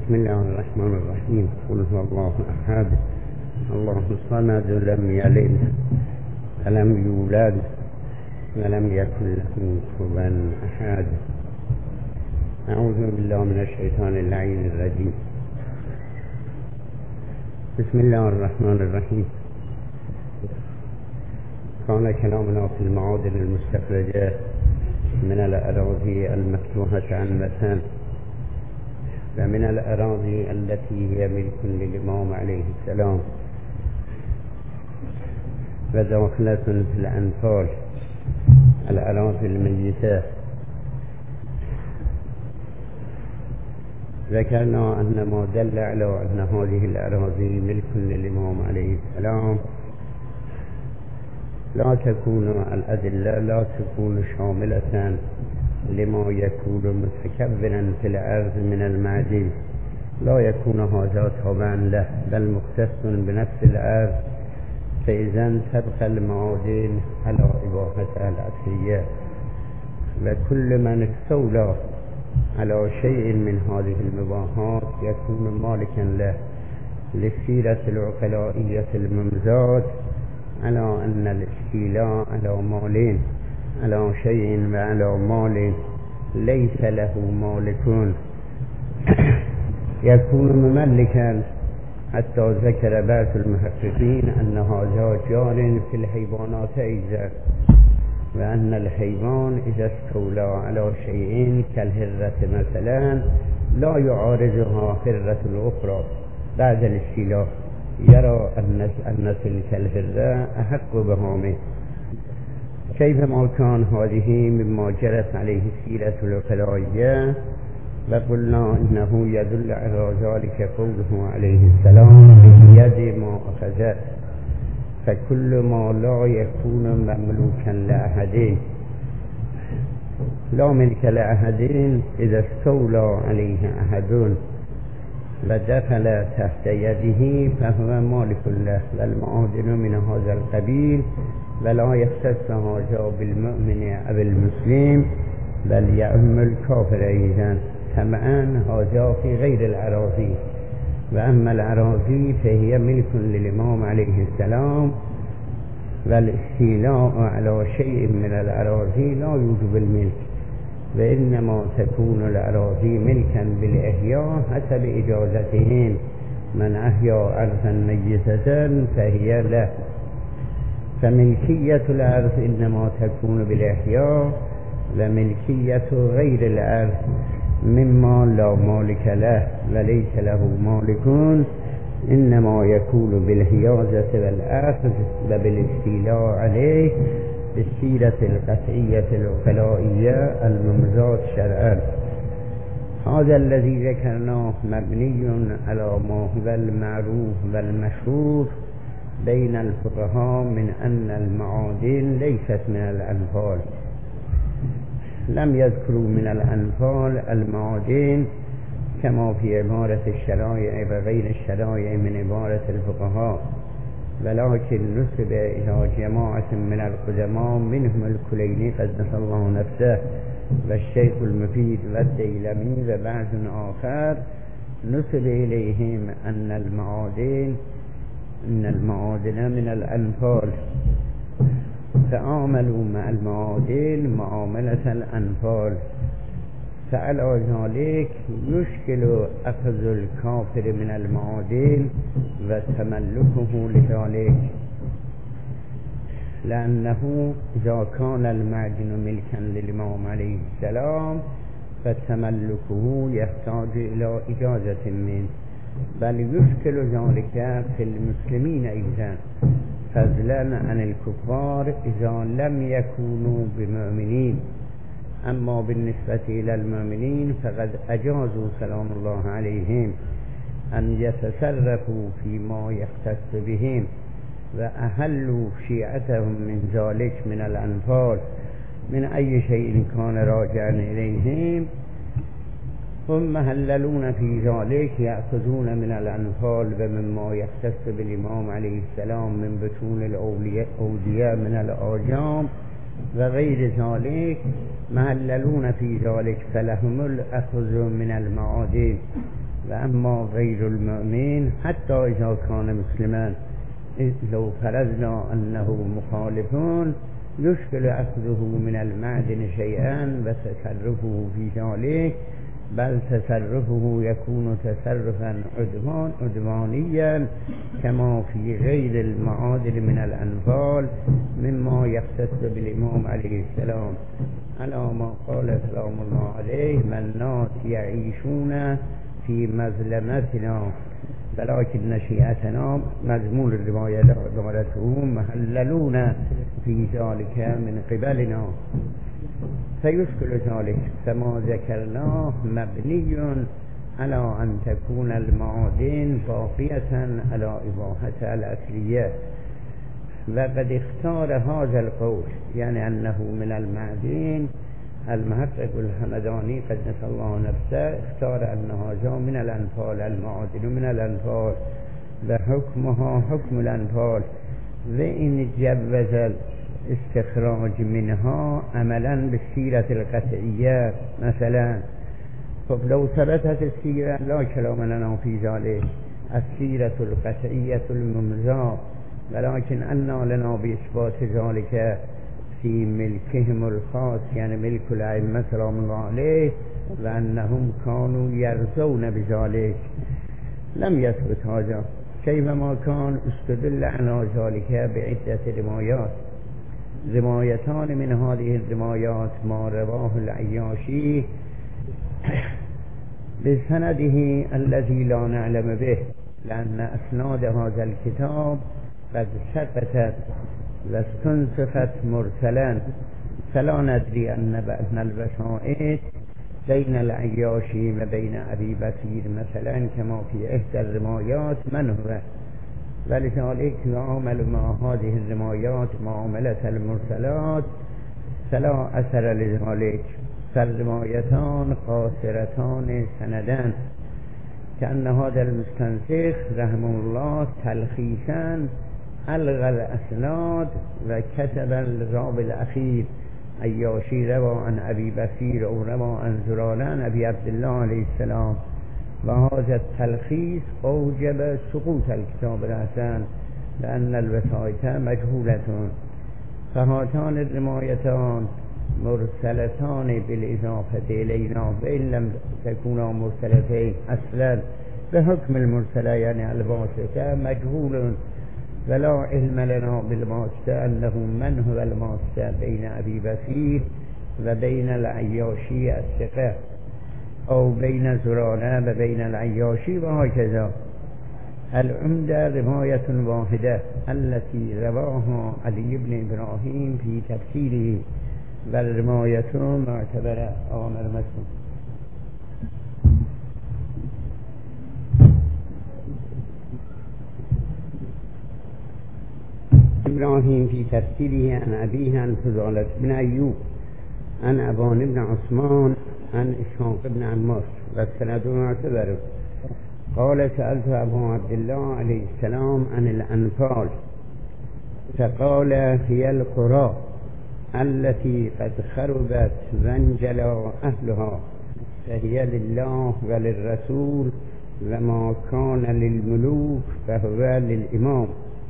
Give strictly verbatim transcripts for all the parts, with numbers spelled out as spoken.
بسم الله الرحمن الرحيم. قل هو الله أحد الله الصمد لم يلد ولم يولد ولم يكن له كفوا أحد. أعوذ بالله من الشيطان اللعين الرجيم. بسم الله الرحمن الرحيم. كان كلامنا في المعادن المستخرجة من الأراضي المفتوحة عن وطن ومن الأراضي التي هي ملك للإمام عليه السلام وداخلة في الأنفال الأراضي الميتة. ذكرنا أن ما دل على أن هذه الأراضي ملك للإمام عليه السلام لا تكون الأدلة لا تكون شاملة لما يكون متكبرا في الأرض من المعدن، لا يكون هذا تابعا له بل مختص بنفس الأرض، فإذا تبقى المعادن على إباحتها الأصلية. وكل من استولى على شيء من هذه المباحات يكون مالكا له، للسيرة العقلائية الممزاج على أن الاستيلاء على مال على شيء وعلى مال ليس له مالك يكون مملكا، حتى ذكر بعض المحققين أن هذا جار في الحيوانات أيضا، وأن الحيوان إذا استولى على شيء كالهرة مثلا لا يعارضها هرة الأخرى بعد الاستيلاء، يرى أن تلك الهرة أحق بهامه، كيفما كان هذه مما جرت عليه السيرة العقلائية. وقلنا إنه يدل على ذلك قوله عليه السلام بيد ما أخذت، فكل ما لا يكون مملوكا لأحد لا ملك لأحد إذا استولى عليه أحد ودخل تحت يده فهو مالك له، والمعادن من هذا القبيل، ولا يختص هذا بالمؤمن أو المسلم بل يعم الكافر أيضا. طبعا هذا في غير الأراضي، وأما الأراضي فهي ملك للإمام عليه السلام، والاستيلاء على شيء من الأراضي لا يوجب الملك، وإنما تكون الأراضي ملكا بالإحياء حسب إجازتهم، من أحيا أرضا ميتة فهي له. فملكية الأرض إنما تكون بالإحياء، وملكية غير الأرض مما لا مالك له وليس له مالك إنما يكون بالحيازة والأخذ وبالاستيلاء عليه بالسيرة القطعية العقلائية الممزاج شرعا. هذا الذي ذكرناه مبني على ما هو المعروف والمشهور بين الفقهاء من أن المعادن ليست من الأنفال. لم يذكروا من الأنفال المعادن كما في عبارة الشرائع وغير الشرائع من عبارة الفقهاء، ولكن نسب إلى جماعة من القدماء منهم الكليني قدس الله نفسه والشيخ المفيد والديلمي وبعض آخر، نسب إليهم أن المعادن إن المعادن من الأنفال، فعاملوا مع المعادن معاملة الأنفال، فعلى ذلك يشكل أخذ الكافر من المعادن وتملكه لذلك، لأنه إذا كان المعدن ملكا للإمام عليه السلام فتملكه يحتاج إلى إجازة منه، بل يشكل ذلك في المسلمين أيضا، فضلا عن الكفار إذا لم يكونوا بمؤمنين. أما بالنسبة إلى المؤمنين فقد أجازوا سلام الله عليهم أن يتصرفوا فيما يختص بهم، وأهلوا شيعتهم من ذلك من الأنفال من أي شيء كان راجعا إليهم، ثم هللون في ذلك يأخذون من الأنفال ومما يختص بالإمام عليه السلام من بطون الأولياء من الآجام وغير ذلك، مهللون في ذلك فلهم الأخذ من المعادن و اما غیر المؤمن حتی اذا کان مسلما لو فرضنا انه مخالفون يشكل اخذه من المعدن شيئا و تصرفه في ذلك بل تصرفه يكون تصرفا عدوان عدوانيا كما في غير المعادن من الأنفال مما يختص بالإمام عليه السلام على ما قال سلام الله عليه من الناس يعيشون في مظلمتنا ولكن شيعتنا مضمون الرواية دارتهم محللون في ذلك من قبلنا فيشكل ذلك فما ذكرناه مبني على أن تكون المعادن باقية على إباحة الأصلية وقد اختار هذا القول يعني أنه من المعدن المحقق الحمداني قدس الله نفسه اختار أن هذا من الأنفال المعادن من الأنفال وحكمها حكم الأنفال وإن جوز استخراج منها عملا بالسيرة القطعية مثلا خب لو ثبتت السيرة لا كلام لنا في ذلك السيرة القطعية الممزى ولكن أن لنا بإثبات ذلك في ملكهم الخاص يعني ملك الأئمة سلام الله عليه وأنهم كانوا يرضون بذلك لم يثبت هذا كيفما كان استدل على ذلك بعدة روايات روايتان من هذه الروايات ما رواه العياشي بسنده الذي لا نعلم به لأن أسناد هذا الكتاب قد سقطت واستنسخت مرسلا فلا ندري أن بأن الوسائط بين العياشي وبين أبي بكير مثلا كما في إحدى الروايات من هو ولذلك يعامل مع هذه الروايات معاملة المرسلات فلا أثر لذلك فالروايتان قاصرتان سندان كأن هذا المستنسخ رحمه الله تلخيصا ألغى الأسناد وكتب الرابع الأخير عياشي روى عن أبي بكير أو روى عن زرارة عن أبي عبد الله عليه السلام وهذا التلخيص أوجب سقوط الكتاب الحسن لأن الوسائط مجهولة فهاتان الروايتان مرسلتان بالإضافة إلينا وإن لم تكونا مرسلتين أصلا بحكم المرسلة يعني الواسطة مجهول ولا علم لنا بالواسطة أنه من هو الواسطة بين أبي بكير وبين العياشي الثقة أو بين زرارة وبين العياشي وهكذا العمدة رواية واحدة التي رواها علي بن إبراهيم في تفسيره والرواية معتبرة آمر مسلم إبراهيم في تفسيره عن أبيه عن فضالة بن أيوب عن أبان بن عثمان عن إسحاق بن عمار والسند معتبر قال سألت أبو عبد الله عليه السلام عن الأنفال فقال هي القرى التي قد خربت وانجلى أهلها فهي لله وللرسول وما كان للملوك فهو للإمام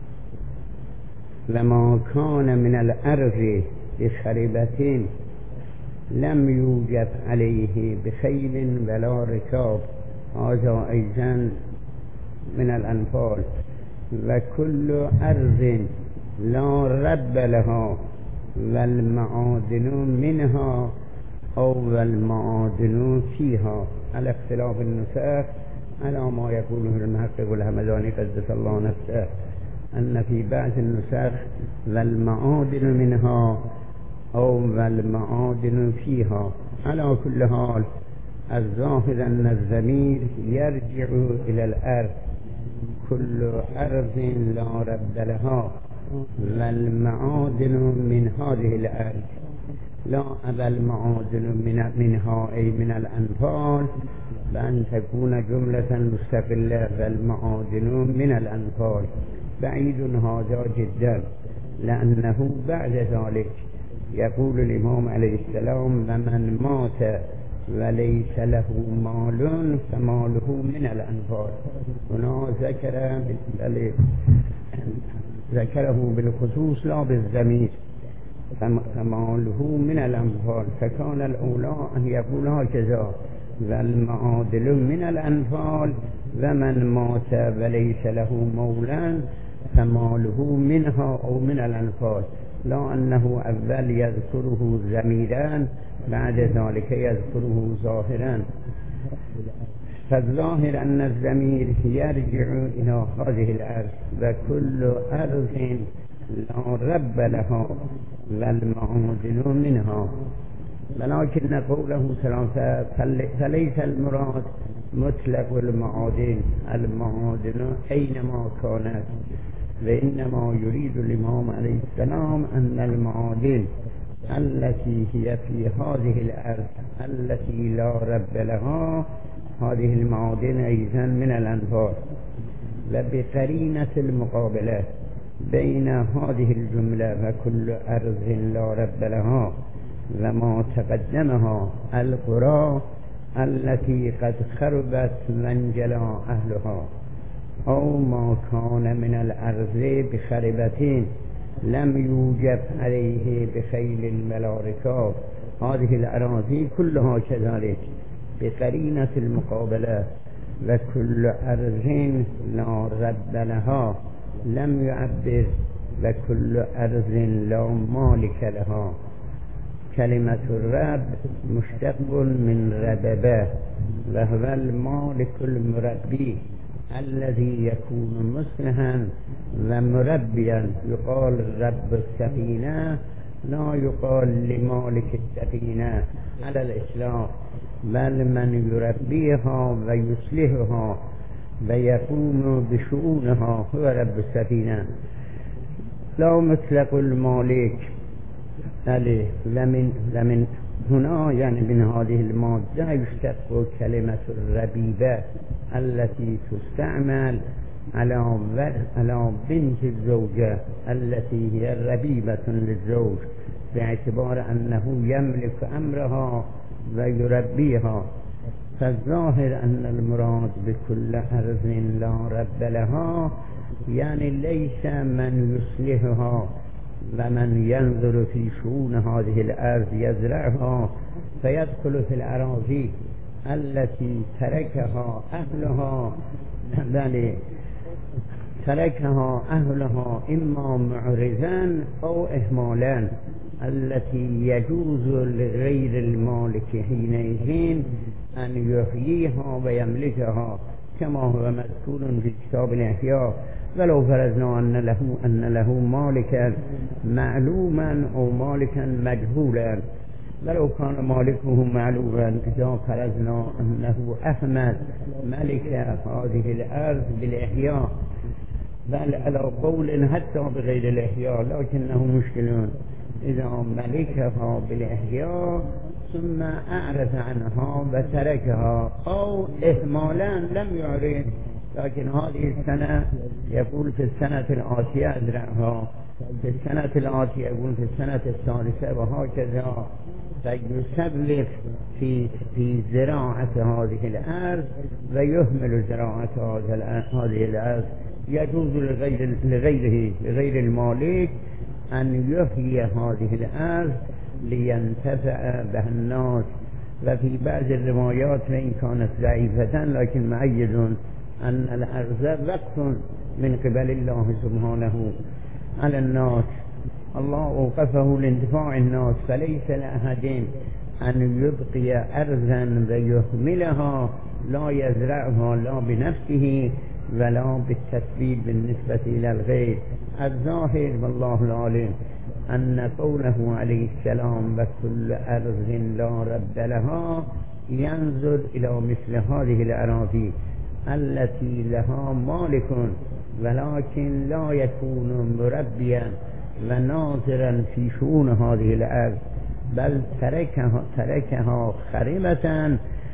وما كان من الأرض بخربة لم يوجد عليه بخيل ولا ركاب هذا أيضا من الأنفال وكل أرض لا رب لها والمعادن منها أو والمعادن فيها على اختلاف النسخ على ما يقوله المحقق الحمداني قدس الله نفسه أن في بعض النسخ والمعادن منها أو والمعادن فيها على كل حال الظاهر أن الضمير يرجع إلى الأرض كل أرض لا رب لها والمعادن من هذه الأرض لا أبا المعادن من منها أي من الأنفال بأن تكون جملة مستقلة والمعادن من الأنفال بعيد هذا جدا لأنه بعد ذلك يقول الإمام عليه السلام ومن مات وليس له مال فماله من الأنفال. هنا ذكر ذكره بالخصوص لا بالضمير، فماله من الأنفال، فكان الأولى أن يقول هكذا: والمعادل من الأنفال، ومن مات وليس له مولا فماله منها أو من الأنفال، لا أنه أول يذكره ضميرا بعد ذلك يذكره ظاهرا. فالظاهر أن الضمير يرجع إلى هذه الأرض، وكل أرض لا رب لها والمعادل منها. ولكن قوله ثلاثة فليس المراد مطلق المعادن، المعادن أينما كانت، وإنما يريد الإمام عليه السلام أن المعادن التي هي في هذه الأرض التي لا رب لها، هذه المعادن أيضا من الأنفال. وبقرينة المقابلة بين هذه الجملة وكل أرض لا رب لها وما تقدمها القرى التي قد خربت وانجلى أهلها، أو ما كان من الأرض بخربة لم يوجب عليه بخيل الملائكة، هذه الأراضي كلها كذلك بقرينة المقابلة. وكل أرض لا رب لها لم يعبر وكل أرض لا مالك لها. كلمة الرب مشتق من رببه، وهو المالك المربي الذي يكون مصلحا ومربيا. يقال رب السفينة، لا يقال لمالك السفينة على الإسلام، بل من يربيها ويصلحها ويقوم بشؤونها هو رب السفينة، لا مطلق المالك. لمن, لمن هنا يعني من هذه المادة يشتق كلمة الربيبة التي تستعمل على على بنت الزوجة التي هي ربيبة للزوج، باعتبار أنه يملك أمرها ويربيها. فالظاهر أن المراد بكل أرض لا رب لها يعني ليس من يصلحها ومن ينظر في شؤون هذه الأرض يزرعها فيدخل في الأراضي التي تركها أهلها، بل تركها أهلها إما معرضا أو إهمالا، التي يجوز لغير المالك حينئذ أن يحييها ويملكها، كما هو مذكور في كتاب الإحياء. ولو فرضنا أن له أن له مالكا معلوما أو مالكا مجهولا، ولو كان مالكه معلوما، إذا فرضنا أنه أحمد ملك هذه الأرض بالإحياء، بل على قول حتى بغير الإحياء لكنه مشكل، إذا ملكها بالإحياء ثم أعرف عنها وتركها أو إهمالا لم يعرف، لكن هذه السنة يقول في السنة الآتية أزرعها، في السنة الآتية يقول في السنة الثالثة، وهكذا فيسلف في في زراعة هذه الأرض ويهمل زراعة هذه الأرض. يجوز لغير لغيره لغير المالك أن يحيي هذه الأرض لينتفع بها الناس. وفي بعض الروايات وإن كانت ضعيفة لكن مؤيد أن الأرض وقف من قبل الله سبحانه على الناس، الله أوقفه لانتفاع الناس، فليس لأحد أن يبقي أرضا ويهملها لا يزرعها لا بنفسه ولا بالتسبيب بالنسبة إلى الغير. الظاهر والله العالم أن قوله عليه السلام وكل أرض لا رب لها ينظر إلى مثل هذه الأراضي التي لها مالك ولكن لا يكون مربيا وناظرا في شؤون هذه الأرض، بل تركها, تركها خربة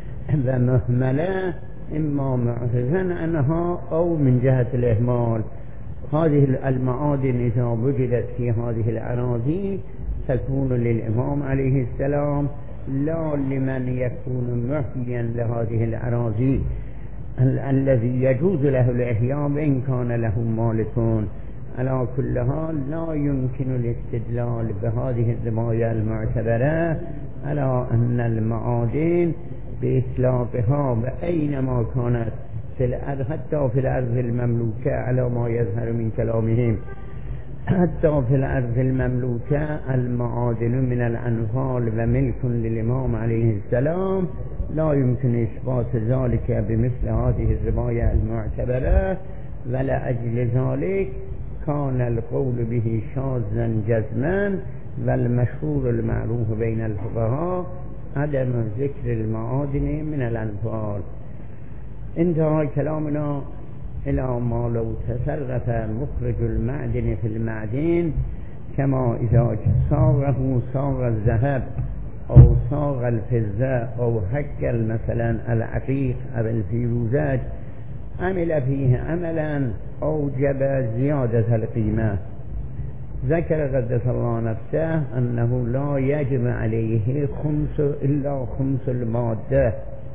ومهملة، إما معرضا عنها أو من جهة الإهمال. هذه المعادن إذا وجدت في هذه الأراضي تكون للإمام عليه السلام لا لمن يكون محيا لهذه الأراضي الذي يجوز له الإحياء وإن كان له مالكون. على كل حال لا يمكن الاستدلال بهذه الرواية المعتبرة على أن المعادن بإطلاقها وأينما كانت في الأرض حتى في الأرض المملوكة على ما يظهر من كلامهم، حتى في الأرض المملوكة المعادن من الأنفال وملك للإمام عليه السلام، لا يمكن إثبات ذلك بمثل هذه الرواية المعتبرة، ولأجل ذلك كان القول به شاذا جزما، والمشهور المعروف بين الفقهاء عدم ذكر المعادن من الأنفال. انتهى كلامنا إلى ما لو تصرف مخرج المعدن في المعدن كما إذا صاغه صاغ الذهب أو صاغ الفضة أو هكل مثلا العقيق أو الفيروزات، عمل فيه عملا أوجب زيادة القيمة. ذكر قدس الله نفسه أنه لا يجب عليه خمس إلا خمس المادة،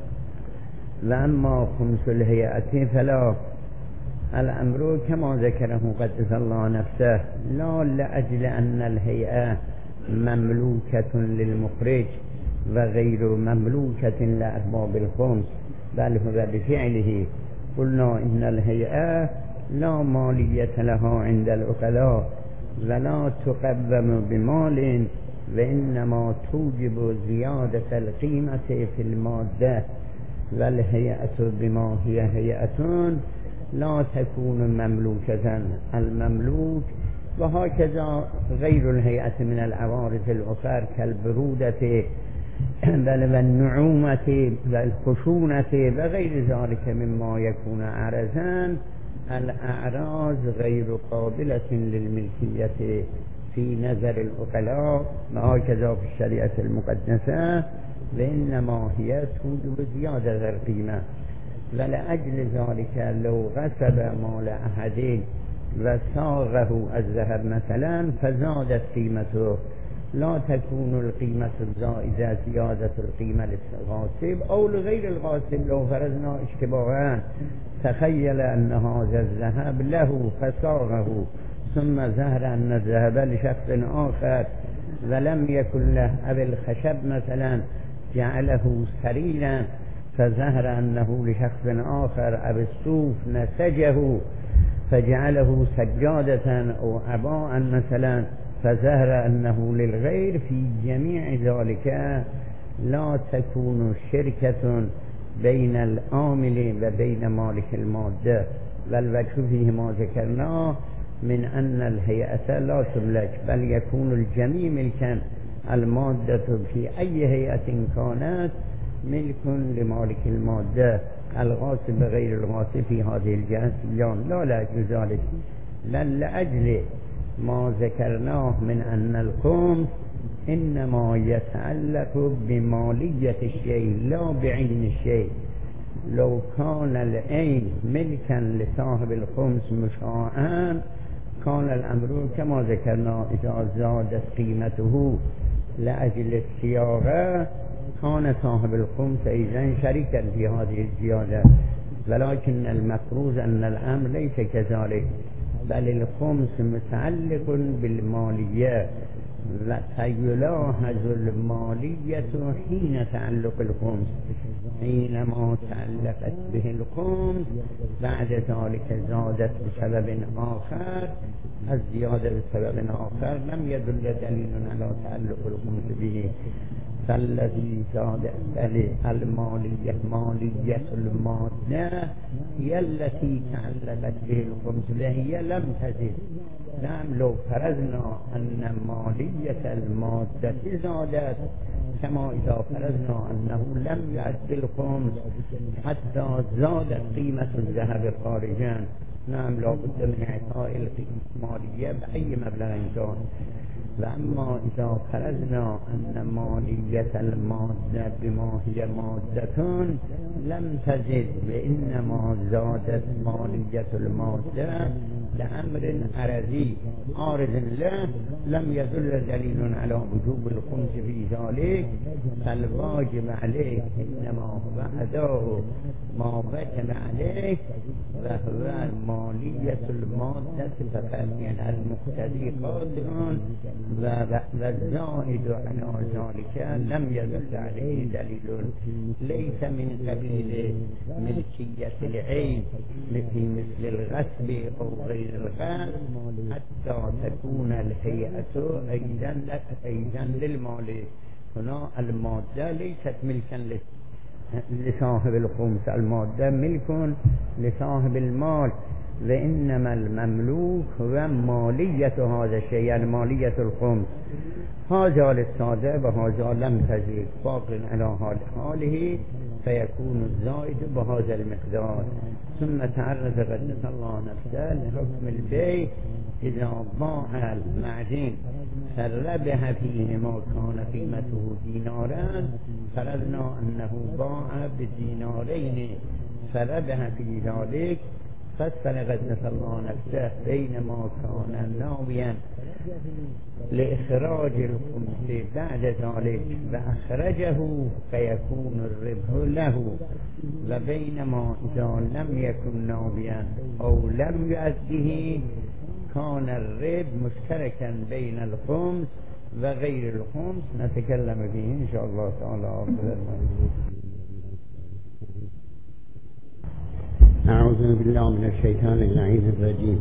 وأما خمس الهيئة فلا. الأمر كما ذكره قدس الله نفسه لا لأجل أن الهيئة مملوكة للمخرج وغير مملوكة لأرباب الخمس، بل هو بفعله. قلنا إن الهيئة لا مالية لها عند العقلاء ولا تقوم بمال، وإنما توجب زيادة القيمة في المادة، والهيئة بما هي هيئة لا تكون مملوكة. المملوك وهكذا غير الهيئة من العوارض الأخرى كالبرودة بل والنعومة والخشونة وغير ذلك مما يكون عرضا. الأعراض غير قابلة للملكية في نظر العقلاء وهكذا في الشريعة المقدسة، وإنما هي توجب زيادة القيمة. ولأجل ذلك لو غصب مال أحد وصاغه الذهب مثلا فزادت قيمته، لا تكون القيمة الزائدة زيادة القيمة للغاصب أو لغير الغاصب. لو فرضنا اشتباها تخيل أن هذا الذهب له فصاغه ثم ظهر أن الذهب لشخص آخر ولم يكن له، أو الخشب مثلا جعله سريرا فظهر أنه لشخص آخر، أو الصوف نسجه فجعله سجادة أو عباء مثلا فظهر أنه للغير. في جميع ذلك لا تكون شركة بين العامل وبين مالك المادة، والوجه فيه ما ذكرناه من أن الهيئة لا تملك بل يكون الجميع ملكا. المادة في أي هيئة كانت ملك لمالك المادة، الغاصب غير الغاصب في هذه الجهة لا لأجل ذلك، بل لأجل ما ذكرناه من أن الخمس إنما يتعلق بمالية الشيء لا بعين الشيء. لو كان العين ملكا لصاحب الخمس مشاعا كان الأمر كما ذكرنا إذا زادت قيمته لأجل الصياغة كان صاحب الخمس أيضا شريكا في هذه الزيادة، ولكن المفروض أن الأمر ليس كذلك، بل الخمس متعلق بالمالية، فيلاحظ المالية حين تعلق الخمس. حينما تعلقت به الخمس بعد ذلك زادت بسبب آخر، الزيادة بسبب آخر لم يدل دليل على تعلق الخمس به، فالذي زاد بل المالية مالية المادة هي التي تعلقت به الخمس وهي لم تزد. نعم لو فرضنا أن مالية المادة زادت كما إذا فرضنا أنه لم يعد الخمس حتى زادت قيمة الذهب خارجا، نعم لا بد من إعطاء المالية بأي مبلغ كان. و اما اذا فرضنا ان مالیت الماده بما هي مادتون لم تزد و انما زادت مالیت الماده لامر عرضی عارض له لم يدل دلیل على وجوب الخمس في ذلك فالواجب عليه انما هو اداء ما وجب عليه و هو مالیت الماده فقط، یعنی المقتضی قاطع و الزائد على ذلك لم يدل عليه دلیل ليس من قبيل ملكية العين في مثل الغصب او غير الغصب حتى تكون الهيئة ايضا ايضا للمالك. هنا المادة ليست ملكا لصاحب الخمس، المادة ملك لصاحب المال، وإنما المملوك هو مالية هذا الشيء، يعني مالية الخمس. هذا للصادق وهذا لم تزيد باق على حال حاله فيكون الزائد بهذا المقدار. ثم تعرض قدس الله نفسه لحكم البيع إذا باع المعدن فربح فيه ما كان قيمته دينارا فرضنا أنه باع بدينارين فربح في ذلك فسر قدس الله نفسه بينما كان ناويا لإخراج الخمس بعد ذلك وأخرجه فيكون الربح له، وبينما إذا لم يكن ناويا أو لم يؤده كان الربح مشتركا بين الخمس وغير الخمس. نتكلم به إن شاء الله تعالى. أعوذ بالله من الشيطان اللعين الرجيم.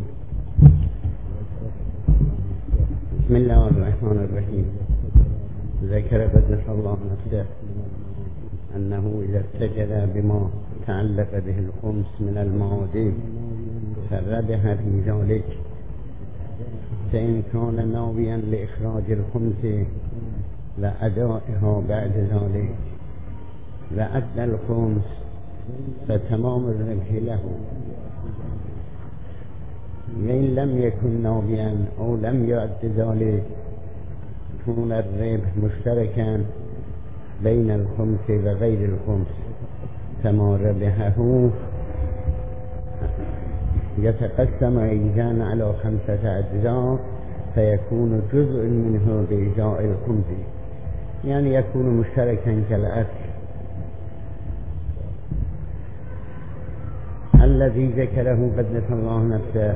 بسم الله الرحمن الرحيم. ذكر قدس الله نفسه أنه إذا ارتجل بما تعلق به الخمس من المعادن فربح في ذلك فإن كان ناويا لإخراج الخمس وأدائها بعد ذلك وأدى الخمس فتمام الربح له، وإن لم يكن ناويا أو لم يؤد ذلك كون الربح مشتركا بين الخمس وغير الخمس كما ربحه يتقسم أيضا على خمسة أجزاء فيكون جزء منه بإجزاء الخمس، يعني يكون مشتركا كالأصل الذي ذكره قدس الله نفسه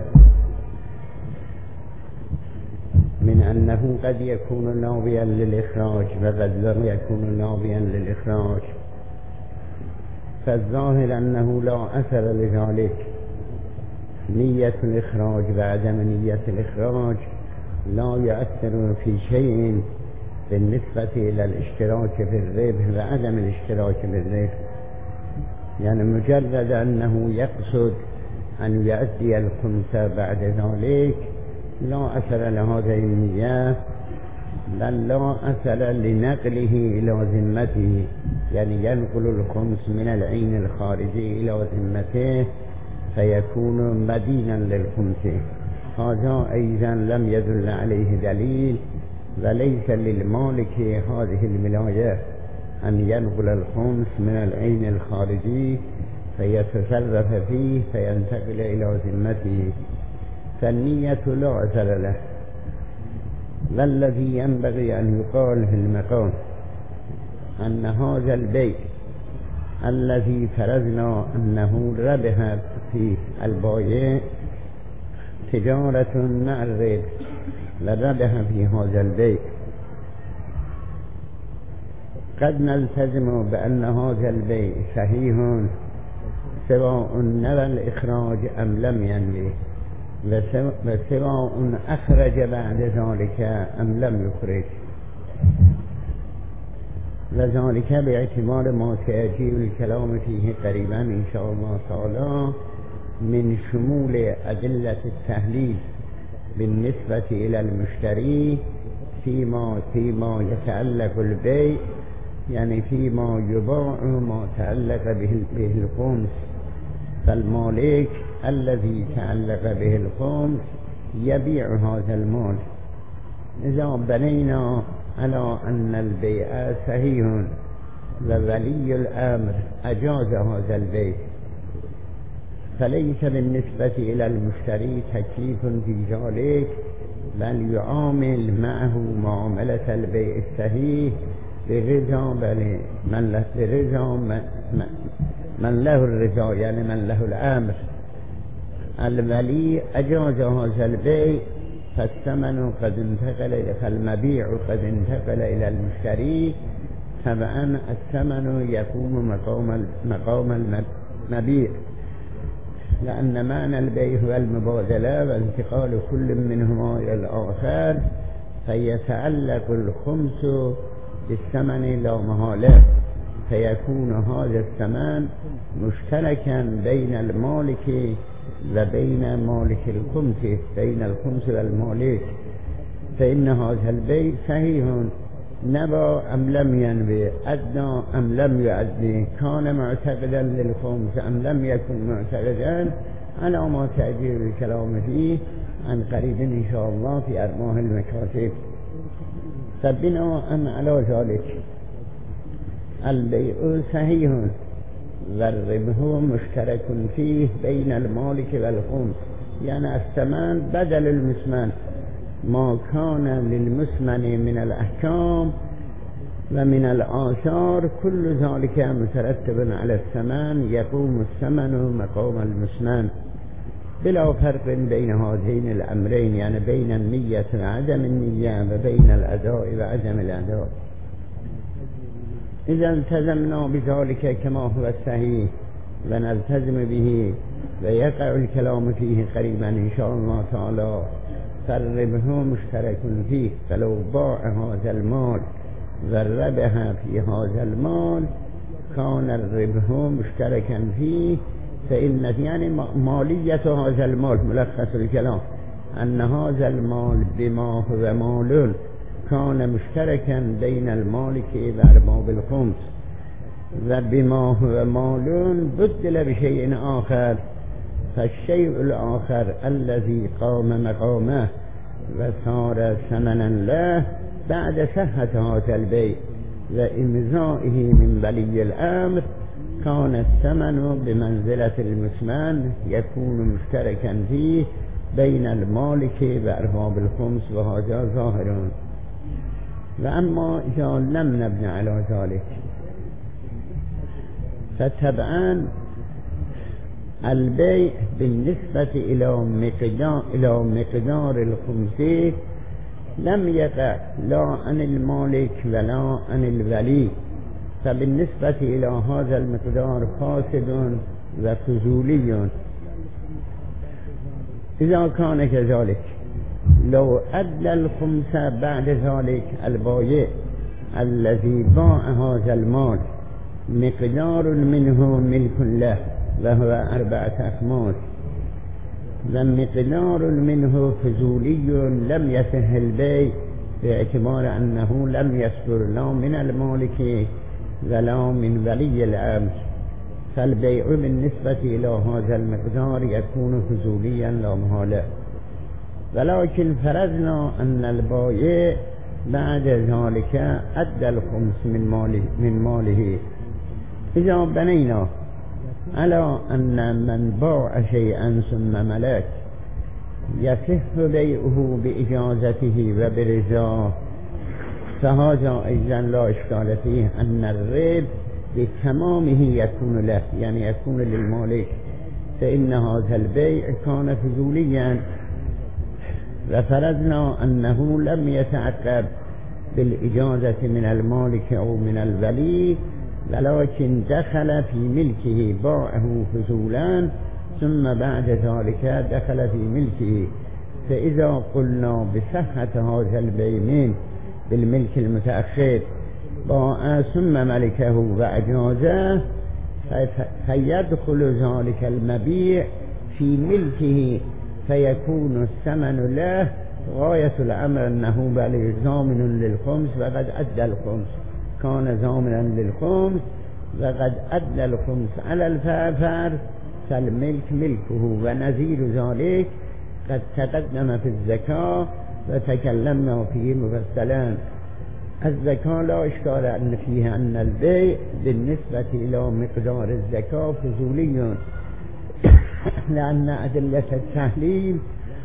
من أنه قد يكون ناويا للإخراج وقد لم يكون ناويا للإخراج، فالظاهر أنه لا أثر لذلك. نية الإخراج وعدم نية الإخراج لا يؤثر في شيء بالنسبة إلى الاشتراك في الربح وعدم الاشتراك في الربح، يعني مجرد أنه يقصد أن يؤدي الخمس بعد ذلك لا أثر لهذه النية، بل لا أثر لنقله إلى ذمته، يعني ينقل الخمس من العين الخارجي إلى ذمته فيكون مدينا للخمس. هذا أيضا لم يدل عليه دليل، وليس للمالك هذه الولاية أن ينقل الخمس من العين الخارجي فيتصرف فيه فينتقل إلى ذمته، فالنية لا أثر له. والذي ينبغي أن يقال في المقام أن هذا البيع الذي فرضنا أنه ربح في البائع تجارة مع الربح لربح في هذا البيع، قد نلتزم بأن هذا البيع صحيح سواء نوى الإخراج أم لم ينوي، وسواء أخرج بعد ذلك أم لم يخرج، وذلك باعتبار ما سيأتي الكلام فيه قريبا إن شاء الله تعالى من شمول أدلة التحليل بالنسبة إلى المشتري فيما فيما يتعلق البيع، يعني فيما يباع ما تعلق به به الخمس، فالمالك الذي تعلق به الخمس يبيع هذا المال إذا بنينا على أن البيع صحيح وولي الأمر أجاز هذا البيع، فليس بالنسبة إلى المشتري تكليف في ذلك، بل يعامل معه معاملة البيع الصحيح برضا من له برضا من له الرضا، يعني من له الأمر. الولي أجاز هذا البيع، فالثمن قد انتقل، فالمبيع قد انتقل إلى المشتري، طبعا الثمن يقوم مقام مقام المبيع، لأن معنى البيع هو المبادلة وانتقال كل منهما إلى الآخر، فيتعلق الخمس بالثمن لا محالة، فيكون هذا الثمن مشتركا بين المالك وبين مالك الخمس، بين الخمس والمالك، فإن هذا البيع صحيح نبى أم لم ينبي، أدنى أم لم يؤدي، كان معتقدا للخمس أم لم يكن معتقدا، على ما تأجيل الكلام فيه عن قريب إن شاء الله في أرماه المكاتب. فبناء على ذلك البيع صحيح والربح مشترك فيه بين المالك والخمس، يعني الثمن بدل المثمن، ما كان للمثمن من الأحكام ومن الآثار كل ذلك مترتب على الثمن، يقوم الثمن مقام المثمن بلا فرق بين هذين الأمرين، يعني بين النية وعدم النية وبين الأداء وعدم الأداء. إذا التزمنا بذلك كما هو الصحيح ونلتزم به ويقع الكلام فيه قريبا إن شاء الله تعالى، فالربح مشترك فيه، فلو باع هذا المال والربح في هذا المال كان الربح مشتركا فيه، فإن يعني مالية هذا المال، ملخص الكلام أن هذا المال بما هو مال كان مشتركا بين المالك وأرباب الخمس، وبما هو مال بدل بشيء آخر، فالشيء الآخر الذي قام مقامه وصار ثمنا له بعد صحة هذا البيع وإمضائه من ولي الأمر كان الثمن بمنزلة المثمن، يكون مشتركا فيه بين المالك وأرباب الخمس، وهذا ظاهر. وأما إذا لم نبني على ذلك فتبعا البيع بالنسبة إلى مقدار إلى مقدار الخمس لم يقع لا عن المالك ولا عن الولي، فبالنسبة إلى هذا المقدار فاسد وفضولي. إذا كان كذلك لو أدى الخمس بعد ذلك البايع الذي باع هذا المال مقدار منه ملك له وهو أربعة أخماس، ومقدار منه فضولي لم يصح البيع باعتبار أنه لم يصدر لا من المالك ولا من ولي الأمر، فالبيع بالنسبة إلى هذا المقدار يكون فضوليا لا محالة. ولكن فرضنا أن البائع بعد ذلك أدى الخمس من ماله, من ماله إذا بنينا على أن من باع شيئا ثم ملك يصح بيعه بإجازته وبرضاه، فهذا أيضا لا إشكال فيه، أن الربح بتمامه يكون له، يعني يكون للمالك، فإن هذا البيع كان فضوليا. وفرضنا أنه لم يتعقب بالإجازة من المالك أو من الولي، ولكن دخل في ملكه، باعه فضولا ثم بعد ذلك دخل في ملكه، فإذا قلنا بصحة هذا البيع بالملك المتأخر باع ثم ملكه وأجازه، فيدخل ذلك المبيع في ملكه، فيكون الثمن له غاية الأمر أنه بل ضامن للخمس وقد أدى الخمس، كان ضامنا للخمس وقد أدى الخمس على الفافر، فالملك ملكه. ونزيل ذلك قد تقدم في الزكاة وتكلمنا فيه مفصلا. الزكاة لا إشكال أن فيها أن البيع بالنسبة إلى مقدار الزكاة فضولي، لأن أدلة التحليل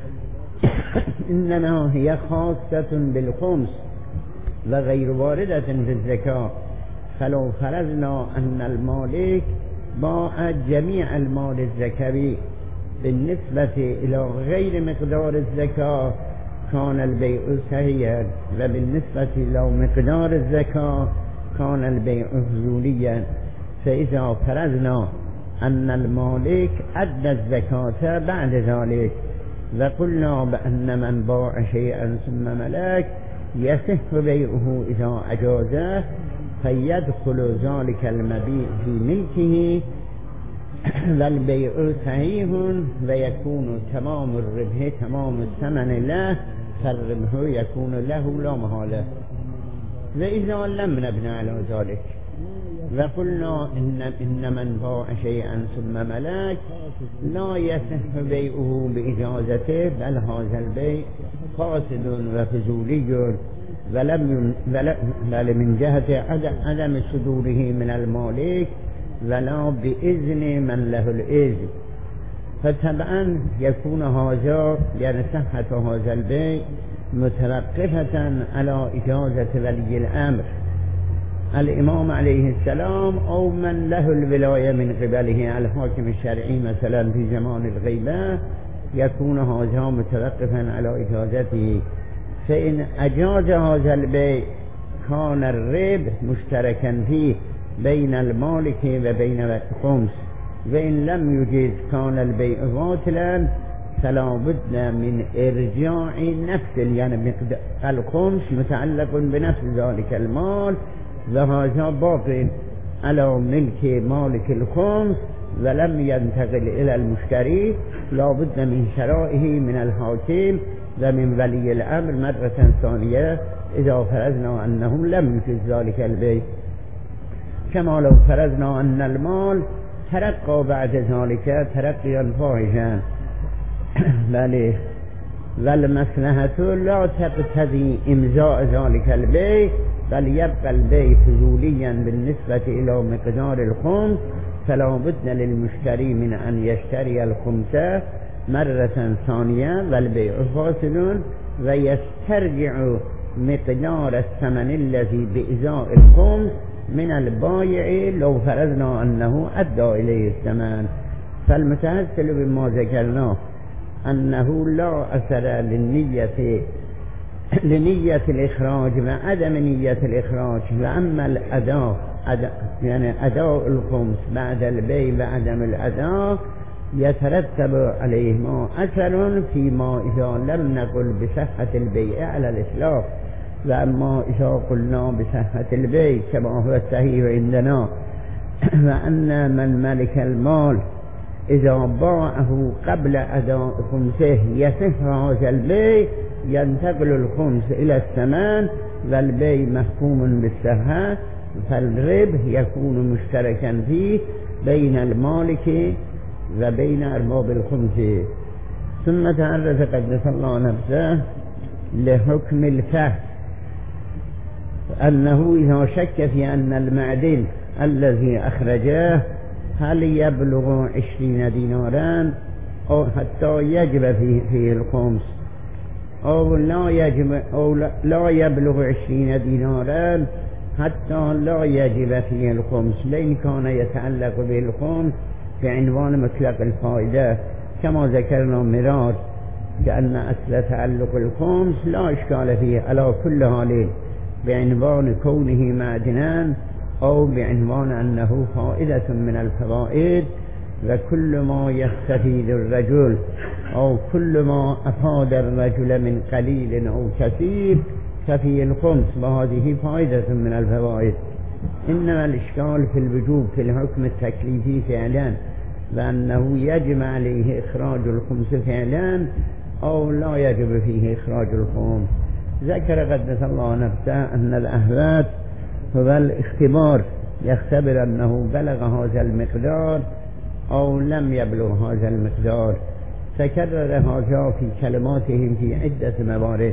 إنما هي خاصة بالخمس وغير واردة في الزكاة. فلو فرضنا أن المالك باع جميع المال الزكوي بالنسبة إلى غير مقدار الزكاة كان البيع صحيحا، وبالنسبة إلى مقدار الزكاة كان البيع فضوليا. فإذا فرضنا أن المالك أدى الزكاة بعد ذلك وقلنا بأن من باع شيئا ثم ملك يصح بيعه إذا أجازه فيدخل ذلك المبيع في ملكه والبيع صحيح ويكون تمام الربح تمام الثمن له، فالربح يكون له لا محالة. وإذا لم نبنى على ذلك وقلنا إن, إن من باع شيئا ثم ملك لا يصح بيعه بإجازته، بل هذا البيع فاسد وفضولي، ولم بل من جهة عدم صدوره من المالك ولا بإذن من له الإذن. فطبعا يكون هذا يعني صحة هذا البيع متوقفة على إجازة ولي الأمر الإمام عليه السلام أو من له الولاية من قبله الحاكم الشرعي مثلا في زمان الغيبة، يكون هذا متوقفا على إجازته. فإن أجاز هذا البيع كان الربح مشتركا فيه بين المالك وبين الخمس، وإن لم يجيز كان البيع باطلا، فلا بد من إرجاع نفس يعني الخمس متعلق بنفس ذلك المال، وهذا باق على ملك مالك الخمس ولم ينتقل إلى المشتري، لا بد من شرائه من الحاكم ومن ولي الأمر مرة ثانية إذا فرضنا أنهم لم يجوز ذلك البيع. كما لو فرضنا أن المال ترقى بعد ذلك ترقيا فاحشا بل والمصلحة لا تقتضي إمضاء ذلك البيع، بل يبقى البيع فضوليا بالنسبة إلى مقدار الخمس، فلا بد للمشتري من أن يشتري الخمسة مرة ثانية والبيع فاسد، ويسترجع مقدار الثمن الذي بإزاء الخمس من البائع لو فرضنا أنه أدى إليه الثمن. فالمتحصل بما ذكرناه أنه لا أثر للنية لنية الإخراج وعدم نية الإخراج، وأما الأداء أداء يعني أداء الخمس بعد البيع وعدم الأداء يترتب عليه ما أثر فيما إذا لم نقل بصحة البيع على الإطلاق. وأما إذا قلنا بصحة البيع كما هو الصحيح عندنا وأن من ملك المال إذا باعه قبل أداء خمسه يصح هذا البيع، ينتقل الخمس إلى الثمن والبيع محكوم بالصحة، فالربح يكون مشتركا فيه بين المالك وبين أرباب الخمس. ثم تعرف قدس الله نفسه لحكم الفهم أنه إذا شك في أن المعدن الذي أخرجاه هل يبلغ عشرين دينارا أو حتى يجب فيه, فيه الخمس أو لا يجب أو لا يبلغ عشرين دينارا حتى لا يجب فيه الخمس، لأن كان يتعلق به الخمس بعنوان مطلق الفائدة كما ذكرنا مرار، كأن أصل تعلق الخمس لا إشكال فيه على كل حال بعنوان كونه معدنا أو بعنوان أنه فائدة من الفوائد. وكل ما يستفيد الرجل أو كل ما أفاد الرجل من قليل أو كثير ففي الخمس، وهذه فائدة من الفوائد. إنما الإشكال في الوجوب في الحكم التكليفي فعلا، لأنه يجب عليه إخراج الخمس فعلا أو لا يجب فيه إخراج الخمس. ذكر قدس الله نفسه أن الأهوات هو الاختبار، يختبر أنه بلغ هذا المقدار أو لم يبلغ هذا المقدار، تكرر هذا في كلماتهم في عدة موارد.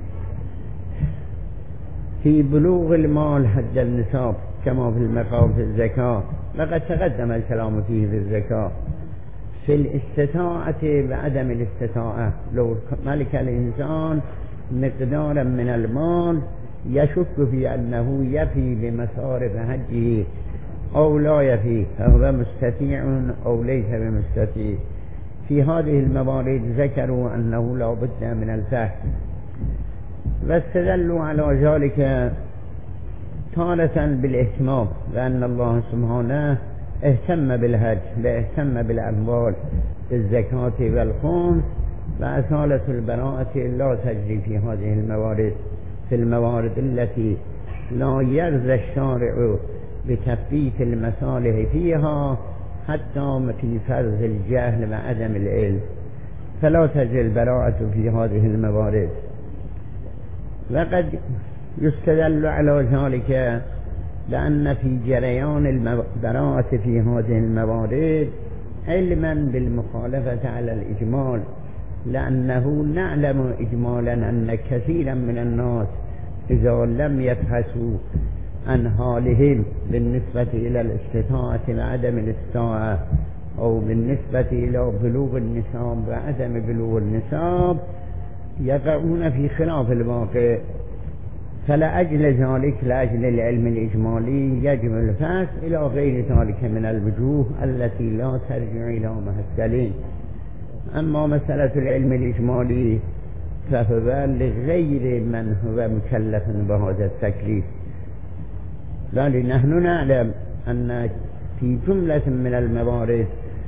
في بلوغ المال حد النصاب كما في المقام في الزكاة، وقد تقدم الكلام فيه في الزكاة. في الاستطاعة وعدم الاستطاعة، لو ملك الإنسان مقدارا من المال يشك في أنه يفي بمصارف حجه أو لا يفي، فهو مستطيع أو ليس بمستطيع. في هذه الموارد ذكروا أنه لا بد من الفحص، واستدلوا على ذلك تارة بالاهتمام، لأن الله سبحانه اهتم بالحج، واهتم بالأموال بالزكاة والخمس، وأصالة البراءة لا تجري في هذه الموارد. في الموارد التي لا يرضى الشارع بتثبيت المصالح فيها حتى في فرض الجهل وعدم العلم، فلا تجري البراءة في هذه الموارد. وقد يستدل على ذلك لأن في جريان البراءة في هذه الموارد علما بالمخالفة على الإجمال، لأنه نعلم إجمالا أن كثيرا من الناس إذا لم يبحثوا عن حالهم بالنسبة إلى الاستطاعة وعدم الاستطاعة، أو بالنسبة إلى بلوغ النصاب وعدم بلوغ النصاب، يقعون في خلاف الواقع. فلأجل ذلك، لأجل العلم الإجمالي، يجب الفحص إلى غير ذلك من الوجوه التي لا ترجع إلى محسلين. أما مسألة العلم الإجمالي فهو لغير من هو مكلف بهذا التكليف، لكن نحن نعلم أن في جملة من الموارد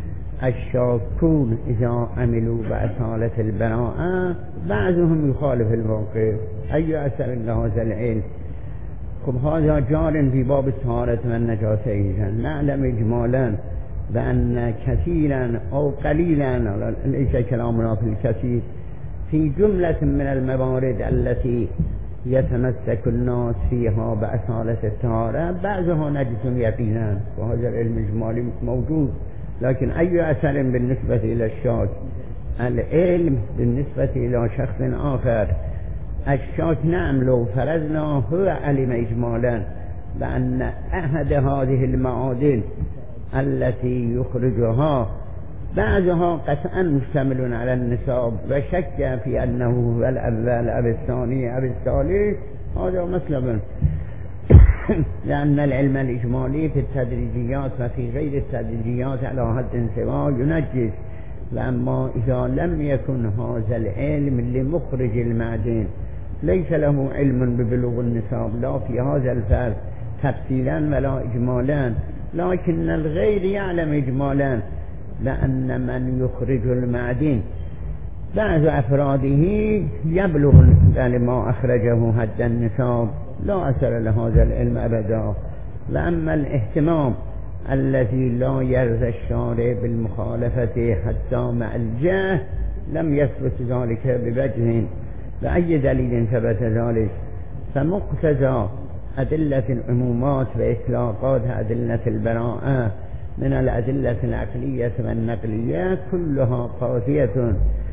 الشاكون إذا عملوا بأصالة البراءة بعضهم يخالف الواقع. أي أثر لهذا العلم؟ خب هذا جار في باب الطهارة والنجاسة. إذا نعلم إجمالا بأن كثيرا أو قليلا، ليس كلامنا في الكثير، في جملة من الموارد التي يتمسك الناس فيها بأصالة الطهارة بعضها نجس يقينا، وهذا العلم الإجمالي موجود. لكن أي أثر بالنسبة إلى الشاك؟ العلم بالنسبة إلى شخص آخر. الشاك نعم لو فرضنا هو علم إجمالا بأن أحد هذه المعادن التي يخرجها بعضها قطعا مشتمل على النصاب، وشك في أنه هو الأول أو الثاني أو الثالث، هذا مسلم. لأن العلم الإجمالي في التدريجيات وفي غير التدريجيات على حد سواء ينجس. وأما إذا لم يكن هذا العلم لمخرج المعدن، ليس له علم ببلوغ النصاب لا في هذا الفرق تفصيلا ولا إجمالا، لكن الغير يعلم إجمالا، لأن من يخرج المعدن بعض أفراده يبلغ ما أخرجه حد النصاب، لا أثر لهذا العلم أبدا. وأما الاهتمام الذي لا يرضى الشارع بالمخالفة حتى مع الجهل، لم يثبت ذلك بوجه. بأي دليل ثبت ذلك؟ فمقتضى أدلة العمومات وإطلاقات أدلة البراءة من الأدلة العقلية والنقلية كلها قاضية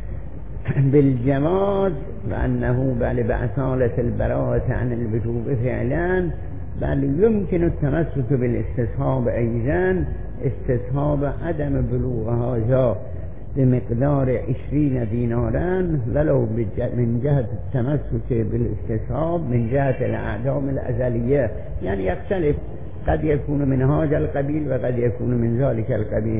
بالجواز، وأنه بل بأصالة البراءة عن الوجوب فعلا، بل يمكن التمسك بالاستصحاب أيضا، استصحاب عدم بلوغ هذا بمقدار عشرين دينارا، ولو من جهة التمسك بالاستصحاب من جهة الأعدام الأزلية، يعني يختلف، قد يكون من هذا القبيل وقد يكون من ذلك القبيل.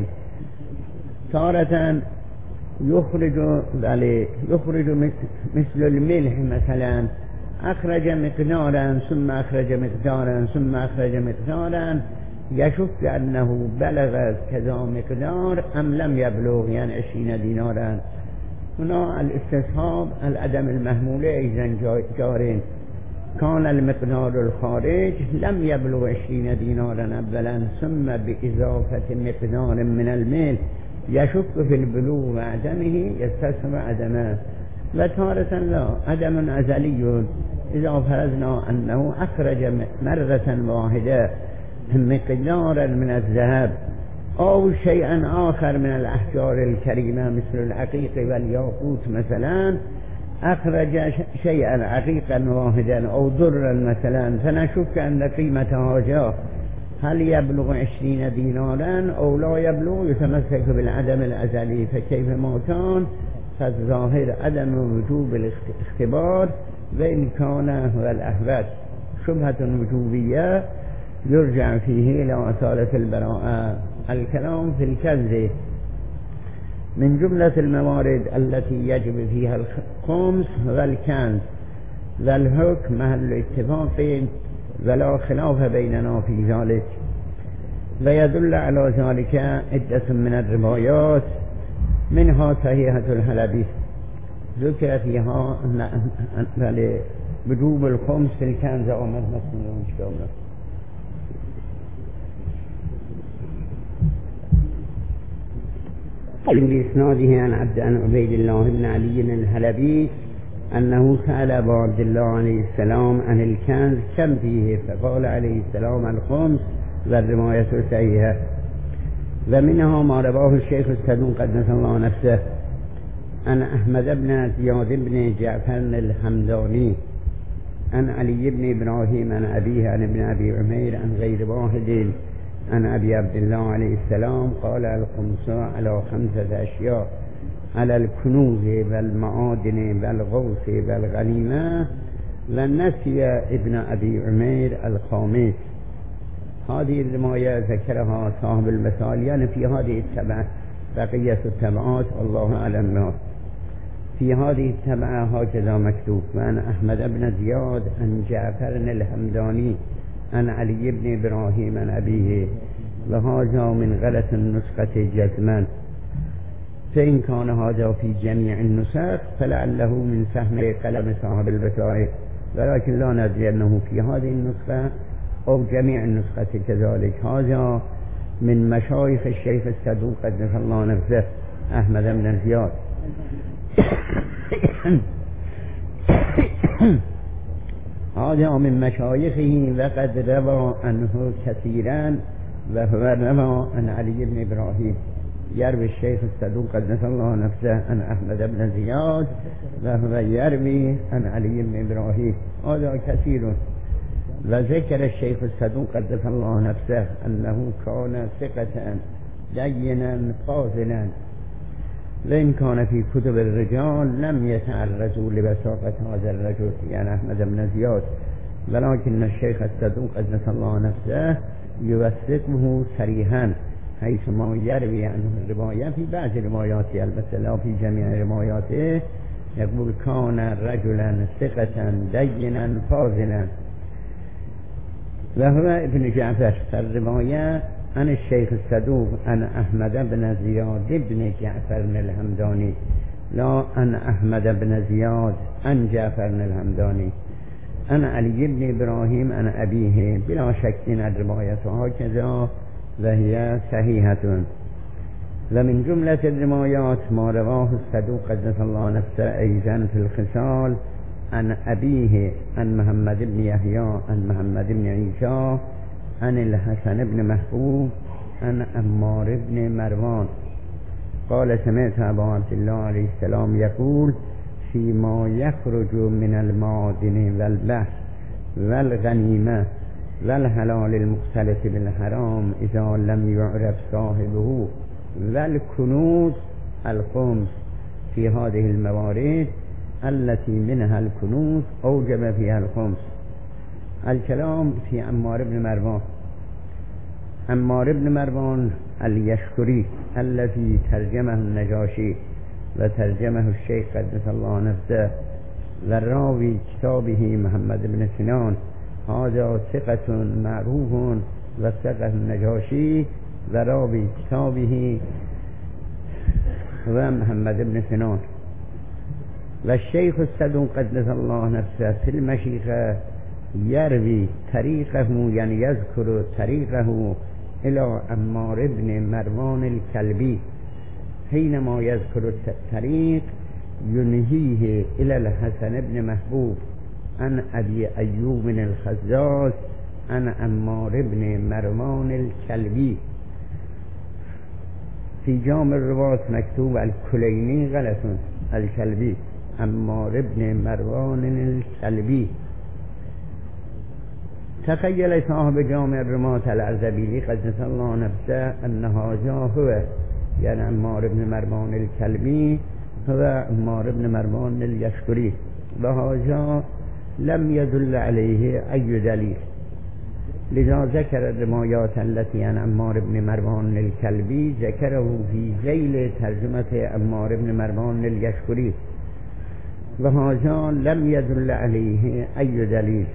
تارة يخرج يخرج مثل الملح مثلا، أخرج مقدارا ثم أخرج مقدارا ثم أخرج مقدارا، يشك أنه بلغ كذا مقدار أم لم يبلغ، يعني عشرين دينارا. هنا الاستصحاب العدم المحمولة إذن جارين. كان المقدار الخارج لم يبلغ عشرين دينارا أولا، ثم بإضافة مقدار من المال يشك في البلوغ وعدمه يستصحب عدمه. وتارة لا، عدم أزلي. إذا فرضنا أنه أخرج مرة واحدة مقدارا من الذهب أو شيئا آخر من الأحجار الكريمة مثل العقيق والياقوت مثلا، أخرج شيئا عقيقا واحدا أو درا مثلا، فنشك أن قيمة هذا هل يبلغ عشرين دينارا أو لا يبلغ، يتمسك بالعدم الأزلي، فكيف ما كان فالظاهر عدم وجوب الاختبار، وإن كان هو الأحوط. شبهة وجوبية يرجع فيه إلى أصالة البراءة. الكلام في الكنز من جملة الموارد التي يجب فيها الخمس والكنز، والحكم محل اتفاق ولا خلاف بيننا في ذلك، ويدل على ذلك عدة من الروايات، منها صحيحة الحلبي ذكر فيها وجوب الخمس في الكنز آمد مسلمون شكرا. بإسناده عن عبد عن عبيد الله بن علي الحلبي أنه سأل أبا عبد الله عليه السلام عن الكنز كم فيه، فقال عليه السلام الخمس، والرواية صحيحة. ومنها ما رواه الشيخ الصدوق قدس الله نفسه عن أحمد بن زياد بن جعفر الحمداني عن علي بن إبراهيم عن أبيه عن ابن أبي عمير عن غير واحد عن أبي عبد الله عليه السلام قال الخمس على خمسة أشياء: على الكنوز والمعادن والغوث والغنيمة. ونسي ابن أبي عمير الخامس. هذه الرواية ذكرها صاحب المثال، يعني في هذه السبعة، بقية السبعات الله أعلم. في هذه السبعة هكذا مكتوب: وعن أحمد بن زياد عن جعفر الحمداني عن علي بن إبراهيم عن أبيه، وهذا من غلط النسخة جزما، فإن كان هذا في جميع النسخ فلعله من سهم قلم صاحب البصائر، ولكن لا ندري أنه في هذه النسخة أو جميع النسخة كذلك. هذا من مشايخ الشيخ الصدوق قدس الله نفسه أحمد بن زياد. هذا من مشايخه، وقد روى عنه كثيرا، وهو روى عن علي بن إبراهيم. يروي الشيخ الصدوق قدس الله نفسه عن أحمد بن زياد، وهو يروي عن علي بن إبراهيم. هذا كثير. وذكر الشيخ الصدوق قدس الله نفسه أنه كان ثقة دينا فاضلا، وإن كان في كتب الرجال لم يتعرضوا لبساطة هذا الرجل، يعني أحمد بن زياد، ولكن الشيخ الصدوق قدس الله نفسه يوثقه صريحا، حيث ما يروي عنه الرواية في بعض رواياته، البته لا في جميع رواياته، يقول كان رجلا ثقة دينا فاضلا، وهو ابن جعفر. فالرواية عن الشيخ الصدوق عن أحمد بن زياد بن جعفر الحمداني، لا عن أحمد بن زياد عن جعفر الحمداني عن علي بن إبراهيم عن أبيه، بلا شك إن الرواية هكذا وهي صحيحة. ومن جملة الروايات ما رواه الصدوق قدس الله نفسه أيضا في الخصال عن أبيه عن محمد بن يحيى عن محمد بن عيسى عن الحسن بن محبوب عن عمار بن مروان قال: سمعت أبا عبد الله عليه السلام يقول: فيما يخرج من المعادن والبحر والغنيمة والحلال المختلف بالحرام إذا لم يعرف صاحبه والكنوز الخمس. في هذه الموارد التي منها الكنوز أوجب فيها الخمس. الكلام في عمار بن مروان. عمار بن مروان اليشكري الذي ترجمه النجاشي وترجمه الشيخ قدس الله نفسه، وراوي كتابه محمد بن سنان، هذا ثقة معروف، وثقه النجاشي، وراوي كتابه هو محمد بن سنان. والشيخ الصدوق قدس الله نفسه في المشيخة يروي طريقه، يعني يذكر طريقه إلى عمار بن مروان الكلبي. حينما يذكر الطريق ينهيه إلى الحسن بن محبوب عن أبي أيوب الخزاز عن عمار بن مروان الكلبي، في جامع الرواة مكتوب الکلینی غلط، الکلبی، عمار ابن مروان الکلبی. تخیل صاحب جامع الرواة الارزبیلی قدس الله نفسه ان هذا هو، یعنی عمار ابن مروان الکلبی هو عمار ابن مروان الیشکری، و هذا لم يدل عليه أي دليل. لذا ذكر الروايات التي عن عمار بن مروان الكلبي ذكره في ذيل ترجمة عمار بن مروان اليشكري، وهذا لم يدل عليه أي دليل.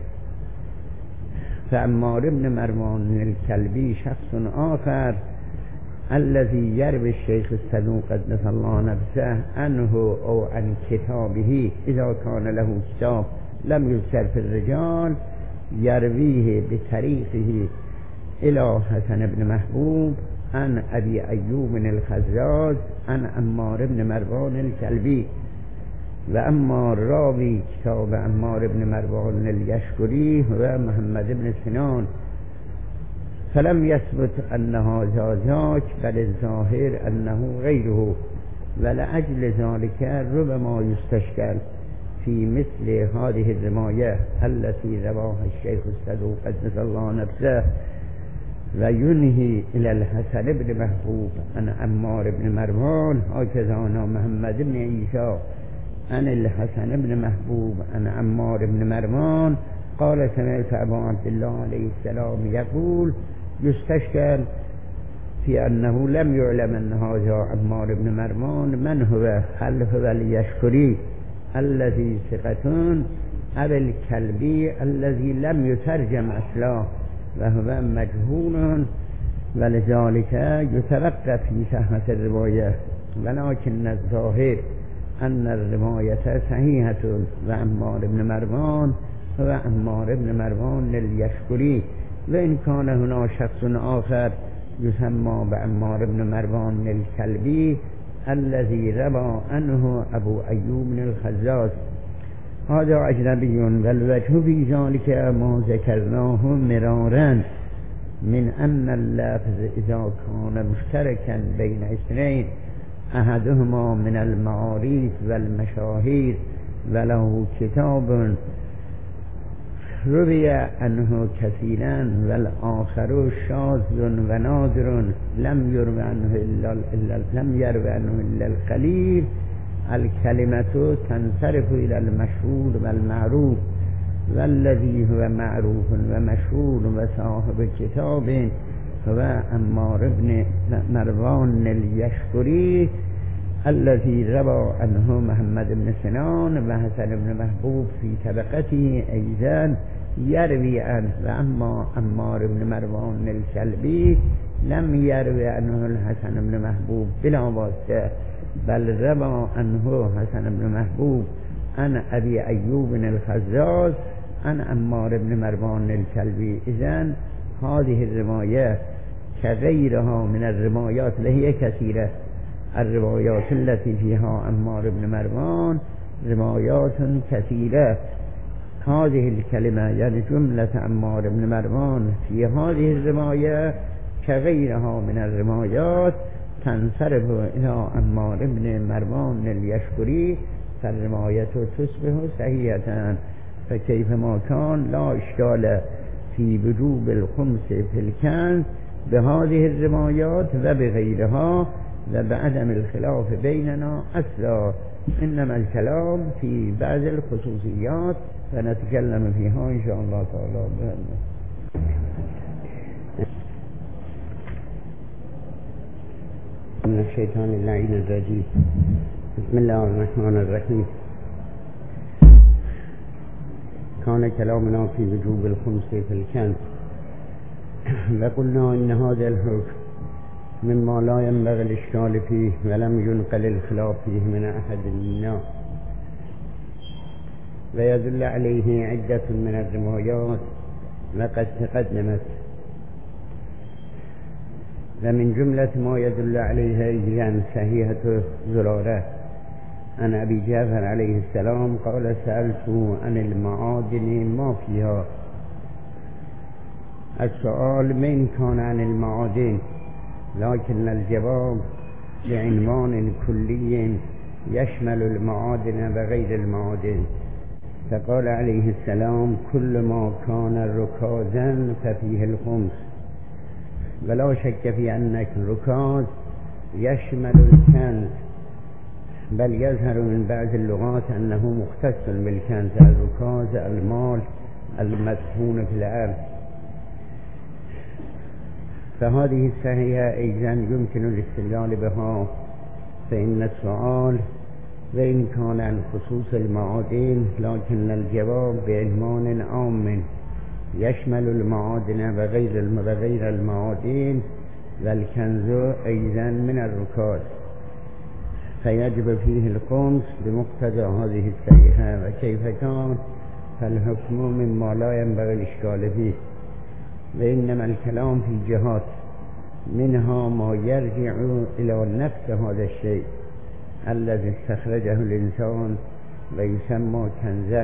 فعمار بن مروان الكلبي شخص آخر الذي يروي الشيخ الصدوق قدس الله نفسه عنه أو عن كتابه إذا كان له كتاب لم يذكر في الرجال، يرويه بطريقه إلى حسن بن محبوب عن أبي أيوب الخزاز عن عمار بن مروان الكلبي. وأما راوي كتاب عمار بن مروان اليشكري هو محمد بن سنان، فلم يثبت أن هذا ذاك، بل الظاهر أنه غيره، ولأجل ذلك ربما يستشكل في مثل هذه الرواية التي رواها الشيخ الصدوق قدس الله نفسه وينهي إلى الحسن بن محبوب عن عمار بن مروان، هكذا عن محمد بن عيسى عن الحسن بن محبوب عن عمار بن مروان قال سمعت أبا عبد الله عليه السلام يقول يستشكل في أنه لم يعلم أن هذا عمار بن مروان من هو، هل هو اليشكري الذي ثقتون أو الكلبي الذي لم يترجم أصلا وهو مجهول، ولذلك يتوقف في صحة الرواية. ولكن الظاهر أن الرواية صحيحة، وعمار بن مروان هو عمار بن مروان اليشكري، وإن كان هنا شخص آخر يسمى بعمار بن مروان الكلبي الذي روى عنه أبو أيوب الخزاز، هذا أجنبي. والوجه في ذلك ما ذكرناه مرارا من أن اللفظ إذا كان مشتركا بين اثنين أحدهما من المعاريف والمشاهير وله كتاب روي عنه كثيرا والآخر شاذ ونادر لم يروي عنه إلا, إلا لم يروي عنه إلا القليل، الكلمة تنصرف إلى المشهور والمعروف، والذي هو معروف ومشهور وصاحب كتاب هو عمار بن مروان اليشكري الذي روى عنه محمد بن سنان وحسن بن محبوب في طبقته أيضا يروي عنه. وأما عمار بن مروان الكلبي لم يروي عنه الحسن بن محبوب بلا واسطة، بل روى عنه حسن بن محبوب عن أبي أيوب الخزاز عن عمار بن مروان الكلبي. إذن هذه الرواية كغيرها من الروايات وهي كثيرة، الروايات التي فيها عمار بن مروان روايات كثيرة. هذه الكلمة يعني جملة عمار بن مروان في هذه الرواية كغيرها من الروايات تنصرف إلى عمار بن مروان اليشكري، فالرواية تصبح صحيحة. فكيفما كان لا إشكال في وجوب الخمس في الكنز بهذه الروايات وبغيرها وبعدم الخلاف بيننا أصلا، إنما الكلام في بعض الخصوصيات فنتكلم فيها إن شاء الله تعالى. من الشيطان اللعين الرجيم، بسم الله الرحمن الرحيم. كان كلامنا في وجوب الخمس في الكنز، وقلنا إن هذا الحكم مما لا ينبغي الإشكال فيه ولم ينقل الخلاف فيه من أحد منا، ويدل عليه عدة من الروايات وقد تقدمت. ومن جملة ما يدل عليها أيضا صحيحة زرارة عن أبي جعفر عليه السلام قال سألت عن المعادن ما فيها. السؤال من كان عن المعادن، لكن الجواب بعنوان كلي يشمل المعادن وغير المعادن، فقال عليه السلام كل ما كان ركازا ففيه الخمس. ولا شك في أن الركاز يشمل الكنز، بل يظهر من بعض اللغات أنه مختص بالكنز. الركاز المال المدفون في الأرض. فهذه الصحيحة أيضا يمكن الاستدلال بها، فإن السؤال وإن كان عن خصوص المعادن لكن الجواب بعنوان عام يشمل المعادن وغير وغير المعادن، والكنز أيضا من الركاز، فيجب فيه الخمس بمقتضى هذه الصحيحة. وكيف كان فالحكم مما لا ينبغي الإشكال فيه، وإنما الكلام في جهات، منها ما يرجع إلى نفس هذا الشيء الذي استخرجه الإنسان ويسمى كنزا.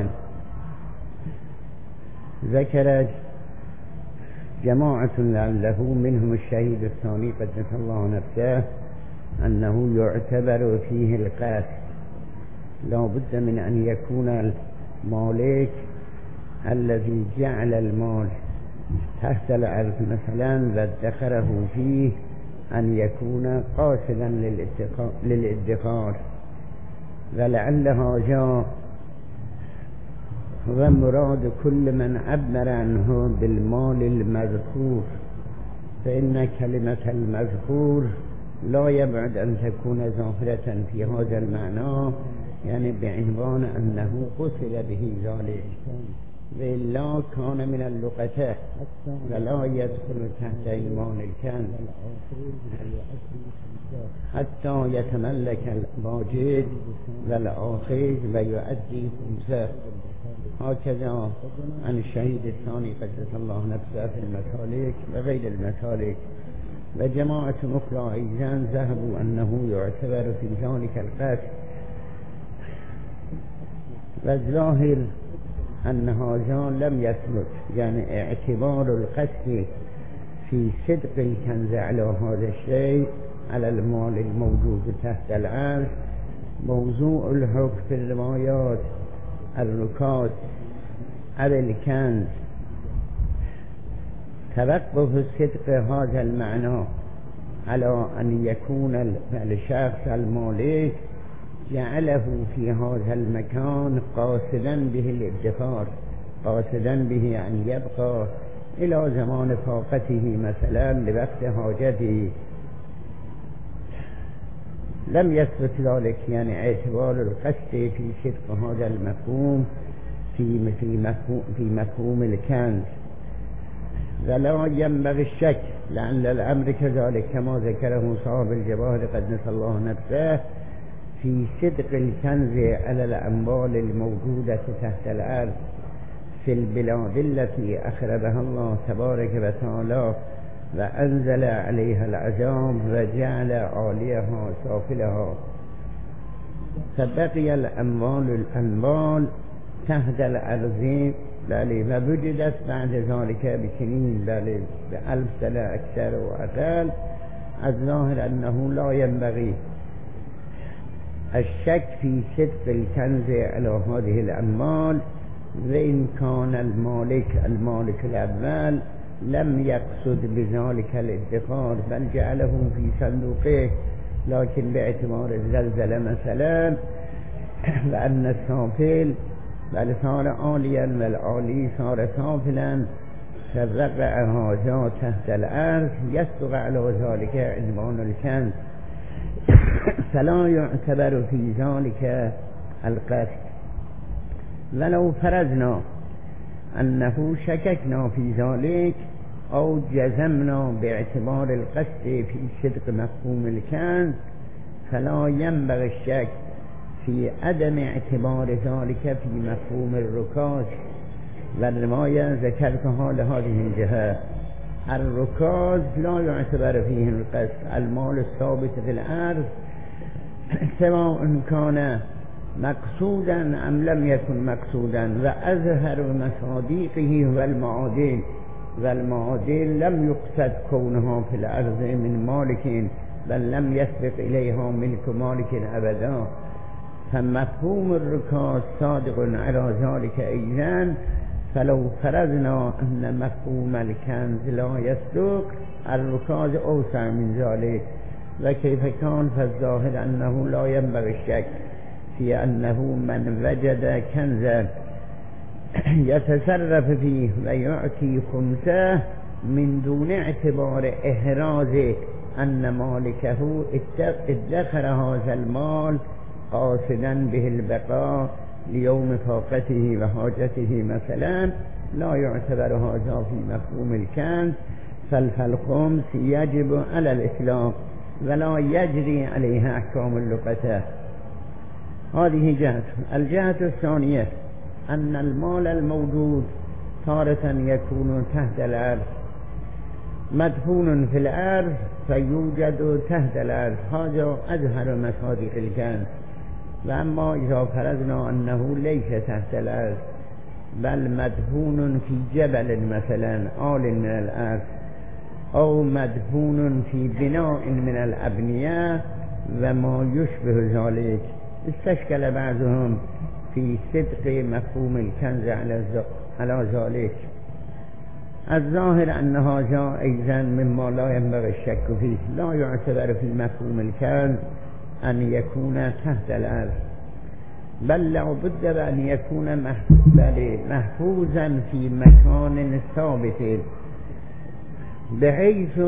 ذكرت جماعة لعله منهم الشهيد الثاني قدس الله نفسه أنه يعتبر فيه القصد، لا بد من أن يكون المالك الذي جعل المال تحت الأرض مثلا وادخره فيه أن يكون قاصدا للادخار، ولعلها جاء هو مراد كل من عبر عنه بالمال المذكور، فإن كلمة المذكور لا يبعد أن تكون ظاهرة في هذا المعنى، يعني بعنوان أنه قصد به ذلك، وإلا كان من اللقطة ولا يدخل تحت إيمان الكنز حتى يتملك الواجد والآخذ ويؤدي خمسه. هكذا عن الشهيد الثاني قدس الله نفسه في المسالك وغير المسالك. وجماعة أخرى أيضا ذهبوا أنه يعتبر في ذلك القصد، والظاهر أن هذا لم يثبت، يعني اعتبار القصد في صدق الكنز على هذا الشيء على المال الموجود تحت الأرض موضوع الحكم في الروايات الركاز على الكنز. توقف صدق هذا المعنى على أن يكون الشخص المالك جعله في هذا المكان قاصدا به الادخار، قاصدا به أن يبقى إلى زمان فاقته مثلا لوقت حاجته. لم يثبت ذلك، يعني اعتبار القصد في صدق هذا المفهوم في في مفهوم في مفهوم الكنز، ولا ينبغي الشك لأن الأمر كذلك كما ذكره صاحب الجواهر قدس الله نفسه في صدق الكنز على الأموال الموجودة تحت الأرض في البلاد التي أخربها الله تبارك وتعالى وأنزل عليها العذاب وجعل عاليها سافلها، فبقي الأموال الأموال تحت الأرض بل ووجدت بعد ذلك بسنين بل بألف سنة أكثر وأقل. الظاهر أنه لا ينبغي الشك في صدق الكنز على هذه الأموال، وإن كان المالك المالك الأول لم يقصد بذلك الادخار بل جعله في صندوقه، لكن باعتبار الزلزلة مثلا وأن السافل بل صار عاليا والعالي صار سافلا فوقع هذا تحت الأرض يصدق على ذلك عنوان الكنز، فلا يعتبر في ذلك القصد. ولو فرضنا أنه شككنا في ذلك أو جزمنا باعتبار القصد في صدق مفهوم الكنز فلا ينبغي الشك في عدم اعتبار ذلك في مفهوم الركاز. والرواية ذكرتها لهذه الجهة. الركاز لا يعتبر فيه القصد، المال الثابت في الأرض سواء كان مقصودا أم لم يكن مقصودا، وأظهر مصادقه هو المعادن، والمعادن لم يقصد كونها في الأرض من مالك بل لم يسبق إليها ملك مالك أبدا. فمفهوم الركاز صادق على ذلك أيضا. فلو فرضنا أن مفهوم الكنز لا يصدق الركاز أوسع من ذلك. وكيف كان؟ فالظاهر أنه لا ينبغي الشك في أنه من وجد كنزا يتصرف فيه ويعطي خمسه من دون اعتبار إحراز أن مالكه ادخر هذا المال قاصدا به البقاء ليوم فاقته وحاجته مثلا، لا يعتبر هذا في مفهوم الكنز. فالخمس يجب على الإطلاق ولا يجري عليها أحكام اللقطة. هذه جهة. الجهة الثانية أن المال الموجود تارة يكون تحت الأرض مدفون في الأرض فيوجد تحت الأرض، هذا أظهر مصادق الكنز. وأما إذا فرضنا أنه ليس تحت الأرض بل مدفون في جبل مثلا عال من الأرض أو مدفون في بناء من الأبنية وما يشبه ذلك، استشكل بعضهم في صدق مفهوم الكنز على ذلك. الظاهر أن هذا أيضا مما لا ينبغي الشك فيه. لا يعتبر في مفهوم الكنز أن يكون تحت الأرض، بل لابد أن يكون محفوظا في مكان ثابت بحيث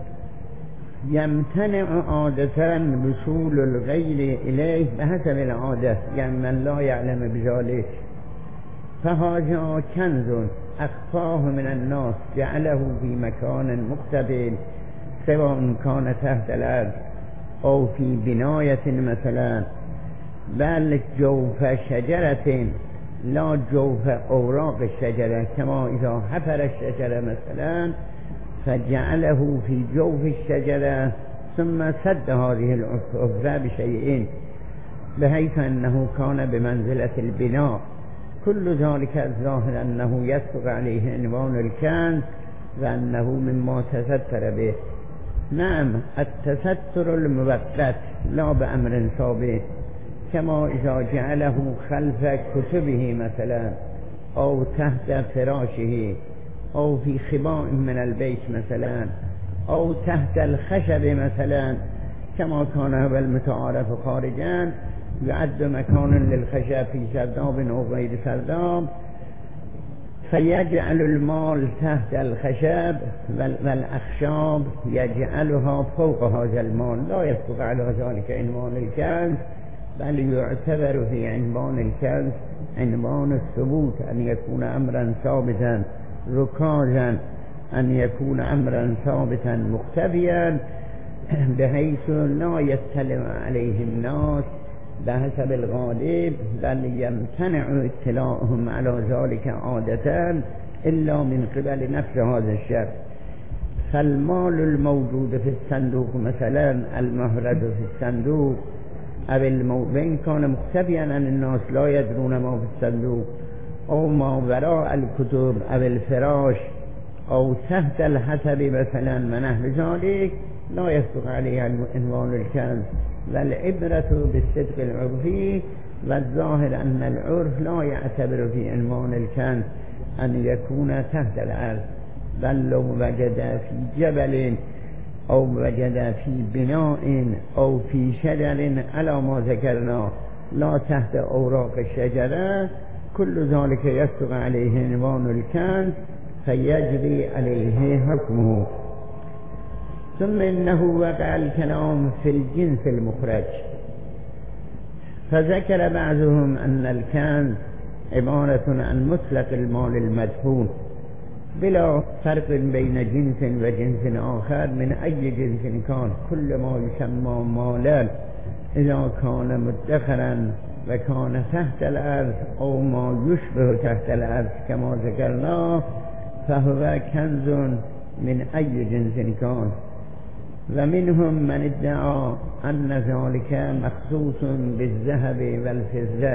يمتنع عادة وصول الغير إليه بحسب العادة، يعني من لا يعلم بذلك. فهذا كنز أخفاه من الناس جعله في مكان مختبئ سواء كان تحت الأرض أو في بناية مثلا، بل جوف شجرة لا جوف أوراق الشجرة، كما إذا حفر الشجرة مثلا فجعله في جوف الشجرة ثم سد هذه الحفرة بشيء بحيث أنه كان بمنزلة البناء. كل ذلك الظاهر أنه يسبق عليه عنوان الكنز وأنه مما تستر به. نعم، التستر المؤقت لا بأمر ثابت، كما إذا جعله خلف كتبه مثلا أو تحت فراشه أو في خباء من البيت مثلا أو تحت الخشب مثلا، كما كان هو المتعارف خارجا يعد مكان للخشب في سرداب أو غير سرداب، فيجعل المال تحت الخشب والأخشاب يجعلها فوق هذا المال. لا يسبق على ذلك عنوان الكنز، بل يعتبر في عنوان الكنز عنوان الثبوت، أن يكون أمرا ثابتا ركازا، أن يكون أمرا ثابتا مختفيا بحيث لا يطلع عليه الناس بحسب الغالب، بل يمتنع اطلاعهم على ذلك عادة إلا من قبل نفس هذا الشر. فالمال الموجود في الصندوق مثلا المهرد في الصندوق أو الموضوع كان مختفيا عن الناس لا يدرون ما في الصندوق أو ما وراء الكتب أو الفراش أو تحت الحسب مثلا ونحو ذلك، لا يسبق عليه عنوان الكنز. والعبرة بالصدق العرفي، والظاهر أن العرف لا يعتبر في عنوان الكنز أن يكون تحت الأرض، بل لو وجد في جبل أو وجد في بناء أو في شجر على ما ذكرنا لا تحت أوراق الشجرة، كل ذلك يسبق عليه عنوان الكنز فيجري عليه حكمه. ثم إنه وقع الكلام في الجنس المخرج، فذكر بعضهم أن الكنز عبارة عن مطلق المال المدفون بلا فرق بين جنس وجنس آخر من أي جنس كان، كل ما يسمى مالا إذا كان مدخرا وكان تحت الأرض أو ما يشبه تحت الأرض كما ذكرنا فهو كنز من أي جنس كان. ومنهم من ادعى أن ذلك مخصوص بالذهب والفضة،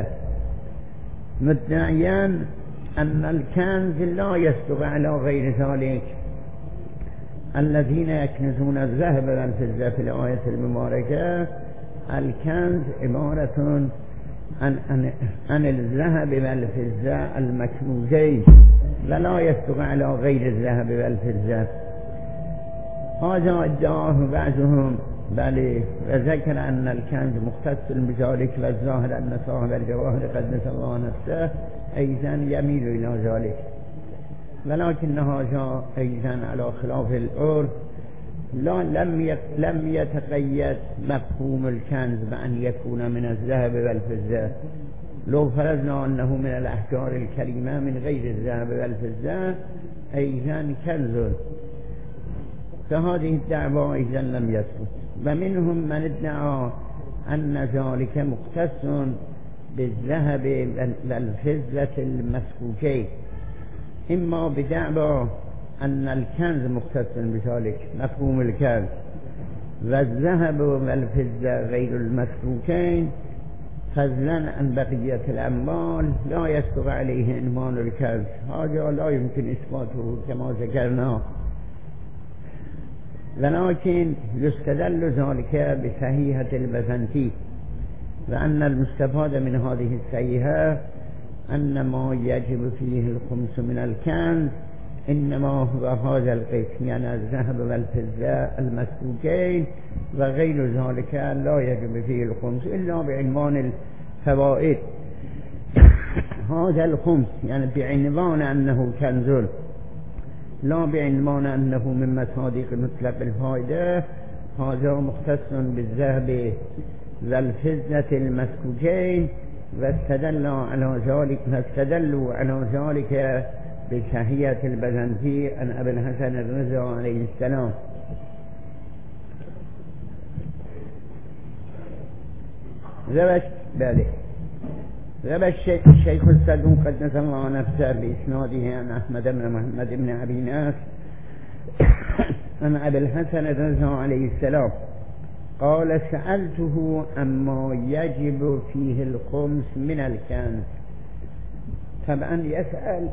مدعيا أن الكنز لا يسبق على غير ذلك، الذين يكنزون الذهب والفضة في الآية المباركة. الكنز عبارة عن, عن, عن الذهب والفضة المكنوزين ولا يصدق على غير الذهب والفضة. هذا ادعاه بعضهم، بل وذكر أن الكنز مختص بذلك، والظاهر أن صاحب الجواهر قدس الله نفسه أيضا يميل إلى ذلك، ولكن هذا أيضا على خلاف العرف. لا لم لم يتقيد مفهوم الكنز بأن يكون من الذهب والفضة. لو فرضنا أنه من الأحجار الكريمة من غير الذهب والفضة أيضا كنز، فهذه الدعوة أيضا لم يثبت. ومنهم من ادعى أن ذلك مختص بالذهب والفضة المسكوكين، إما بدعوى أن الكنز مختص بذلك مفهوم الكنز، والذهب والفضة غير المسكوكين فضلا عن بقية الأموال لا يصدق عليه عنوان الكنز. هذا لا يمكن إثباته كما ذكرنا، ولكن يستدل ذلك بصحيحة البزنطي، وأن المستفاد من هذه الصحيحة أن ما يجب فيه الخمس من الكنز إنما هو هذا القسم، يعني الذهب والفضة المسكوكين، وغير ذلك لا يجب فيه الخمس إلا بعنوان الفوائد. هذا الخمس يعني بعنوان أنه كنز، لا بعنوان أنه من مصادق مطلق الفائدة. هذا مختص بالذهب والفضة المسكوكين، واستدلوا على ذلك واستدلوا على ذلك بصحيحة البزنطي عن أبي الحسن الرضا عليه السلام. ذبش بالي ذبش الشيخ الصدوق قدس الله نفسه بإسناده عن أحمد بن محمد بن أبي ناس عن أبي الحسن الرضا عليه السلام قال: سألته عما يجب فيه الخمس من الكنز. طبعا يسأل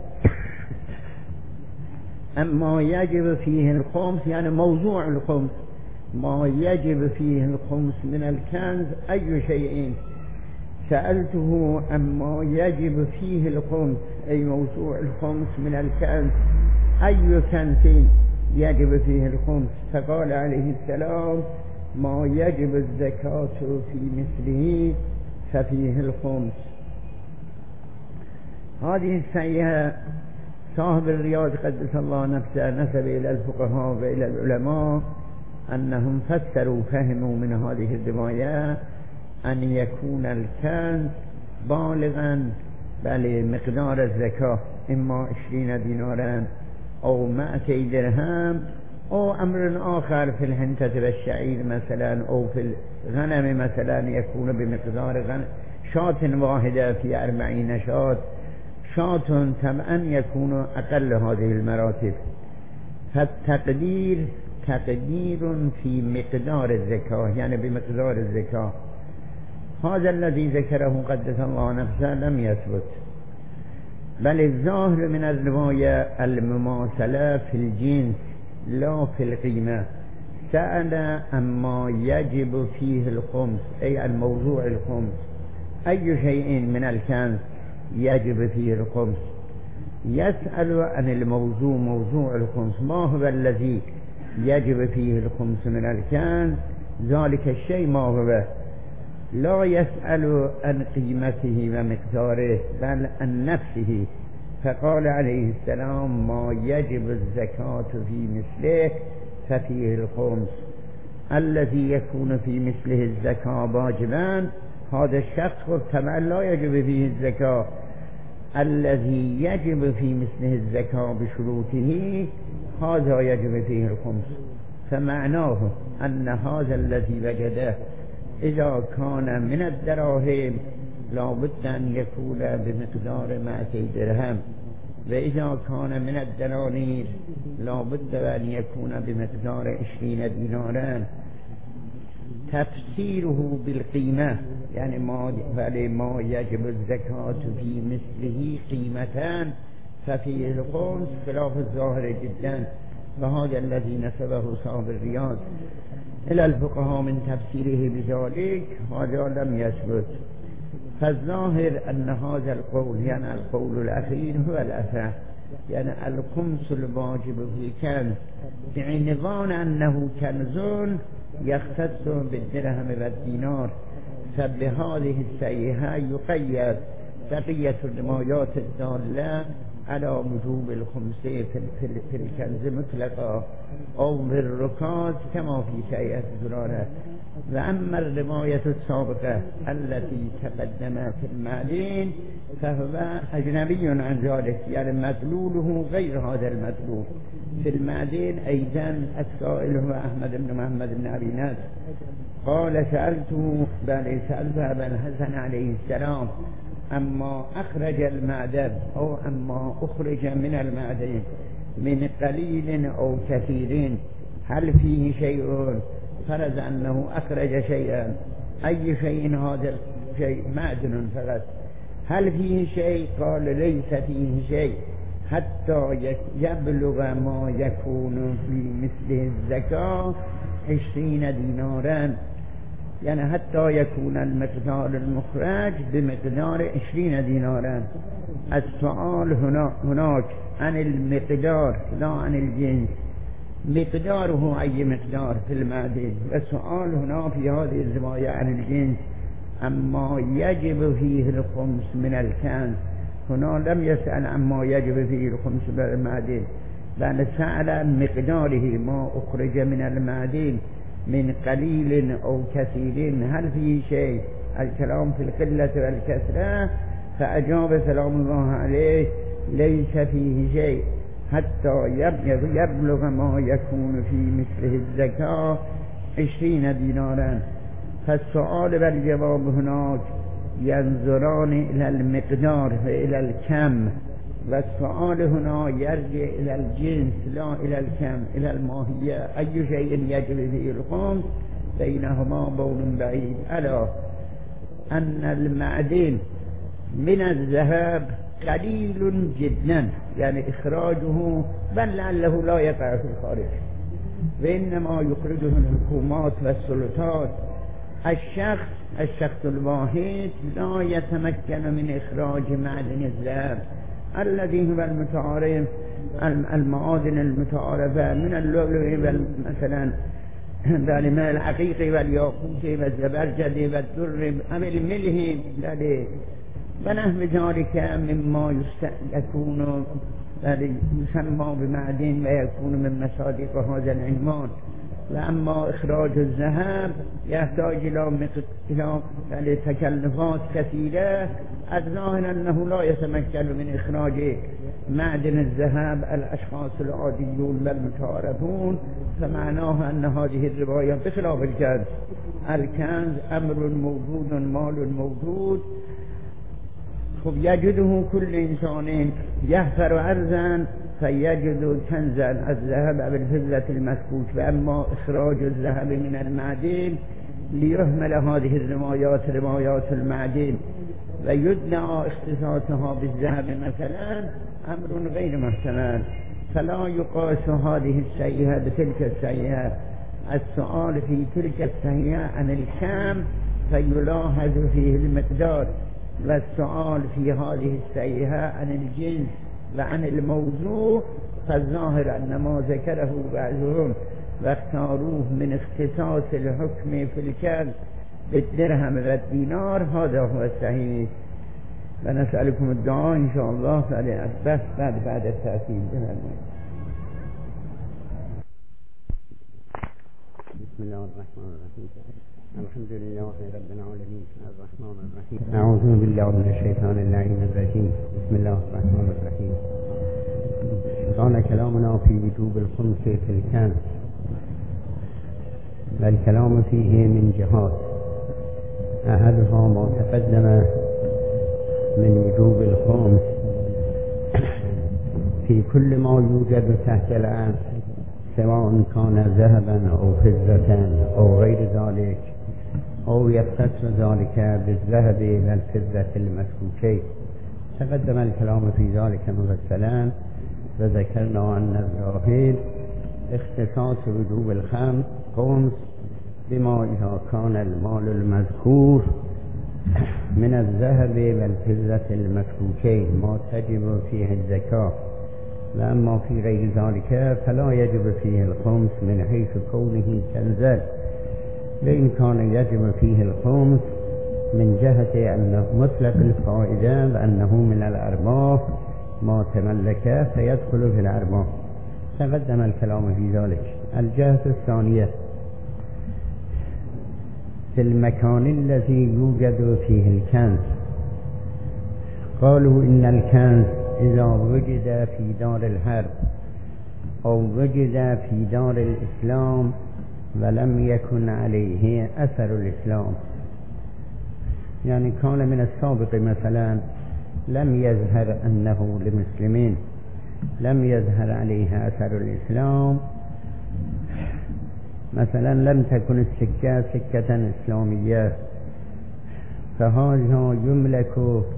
أما يجب فيه الخمس يعني موضوع الخمس، ما يجب فيه الخمس من الكنز أي شيء. سألته أما يجب فيه الخمس أي موضوع الخمس من الكنز أي كنز يجب فيه الخمس، فقال عليه السلام: ما يجب الزكاة في مثله ففيه الخمس. هذه السيئة صاحب الرياض قدس الله نفسه نسب إلى الفقهاء وإلى العلماء أنهم فسروا فهموا من هذه الرواية أن يكون الكنز بالغا بل مقدار الزكاة، إما عشرين دينارا أو مائتي درهم، أو أمر آخر في الحنطة والشعير مثلا، أو في الغنم مثلا يكون بمقدار غنم شاة واحدة في أربعين شاة، شاة طبعا يكون أقل هذه المراتب. فالتقدير تقدير في مقدار الزكاة يعني بمقدار الزكاة. هذا الذي ذكره قدس الله نفسه لم يثبت، بل الظاهر من الرواية المماثلة في الجنس لا في القيمة. سأل أما يجب فيه الخمس أي الموضوع الخمس، أي شيء من الكنز يجب فيه الخمس. يسأل عن الموضوع موضوع الخمس، ما هو الذي يجب فيه الخمس من الكنز، ذلك الشيء ما هو. لا يسأل عن قيمته ومقداره بل عن نفسه. فقال عليه السلام: ما يجب الزكاة في مثله ففيه الخمس. الذي يكون في مثله الزكاة واجبا هذا الشخص طبعا لا يجب فيه الزكاة. الذي يجب في مثله الزكاة بشروطه هذا يجب فيه الخمس. فمعناه أن هذا الذي وجده إذا كان من الدراهم لا بد أن يكون بمقدار مائتي درهم، وإذا كان من الدنانير لا بد أن يكون بمقدار عشرين دينارا. تفسيره بالقيمة يعني ما ما يجب الزكاة في مثله قيمتان ففيه الخمس خلاف الظاهر جدا. وهذا الذي نسبه صاحب الرياض إلى الفقهاء من تفسيره بذلك هذا لم يثبت. فالظاهر أن هذا القول يعني القول الأخير هو الأصح، يعني الخمس الواجب في كنز بعنوان أنه كنز يختص بالدرهم والدينار، فبهذه الصيحة يقيد بقية الروايات الدالة على وجوب الخمس في الكنز مطلقا أو في الركاز كما في شيئة زرارة. وأما الرواية السابقة التي تقدمت في المعدين فهو أجنبي عن ذلك، يعني مدلوله غير هذا المدلول. في المعدين أيضا السائل هو أحمد بن محمد بن أبي نصر قال سألته بل سألت أبا الحسن عليه السلام أما أخرج المعدن أو أما أخرج من المعدن من قليل أو كثير هل فيه شيء؟ فرض أنه أخرج شيئا، أي شيء هذا الشيء؟ معدن فقط. هل فيه شيء؟ قال ليس فيه شيء حتى يبلغ ما يكون في مثل الزكاة عشرين دينارا، يعني حتى يكون المقدار المخرج بمقدار عشرين دينارا. السؤال هنا هناك عن المقدار لا عن الجنس، مقداره أي مقدار في المعدن، والسؤال هنا في هذه الرواية عن الجنس. أما يجب فيه الخمس من الكنز، هنا لم يسأل عما يجب فيه الخمس من المعدن، بل سأل عن مقداره ما أخرج من المعدن من قليل أو كثير هل فيه شيء. الكلام في القلة والكثرة، فأجاب سلام الله عليه ليس فيه شيء حتى يبلغ ما يكون في مثله الزكاة عشرين دينارا. فالسؤال والجواب هناك ينظران إلى المقدار وإلى الكم، والسؤال هنا يرجع إلى الجنس لا إلى الكم، إلى الماهية. أي شيء يجب فيه الخمس بينهما بون بعيد، ألا أن المعدن من الذهب قليل جدا، يعني إخراجه بل لعله لا يقع في الخارج، وإنما يخرجه الحكومات والسلطات. الشخص الشخص الواحد لا يتمكن من إخراج معدن الذهب الذي هو المتعارف المعادن المتعارفة من اللؤلؤ مثلا بالماء الحقيقي والياقوت والزبرجد والدر أم الملح ونحو ذلك مما يكون يسمى بمعدن ويكون من مصادق هذا العنوان. وأما إخراج الذهب يحتاج إلى تكلفات كثيرة، الظاهر أنه لا يتمكن من إخراج معدن الذهب الأشخاص العاديون والمتعارفون، فمعناه أن هذه الرواية بخلاف الكنز. الكنز أمر موجود مال موجود، خب يجده كل إنسان يحفر أرضا فيجد كنزا الذهب بالفضة المسكوت. وأما إخراج الذهب من المعدن ليهمل هذه الروايات روايات المعدن ويدعى اختصاصها بالذهب مثلا أمر غير محتمل، فلا يقاس هذه الشيئة بتلك الشيئة. السؤال في تلك الشيئة عن الكم فيلاحظ فيه المقدار، والسؤال في هذه الشيئة عن الجنس وعن الموضوع، فالظاهر أن ما ذكره بعضهم واختاروه من اختصاص الحكم في الكنز بالدرهم والدينار هذا هو الصحيح. ونسألكم الدعاء إن شاء الله بس بعد بعد التأكيد. بسم الله الرحمن الرحيم. الحمد لله رب العالمين الرحمن الرحيم. أعوذ بالله من الشيطان اللعين الرجيم. بسم الله الرحمن الرحيم. كان كلامنا في وجوب الخمس في الكنز، والكلام فيه من جهات. أحدها ما تقدم من وجوب الخمس في كل ما يوجد تحت الأرض، سواء كان ذهبا أو فضة أو غير ذلك، أو يختص ذلك بالذهب والفضة المسكوتين. تقدم الكلام في ذلك مفصلا، وذكرنا أن الظاهر اختصاص وجوب الخمس خمس بما إذا كان المال المذكور من الذهب والفضة المسكوكين ما تجب فيه الزكاة، وأما في غير ذلك فلا يجب فيه الخمس من حيث كونه كنزا، وإن كان يجب فيه الخمس من جهة أنه مطلق الفائدة وأنه من الأرباح ما تملك فيدخل في الأرباح. تقدم الكلام في ذلك. الجهة الثانية في المكان الذي يوجد فيه الكنز. قالوا إن الكنز إذا وجد في دار الحرب أو وجد في دار الإسلام ولم يكن عليه أثر الإسلام، يعني كان من السابق مثلا لم يظهر أنه لمسلمين، لم يظهر عليه أثر الإسلام، مثلا لم تكن السكة سكة إسلامية، فهذا يملك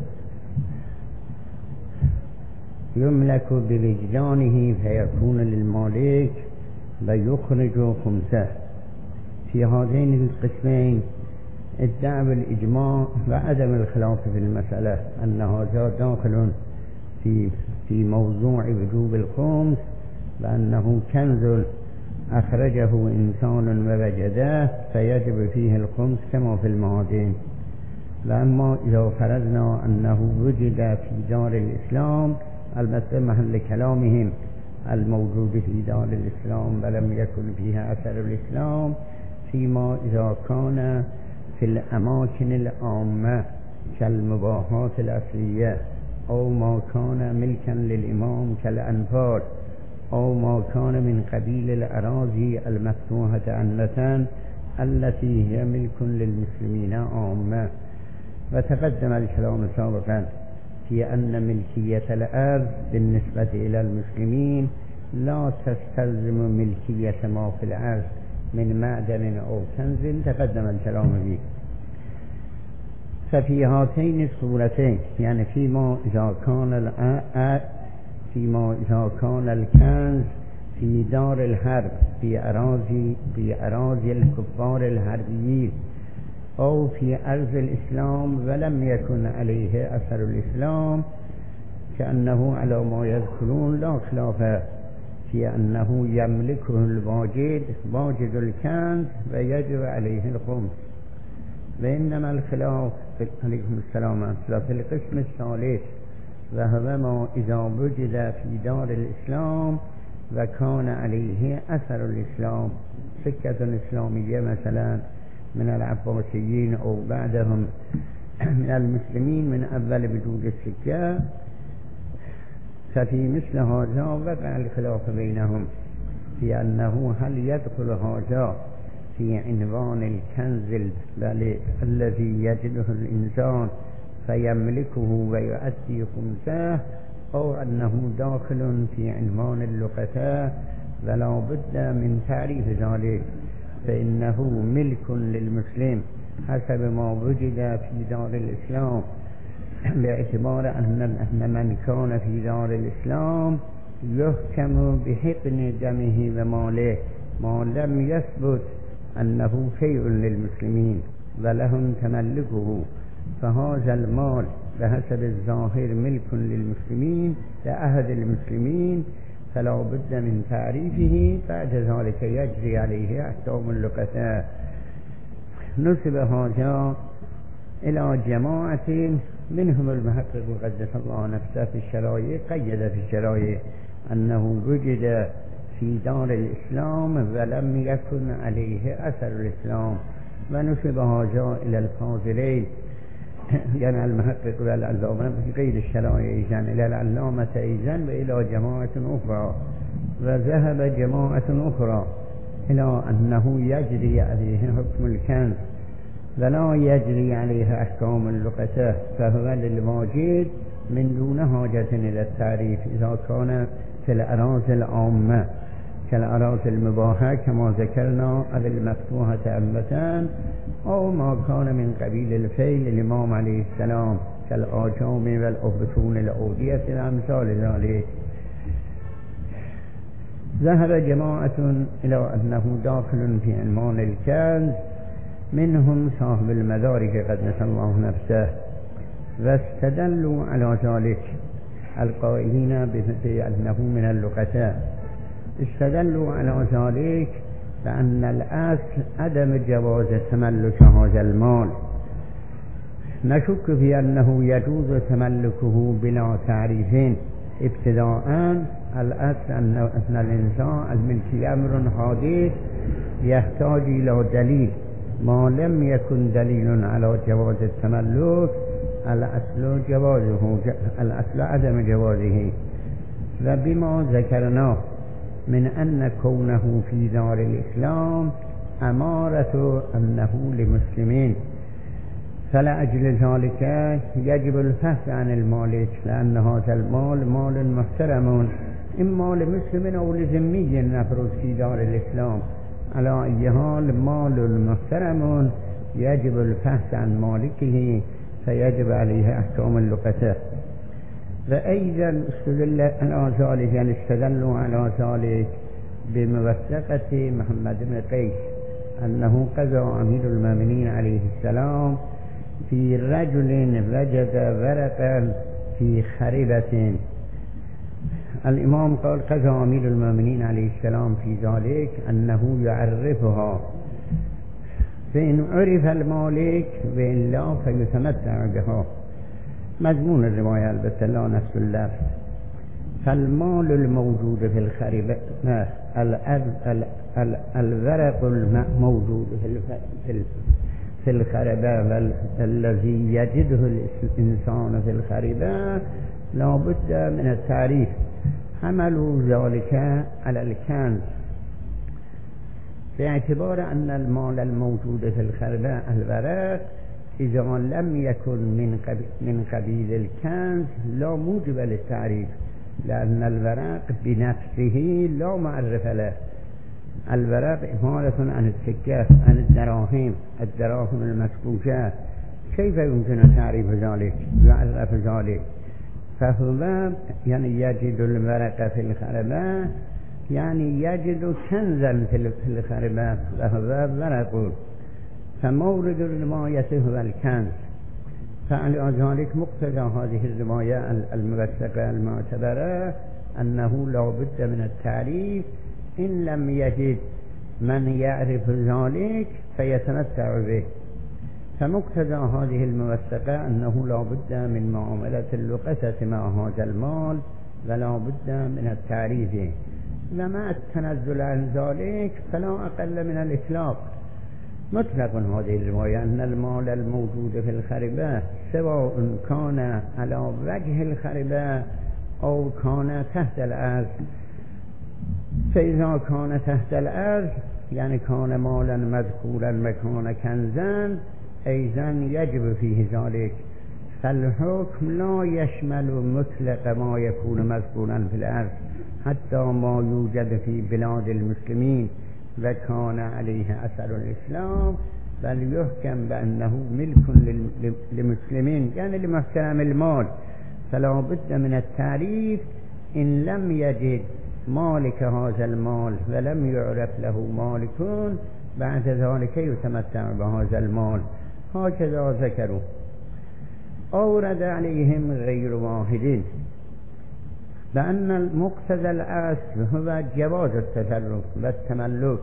يملك بوجدانه فيكون للمالك ويخرج خمسه. في هذين القسمين ادعى بالإجماع وعدم الخلاف في المسألة أن هذا داخل في في موضوع وجوب الخمس، وأنه كنز أخرجه إنسان ووجده فيجب فيه الخمس كما في المعادن. لأما إذا فرضنا أنه وجد في دار الإسلام، البته محل كلامهم الموجود في دار الإسلام ولم يكن فيها أثر الإسلام، فيما إذا كان في الأماكن العامة كالمباحات الأصلية، أو ما كان ملكا للإمام كالأنفال، أو ما كان من قبيل الأراضي المفتوحة عامة التي هي ملك للمسلمين عامة. وتقدم الكلام سابقا في أن ملكية الأرض بالنسبة إلى المسلمين لا تستلزم ملكية ما في الأرض من معدن أو كنز، تقدم الكلام به. ففي هاتين الصورتين، يعني فيما إذا كان فيما إذا كان الكنز في دار الحرب في أراضي في أراضي الكفار الحربيين أو في أرض الإسلام ولم يكن عليه أثر الإسلام، كأنه على ما يذكرون لا خلاف في أنه يملكه الواجد واجد الكنز ويجب عليه الخمس. وإنما الخلاف عليكم السلام في القسم الثالث، وهو ما إذا وجد في دار الإسلام وكان عليه أثر الإسلام، سكة إسلامية مثلا من العباسيين أو بعدهم من المسلمين من أول وجود السكة، ففي مثل هذا وقع الخلاف بينهم في أنه هل يدخل هذا في عنوان الكنز الذي يجده الإنسان فيملكه ويؤدي خمسه، أو أنه داخل في عنوان اللقطة، ولا بد من تعريف ذلك، فإنه ملك للمسلم حسب ما وجد في دار الإسلام، باعتبار أن من كان في دار الإسلام يحكم بحقن دمه وماله ما لم يثبت أنه شيء للمسلمين ولهم تملكه، فهذا المال بحسب الظاهر ملك للمسلمين لأحد المسلمين، فلا بد من تعريفه، بعد ذلك يجري عليه أحكام اللقطة. نسب هذا إلى جماعة منهم المحقق قدس الله نفسه في الشرائع، قيد في الشرائع أنه وجد في دار الإسلام ولم يكن عليه أثر الإسلام، ونسب هذا إلى الفاضلين، يعني المحقق والعلامة في غير الشرائع، يعني إلى العلامة أيضا وإلى جماعة أخرى. وذهب جماعة أخرى إلى أنه يجري عليه حكم الكنز ولا يجري عليه أحكام اللقطة، فهو للواجد من دون حاجة إلى التعريف إذا كان في الأراضي العامة كالأراضي المباحة كما ذكرنا أو المفتوحة عامة، أو ما كان من قبيل الفيل الإمام عليه السلام كالآجام والأبطون الأودية الأمثال ذلك. ذهب جماعة إلى أنه داخل في عنوان الكنز، منهم صاحب المدارك قدس الله نفسه، واستدلوا على ذلك القائلين بأنه من اللقطاء، استدلوا على ذلك بأن الأصل عدم جواز تملك هذا المال، نشك في أنه يجوز تملكه بلا تعريف. ابتداءً الأصل أن الإنسان الملكية أمر حادث يحتاج إلى دليل، ما لم يكن دليل على جواز التملك الأصل جوازه، الأصل عدم جوازه. وبما ذكرناه من أن كونه في دار الإسلام أمارة أنه لمسلمين، فلأجل ذلك يجب الفحص عن المالك، لأن هذا المال مال محترم، إما لمسلم أو لذمي نفرض في دار الإسلام، على أي حال مال محترم يجب الفحص عن مالكه، فيجب عليه أحكام اللقطاء. وأيضا استدل على ذلك، يعني استدلوا على ذلك بموثقة محمد بن قيس أنه قضى أمير المؤمنين عليه السلام في رجل وجد ورقا في خريبة. الإمام قال قضى أمير المؤمنين عليه السلام في ذلك أنه يعرفها، فإن عرف المالك وإلا فيتمتع بها. مضمون الرواية البتة لا نفس اللفظ. فالمال الموجود في الخريبة، الورق الموجود في في الخريبة الذي يجده الإنسان في الخريبة لا بد من التعريف. حملوا ذلك على الكنز باعتبار أن المال الموجود في الخريبة الورق إذا لم يكن من قبيل الكنز لا موجب للتعريف، لأن الورق بنفسه لا معرف له. الورق عبارة عن السكة، عن الدراهم، الدراهم المسكوكة، كيف يمكن تعريف ذلك ويعرف ذلك؟ فهو يعني يجد الورق في الخريبة، يعني يجد كنزا في الخريبة وهو ورق، فمورد الرواية هو الكنز. فعلى ذلك مقتضى هذه الرواية الموثقة المعتبرة أنه لا بد من التعريف، إن لم يجد من يعرف ذلك فيتمتع به. فمقتضى هذه الموثقة أنه لا بد من معاملة اللقطة مع هذا المال ولا بد من التعريف، ومع التنزل عن ذلك فلا أقل من الإطلاق. مطلق هذه الرواية أن المال الموجود في الخريبة سواء كان على وجه الخريبة أو كان تحت الأرض، فإذا كان تحت الأرض يعني كان مالا مذكورا وكان كنزا أيضا يجب فيه ذلك. فالحكم لا يشمل مطلق ما يكون مذكورا في الأرض حتى ما يوجد في بلاد المسلمين وكان عليه أثر الإسلام، بل يحكم بأنه ملك للمسلمين يعني لمحترم المال، فلا بد من التعريف. إن لم يجد مالك هذا المال ولم يعرف له مالك بعد ذلك يتمتع بهذا المال، هكذا ذكروا. أورد عليهم غير واحد بأن المقتضى الأصل هو جواز التصرف والتملك،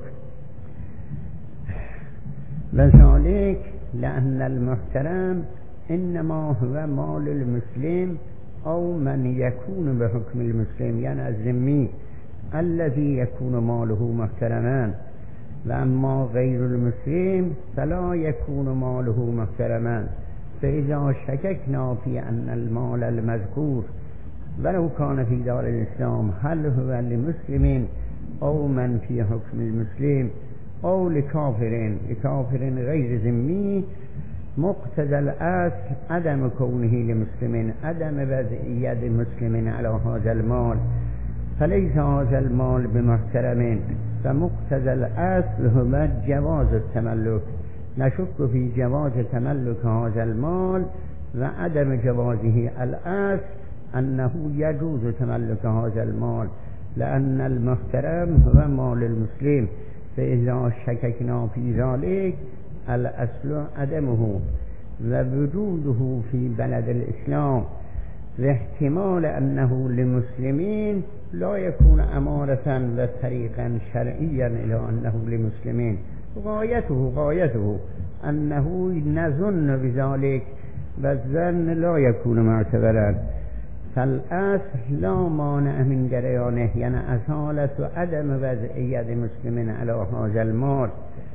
وذلك لأن المحترم إنما هو مال المسلم أو من يكون بحكم المسلم يعني الذمي الذي يكون ماله محترما، وأما غير المسلم فلا يكون ماله محترما. فإذا شككنا في أن المال المذكور ولو كان في دار الإسلام هل هو لمسلم أو من في حكم المسلم أو لكافر لكافر غير ذمي، مقتضى الأصل عدم كونه لمسلم، عدم وضعية مسلم على هذا المال، فليس هذا المال بمحترم. فمقتضى الأصل هو جواز التملك، نشك في جواز تملك هذا المال وعدم جوازه. الأصل أنه يجوز تملك هذا المال، لأن المحترم هو مال المسلم، فإذا شككنا في ذلك الأصل عدمه ووجوده في بلد الإسلام، واحتمال أنه لمسلمين لا يكون أمارة وطريقا شرعيا إلى أنه لمسلمين. غايته غايته أنه نظن بذلك، والظن لا يكون معتبرا. فالأصل لا مانع من جريانه، يعني أصالة عدم وضعية مسلمين على هذا المال،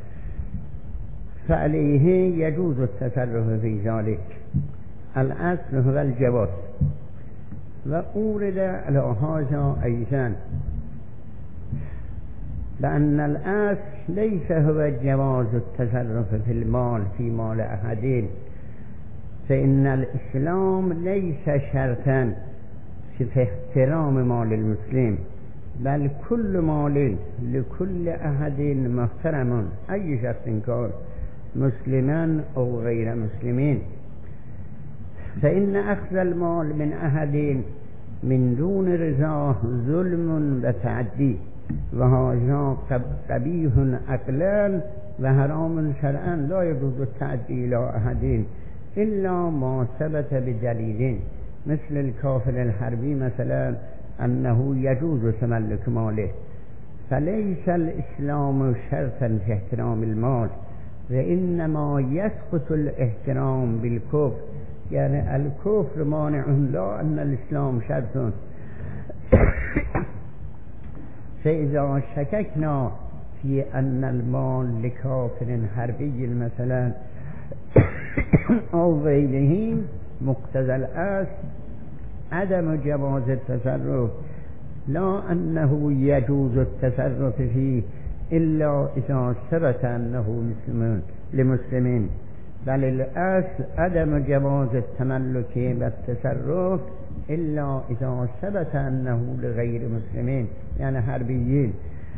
فعليه يجوز التصرف في ذلك. الأصل هو الجواز. وأورد على هذا أيضا لأن الأصل ليس هو جواز التصرف في المال في مال أحدين، فإن الإسلام ليس شرطا في احترام مال المسلم، بل كل مال لكل أحد محترم، أي شخص كان مسلما أو غير مسلمين. فإن أخذ المال من أحد من دون رضاه ظلم وتعدي، وهذا قبيح عقلا وحرام شرعا. لا يجوز التعدي إلى أحد إلا ما ثبت بدليل، مثل الكافر الحربي مثلا أنه يجوز تملك ماله. فليس الإسلام شرطا في احترام المال، وإنما يسقط الاحترام بالكفر، يعني الكفر مانع، لا أن الإسلام شرط. فإذا شككنا في أن المال لكافر حربي مثلا أو غيره، مقتضى الأصل عدم جواز التصرف، لا أنه يجوز التصرف فيه إلا إذا ثبت أنه مسلم لمسلمين، بل الأصل عدم جواز التملك والتصرف إلا إذا ثبت أنه لغير مسلمين، يعني حربيين.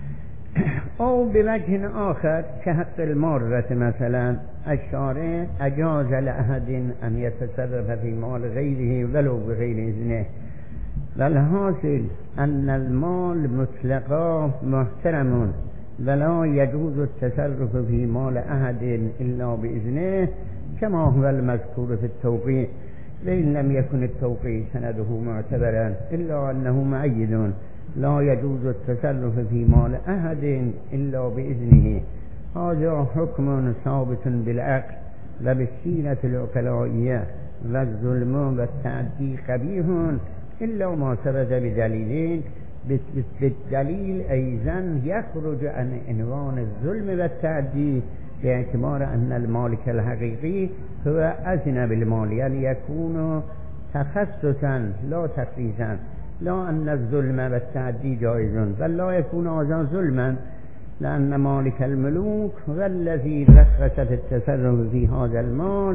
أو بوجه آخر كحق المارة مثلا، الشارع أجاز لأحد أن يتصرف في مال غيره ولو بغير إذنه، والحاصل أن المال مطلقا محترم، ولا يجوز التصرف في مال أحد إلا بإذنه، كما هو المذكور في التوقيع. وإن لم يكن التوقيع سنده معتبرا إلا أنه معيد، لا يجوز التصرف في مال أحد إلا بإذنه. هذا حكم ثابت بالعقل وبالسيرة العقلائية، والظلم والتعدي قبيح إلا ما ثبت بدليلين. بالدليل أيضا يخرج عن عنوان الظلم والتعدي، باعتبار أن المالك الحقيقي هو أذن بالمال، يعني يكون تخصصا لا تخصيصا، لا أن الظلم والتعدي جائز، بل لا يكون هذا ظلما، لأن مالك الملوك هو الذي رخص في التصرف في هذا المال،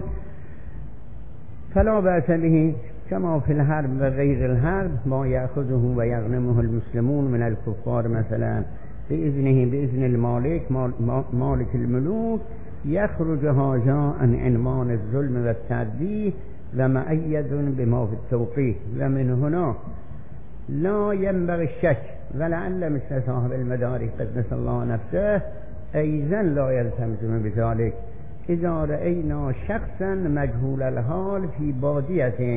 فلا بأس به. كما في الحرب وغير الحرب ما يأخذه ويغنمه المسلمون من الكفار مثلا بإذنه، بإذن المالك مالك الملوك، يخرج هذا عن عنوان الظلم والتعدي ومؤيد بما في التوقيت. ومن هنا لا ينبغي الشك، ولعل مثل صاحب المدارك قدس الله نفسه أيضا لا يلتزم بذلك. إذا رأينا شخصا مجهول الحال في بادية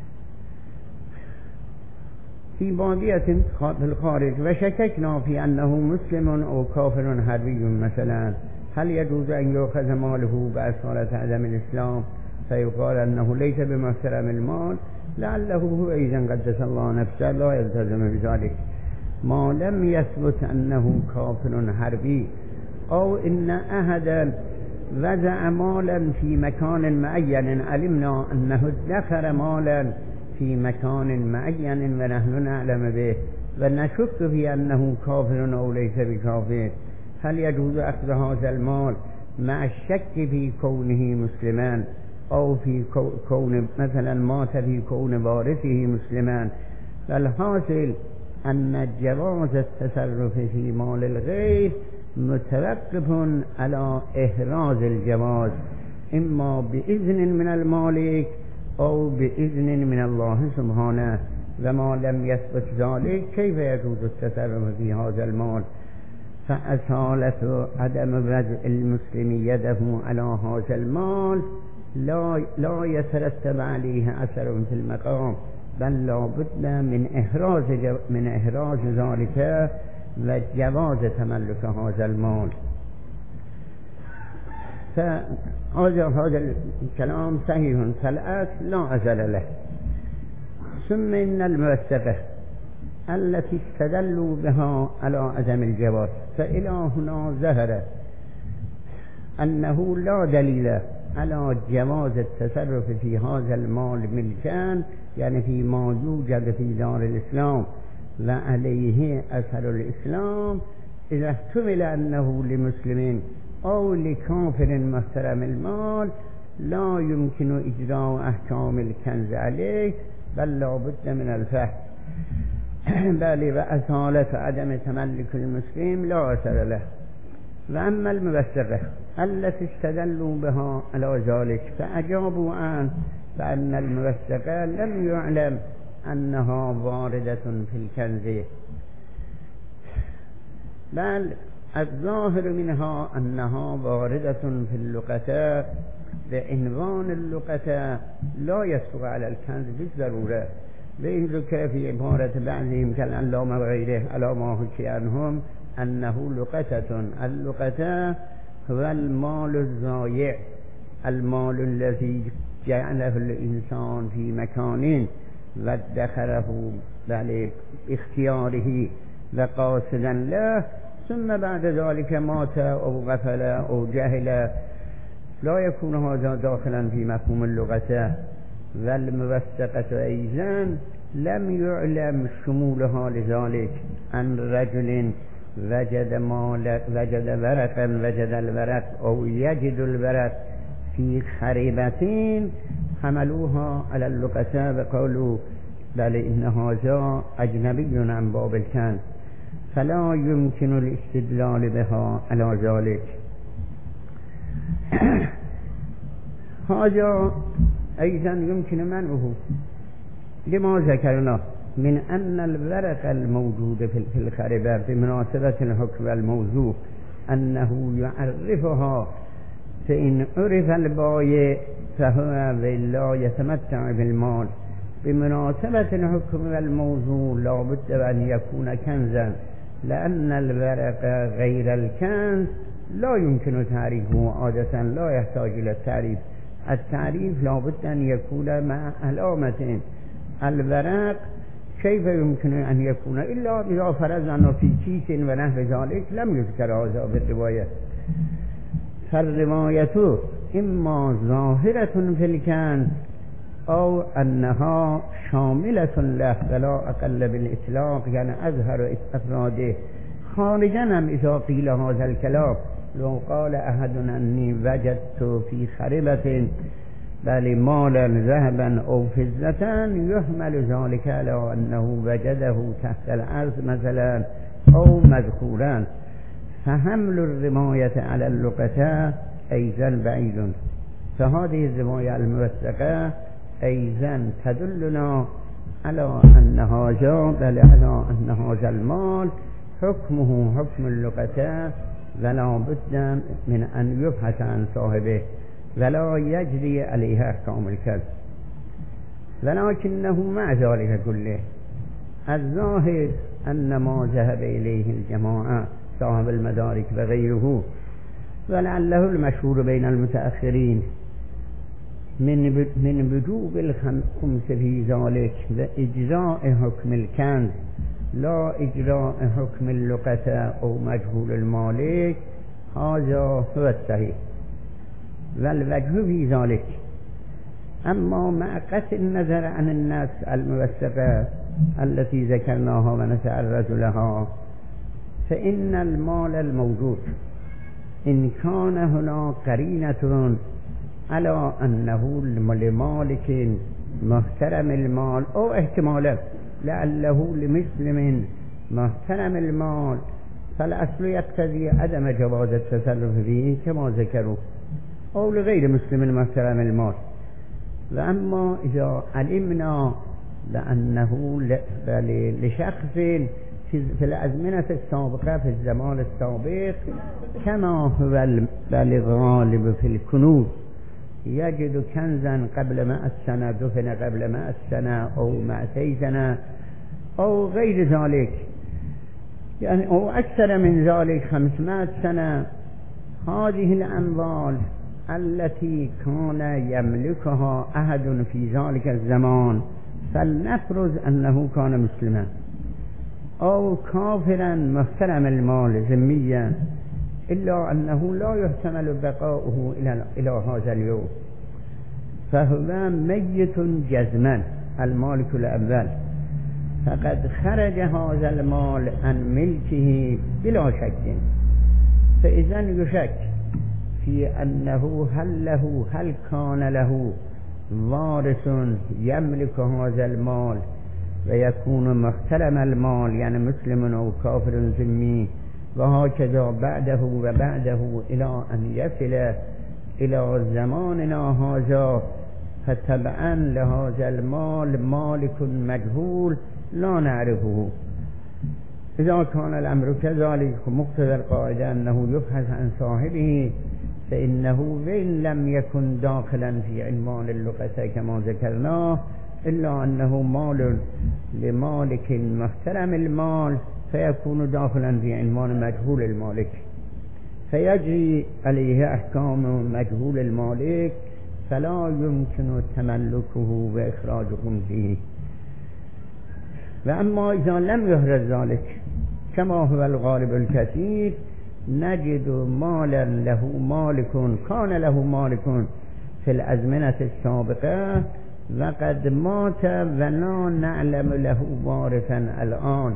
في بادية في الخارج وشككنا في أنه مسلم أو كافر حربي مثلا، هل يجوز أن يأخذ ماله بأصالة عدم الإسلام فيقال أنه ليس بمحترم المال؟ لعله هو أيضا قدس الله نفسه لا يلتزم بذلك، ما لم يثبت أنه كافر حربي، أو إن أحدا وضع مالا في مكان معين، علمنا أنه ادخر مالا في مكان معين ونحن نعلم به ونشك في أنه كافر أو ليس بكافر، هل يجوز أخذ هذا المال مع الشك في كونه مسلما، أو في كون مثلا مات في كون وارثه مسلما؟ فالحاصل أن جواز التصرف في مال الغير متوقف على إحراز الجواز، إما بإذن من المالك أو بإذن من الله سبحانه. و ما لم يثبت ذلك كيف يجوز التصرف في هذا المال؟ فأصالة عدم وضع المسلم يده على هذا المال لا لا يترتب عليه أثر في المقام، بل لا بد من إحراز من إحراز ذلك وجواز تملك هذا المال. فهذا هذا الكلام صحيح، فالأصل لا أزل له. ثم إن الموثقة التي استدلوا بها على عدم الجواز، فإلى هنا ظهر أنه لا دليل على جواز التصرف في هذا المال ملكا، يعني فيما يوجد في دار الإسلام وعليه أثر الإسلام، إذا احتمل أنه لمسلم أو لكافر محترم المال لا يمكن إجراء أحكام الكنز عليه، بل لا بد من الفهم. بل وأصالة عدم تملك المسلم لا أثر له. وأما الموثقة التي استدلوا بها على ذلك فأجابوا عن بأن الموثقة لم يعلم أنها واردة في الكنز، بل الظاهر منها أنها واردة في اللقطة بعنوان اللقطة لا يسوغ على الكنز بالضرورة. وإن ذكر في عبارة بعضهم كالعلامة وغيره على ما حكي عنهم أنه لقطة. اللقطة هو المال الضائع، المال الذي جعله الإنسان في مكان وادخره باختياره وقاصدا له، ثم بعد ذلك مات أو غفل أو جهل، لا يكون هذا داخلا في مفهوم اللغة. والموثقة أيضا لم يعلم شمولها لذلك عن رجل وجد مال وجد ورقا وجد الورق أو يجد الورق في خريبتين حملوها على اللقطة وقالوا بل إن هذا أجنبي عن باب الكنز، فلا يمكن الاستدلال بها على ذلك. هذا أيضا يمكن منعه لما ذكرنا من أن الورق الموجود في الخريبة بمناسبة الحكم الموضوع أنه يعرفها، فإن عرف البايع فهو ولا يتمتع بالمال. بمناسبة الحكم الموضوع لا بد أن يكون كنزا، لأن الورق غير الكنز لا يمكن تعريفه عادة، لا يحتاج إلى التعريف. التعريف لا بد أن يكون مع علامة. الورق كيف يمكن أن يكون إلا إذا فرضنا في كيس ونحو ذلك، لم يذكر هذا في الرواية. فالرواية إما ظاهرة في الكنز أو أنها شاملة له ولا أقل بالإطلاق، يعني أظهر أفراده خارجا إذا قيل هذا الكلام. لو قال أحد أني وجدت في خريبة بل مالا ذهبا أو فضة، يحمل ذلك على أنه وجده تحت الأرض مثلا أو مذكورا، فحمل الرماية على اللقطة أيضا بعيد. فهذه الرماية الموثقة أيضا تدلنا على أن هذا بل على أن هذا المال حكمه حكم اللقطة، ولا بد من أن يبحث عن صاحبه ولا يجري عليه أحكام الكسب. ولكنه مع ذلك كله الظاهر أن ما ذهب إليه الجماعة صاحب المدارك وغيره، ولعله المشهور بين المتأخرين من من وجوب الخمس في ذلك وإجراء حكم الكنز لا إجراء حكم اللقطة أو مجهول المالك، هذا هو الصحيح. والوجه في ذلك أما مع قطع النظر عن الناس الموثقة التي ذكرناها ونتعرض لها، فإن المال الموجود إن كان هنا قرينة على أنه لمالك محترم المال أو احتمالا لعله لمسلم محترم المال، فالأصل يقتضي عدم جواز التصرف فيه كما ذكروا، أو لغير مسلم محترم المال. وأما إذا علمنا لأنه لشخص في الأزمنة السابقة في الزمان السابق كما هو الغالب في الكنوز، يجد كنزا قبل مئة سنة دفن قبل مئة سنة أو مئتي سنة أو غير ذلك، يعني أو أكثر من ذلك خمسمائة سنة. هذه الأموال التي كان يملكها أحد في ذلك الزمان، فلنفرض أنه كان مسلما أو كافرا محترم المال ذميا، إلا أنه لا يحتمل بقاؤه إلى هذا اليوم، فهو ميت جزما المالك الأول، فقد خرج هذا المال عن ملكه بلا شك. فإذا يشك في أنه هل له هل كان له وارث يملك هذا المال ويكون محترم المال، يعني مسلم أو كافر ذمي، وهكذا بعده وبعده إلى أن يصل إلى زماننا هذا، فتبعا لهذا المال مالك مجهول لا نعرفه. إذا كان الأمر كذلك مقتضى القاعدة أنه يبحث عن صاحبه، فإنه وإن لم يكن داخلا في عنوان اللقطة كما ذكرناه، إلا أنه مال لمالك محترم المال، فيكون داخلا في عنوان مجهول المالك، فيجري عليه أحكام مجهول المالك، فلا يمكن تملكه وإخراجكم فيه. وأما إذا لم يهرز ذلك كما هو الغالب الكثير، نجد مالا له مالك كان له مالك في الأزمنة السابقة وقد مات ولا نعلم له وارثا الآن،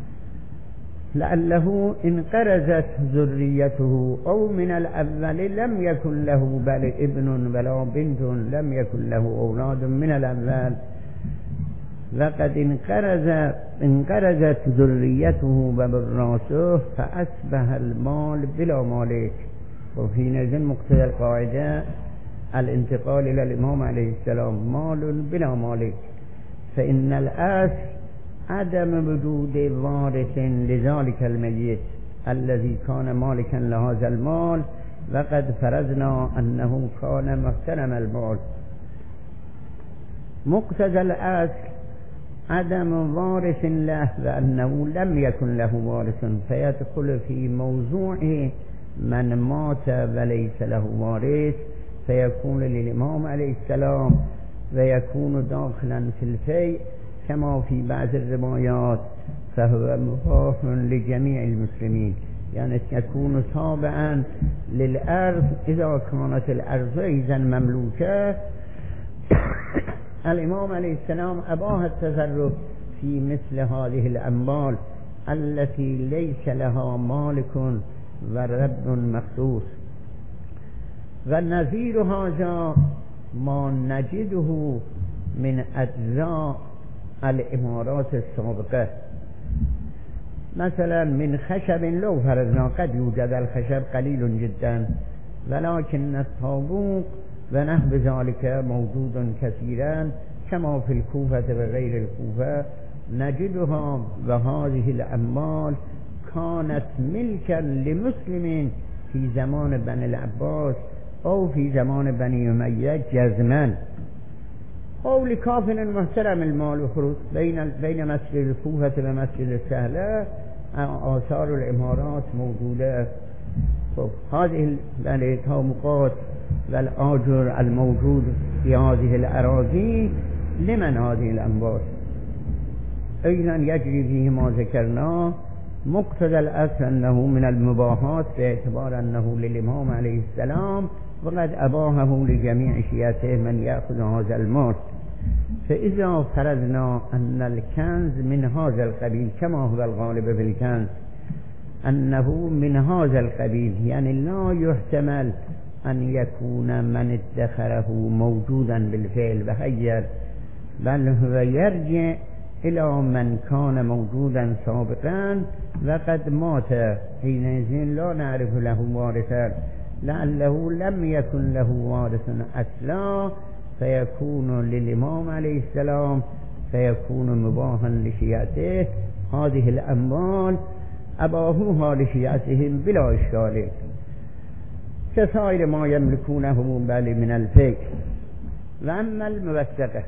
لعله انقرضت ذريته أو من الأول لم يكن له بل ابن ولا بنت، لم يكن له أولاد من الأول، وقد انقرض انقرضت ذريته وبراسه فأصبح المال بلا مالك. وفي نزل مقتضى القاعدة الانتقال إلى الإمام عليه السلام مال بلا مالك، فإن الأصل عدم وجود وارث لذلك الميت الذي كان مالكا لهذا المال، وقد فرضنا أنه كان محترم المال. مقتضى الأصل عدم وارث له وأنه لم يكن له وارث، فيدخل في موضوع من مات وليس له وارث، فيكون للإمام عليه السلام ويكون داخلا في الفيء كما في بعض الروايات، فهو مباح لجميع المسلمين، يعني يكون تابعا للأرض. إذا كانت الأرض إذا مملوكة، الإمام عليه السلام أباح التصرف في مثل هذه الأموال التي ليس لها مالك ورب مخصوص. والنظير هذا ما نجده من أجزاء الإمارات السابقة، مثلا من خشب لو فرضنا قد يوجد الخشب قليل جدا، ولكن الطابوق ونحو ذلك موجود كثيرا كما في الكوفة وغير الكوفة نجدها. وهذه الأموال كانت ملكا لمسلم في زمان بني العباس أو في زمان بني أمية جزما، أو لكافر محترم المال وخروج بين بين مسجد الكوفة ومسجد السهلة آثار الإمارات موجودة. هذه الطابقات والآجر الموجود في هذه الأراضي لمن هذه الأموال؟ أيضا يجري فيه ما ذكرناه. مقتضى الأصل أنه من المباحات باعتبار أنه للإمام عليه السلام، وقد أباحه لجميع شيعته من يأخذ هذا المال. فإذا فرضنا أن الكنز من هذا القبيل كما هو الغالب في الكنز أنه من هذا القبيل، يعني لا يحتمل أن يكون من ادخره موجودا بالفعل وخير، بل هو يرجع إلى من كان موجودا سابقا وقد مات، حينئذ لا نعرف له وارثا، لعله لم يكن له وارث أصلا، فيكون للإمام عليه السلام فيكون مباحا لشيعته هذه الأموال أباهوها لشيعتهم بلا إشكال كسائر ما يملكونه بل من الفيء. وأما الموثقة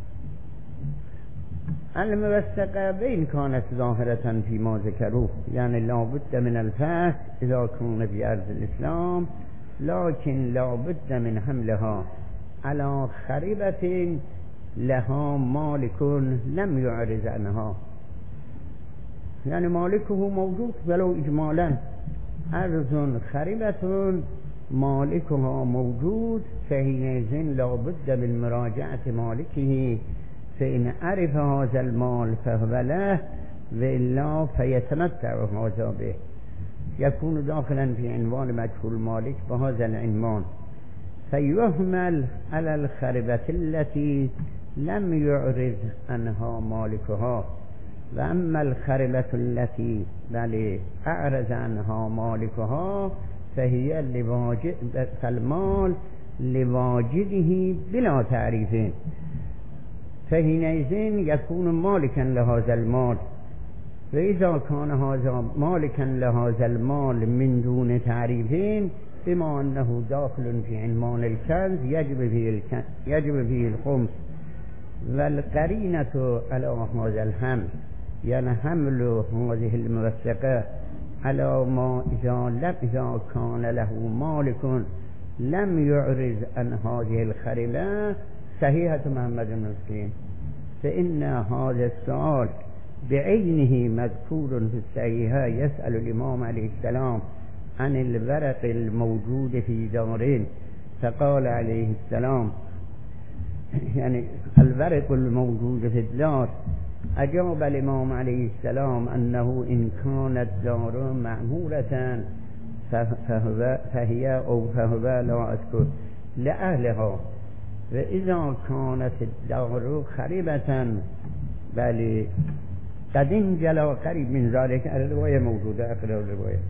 الموثقة بإن كانت ظاهرة فيما ذكروه يعني لا بد من الفحص إذا كان في أرض الإسلام، لكن لا بد من حملها على خريبة لها مالك لم يعرض عنها، يعني مالكه موجود ولو إجمالا، أرض خريبة مالكها موجود، فحينئذ لا بد من مراجعة مالكه، فإن عرف هذا المال فهو له وإلا فيتمتع هذا به، يكون داخلا في عنوان مجهول مالك بهذا العنوان، فيهمل على الخربة التي لم يعرض عنها مالكها. وأما الخربة التي بل أعرض عنها مالكها فهي لواجد فالمال لواجده بلا تعريف، فحينئذ يكون مالكا لهذا المال. وإذا كان هذا مالكا لهذا المال من دون تعريف بما أنه داخل في عنوان الكنز يجب فيه يجب فيه الخمس. والقرينة على هذا الحمل يعني حمل هذه الموثقة على ما إذا لم إذا كان له مالك لم يعرض عن هذه الخريبة صحيحة محمد بن مسلم، فإن هذا السؤال بعينه مذكور في الصحيحة. يسأل الإمام عليه السلام عن الورق الموجود في دارين، فقال عليه السلام يعني الورق الموجود في الدار، أجاب الإمام عليه السلام أنه إن كانت دار معمورة فهو فهي أو فهو لا أذكر لأهلها، وإذا كانت الدار خريبة بل قد انجلى قريب من ذلك. الرواية موجودة آخر الرواية.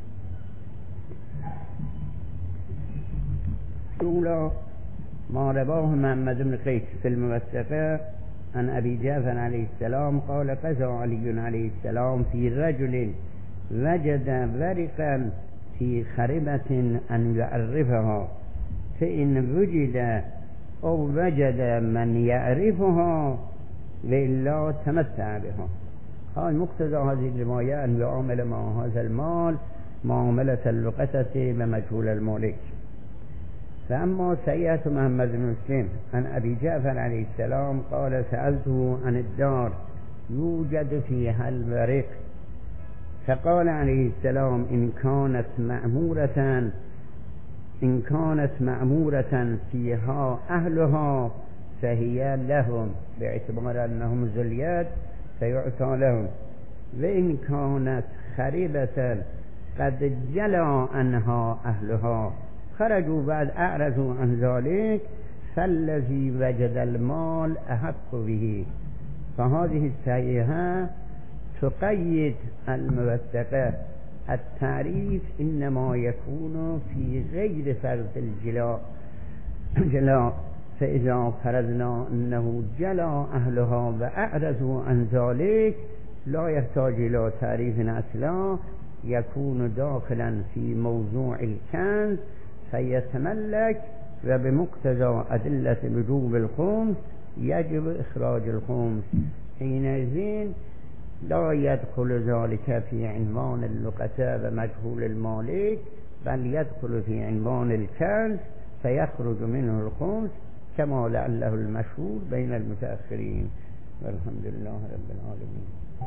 أولى ما رواه محمد بن قيس في الموثقة عن أبي جعفر عليه السلام قال قضى علي عليه السلام في رجل وجد ورقا في خربة أن يعرفها، فإن وجد أو وجد من يعرفها وإلا تمتع بها. هذا مقتضى هذه الرواية أن يعامل مع هذا المال معاملة اللقطة ومجهول المالك. فأما سيئة محمد بن مسلم عن أبي جعفر عليه السلام قال سألته عن الدار يوجد فيها الورق، فقال عليه السلام إن كانت مأمورة إن كانت مأمورة فيها أهلها فهي لهم، باعتبار أنهم ذو اليد فيعطى لهم، وإن كانت خريبة قد جلى عنها أهلها خرجوا بعد أعرضوا عن ذلك فالذي وجد المال أحق به. فهذه الصحيحة تقيد الموثقة. التعريف إنما يكون في غير فرض الجلاء جلاء، فإذا فرضنا أنه جلى أهلها وأعرضوا عن ذلك لا يحتاج إلى تعريف أصلا، يكون داخلا في موضوع الكنز فيتملك، وبمقتضى أدلة وجوب الخمس يجب إخراج الخمس. حينئذ لا يدخل ذلك في عنوان اللقطة ومجهول المالك، بل يدخل في عنوان الكنز فيخرج منه الخمس كما لعله المشهور بين المتأخرين. والحمد لله رب العالمين.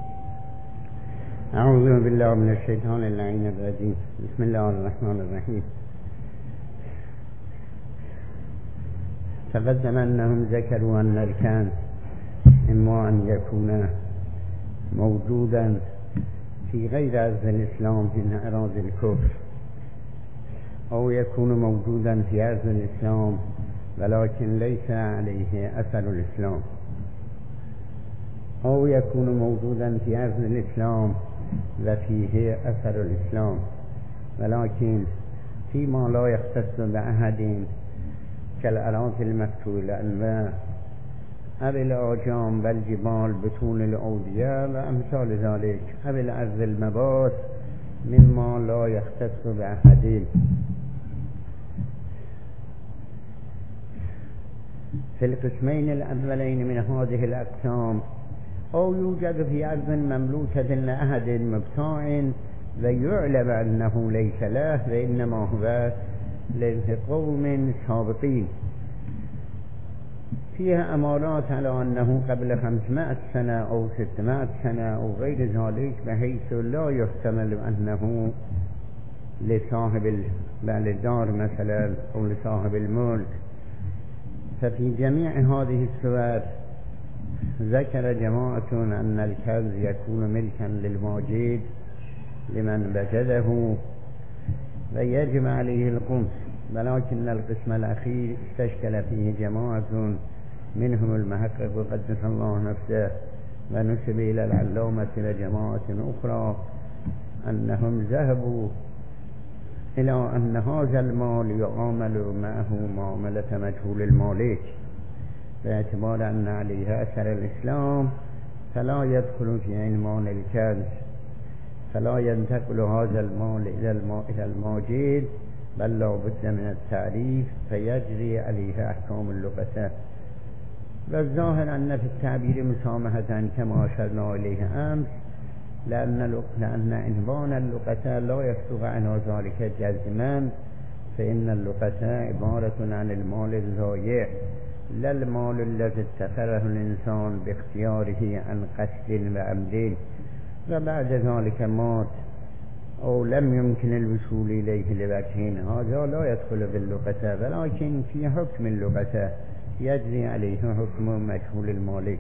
أعوذ بالله من الشيطان اللعين الرجيم. بسم الله الرحمن الرحيم. تقدم أنهم ذكروا أن الكنز إما أن يكون موجودا في غير أرض الإسلام من أراضي الكفر، أو يكون موجودا في أرض الإسلام ولكن ليس عليه أثر الإسلام، أو يكون موجودا في أرض الإسلام وفيه أثر الإسلام ولكن فيما لا يختص بأحد كالأراضي المقتولة أو الآجام والجبال بطون الأودية وأمثال ذلك، أو الأرض المبات مما لا يختص بأحد. في القسمين الأولين من هذه الأقسام أو يوجد في أرض مملوكة لأحد مبتاع ويعلم أنه ليس له وإنما هو لقوم سابقين، فيها أمارات على أنه قبل خمسمائة سنة أو ستمائة سنة أو غير ذلك، بحيث لا يحتمل أنه لصاحب الدار مثلا أو لصاحب الملك. ففي جميع هذه الصور ذكر جماعة أن الكنز يكون ملكا للماجد لمن وجده ويجب عليه الخمس، ولكن القسم الأخير استشكل فيه جماعة منهم المحقق قدس الله نفسه ونسب إلى العلامة وجماعة أخرى أنهم ذهبوا إلى أن هذا المال يعامل معه معاملة مجهول المالك، باعتبار أن عليه أثر الإسلام فلا يدخل في عنوان الكنز، فلا ينتقل هذا المال إلى الماجد، بل لا بد من التعريف فيجري عليه أحكام اللقطة. والظاهر أن في التعبير مسامحة كما أشرنا إليه أمس، لأن لأن عنوان اللقطة لا يصدق على ذلك جزما، فإن اللقطة عبارة عن المال الضائع لا المال الذي اتخذه الإنسان باختياره عن قصد وعمد وبعد ذلك مات أو لم يمكن الوصول إليه لوجهين، هذا لا يدخل في اللقطة، ولكن في حكم اللقطة يجري عليه حكم مجهول المالك.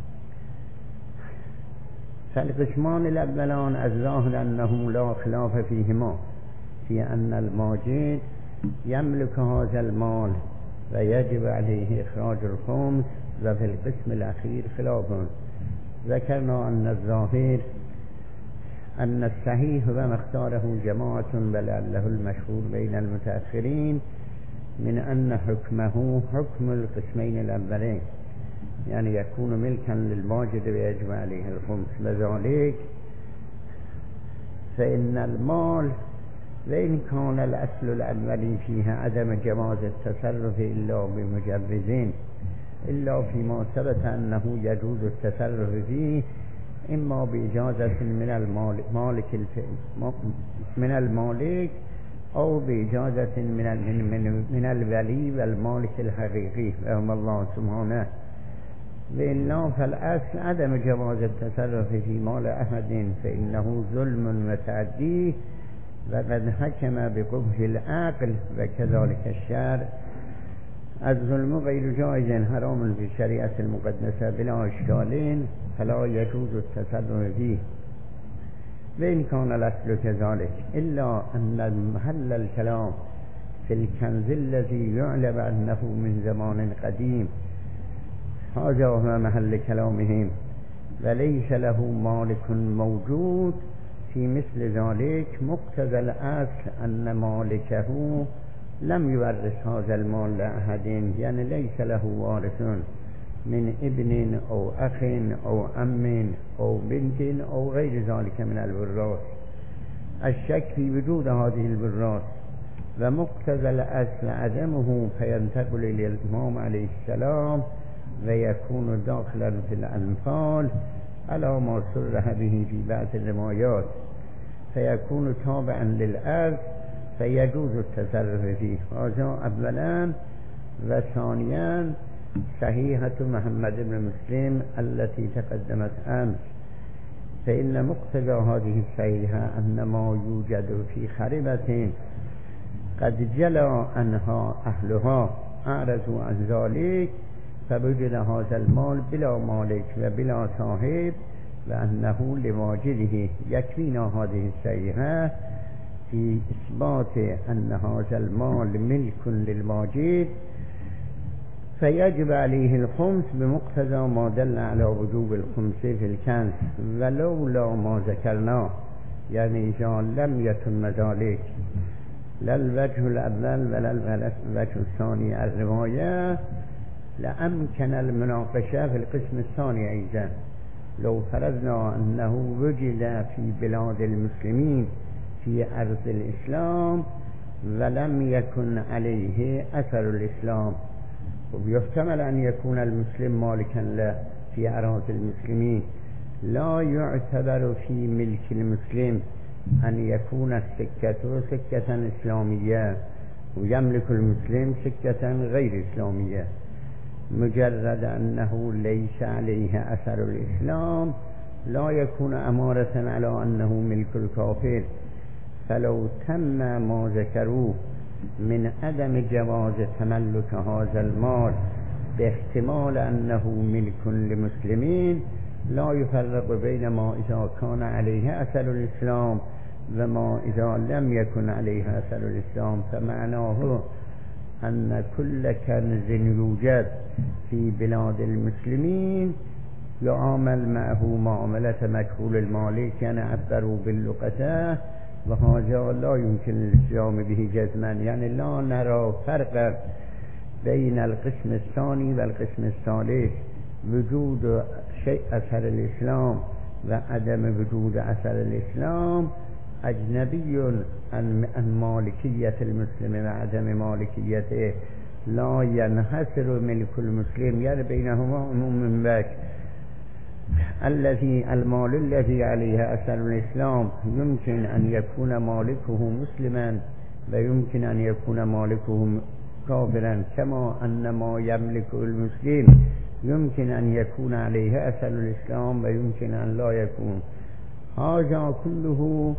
فالقسمان الأولان الظاهر أنه لا خلاف فيهما في أن الماجد يملك هذا المال ويجب عليه إخراج الخمس، وفي القسم الأخير خلاف. ذكرنا أن الظاهر أن الصحيح وما اختاره جماعة ولعله المشهور بين المتأخرين من أن حكمه حكم القسمين الأولين، يعني يكون ملكا للماجد ويجب عليه الخمس، وذلك فإن المال وإن كان الأصل الأولي فيها عدم جواز التصرف إلا بمجوزين، إلا فيما ثبت أنه يجوز التصرف فيه إما بإجازة من المالك من المالك أو بإجازة من من من الولي والمالك الحقيقي وهم الله سبحانه، وإلا فالأصل عدم جواز التصرف في مال أحد فإنه ظلم وتعدي، وقد حكم بقبح العقل وكذلك الشرع. الظلم غير جائز حرام في الشريعة المقدسة بلا إشكال، فلا يجوز التصرف فيه، وإن كان الأصل كذلك، إلا أن محل الكلام في الكنز الذي يعلم أنه من زمان قديم، هذا هو محل كلامهم، وليس له مالك موجود. في مثل ذلك مقتضى الأصل أن مالكه لم يورث هذا المال لأحد، يعني ليس له وارث من ابن أو أخ أو أم أو بنت أو غير ذلك من الوراث. الشك في وجود هذه الوراث ومقتضى الأصل عدمه، فينتقل إلى الإمام عليه السلام ويكون داخلا في الأنفال على ما صرح به في بعض الروايات، فيكون تابعا للأرض فيجوز التصرف فيه. هذا أولا. وثانيا صحيحة محمد بن مسلم التي تقدمت أمس، فإن مقتضى هذه الصحيحة أن ما يوجد في خربة قد جلى عنها أهلها أعرضوا عن ذلك، فوجد هذا المال بلا مالك وبلا صاحب وأنه لواجده. يكفينا هذه الصحيحة في إثبات أن هذا المال ملك للواجد، فيجب عليه الخمس بمقتضى ما دل على وجوب الخمس في الكنز، ولولا ما ذكرناه، يعني إذا لم يتم ذلك لا الوجه الأول ولا الوجه الثاني الرواية، لأمكن المناقشة في القسم الثاني أيضا. لو فرضنا أنه وجد في بلاد المسلمين في أرض الإسلام ولم يكن عليه أثر الإسلام، ويحتمل أن يكون المسلم مالكا له في أراضي المسلمين، لا يعتبر في ملك المسلم أن يكون السكة سكة إسلامية ويملك المسلم سكة غير إسلامية، مجرد أنه ليس عليه أثر الإسلام لا يكون أمارة على أنه ملك الكافر. فلو تم ما ذكروه من عدم جواز تملك هذا المال باحتمال أنه ملك لمسلمين، لا يفرق بين ما إذا كان عليه أثر الإسلام وما إذا لم يكن عليه أثر الإسلام. فمعناه أن كل كنز يوجد في بلاد المسلمين يعامل معه معاملة مجهول المالك، يعني عبروا باللقطة، وهذا لا يمكن الاتهام به جزما. يعني لا نرى فرقا بين القسم الثاني والقسم الثالث، وجود شيء أثر الإسلام وعدم وجود أثر الإسلام أجنبي عن مالكية المسلم وعدم مالكيته، لا ينحصر ملك المسلم، يعني بينهما عموم باش. الذي المال الذي عليه أثر الإسلام يمكن أن يكون مالكه مسلما ويمكن أن يكون مالكه كافرا، كما أن ما يملك المسلم يمكن أن يكون عليه أثر الإسلام ويمكن أن لا يكون. هذا كله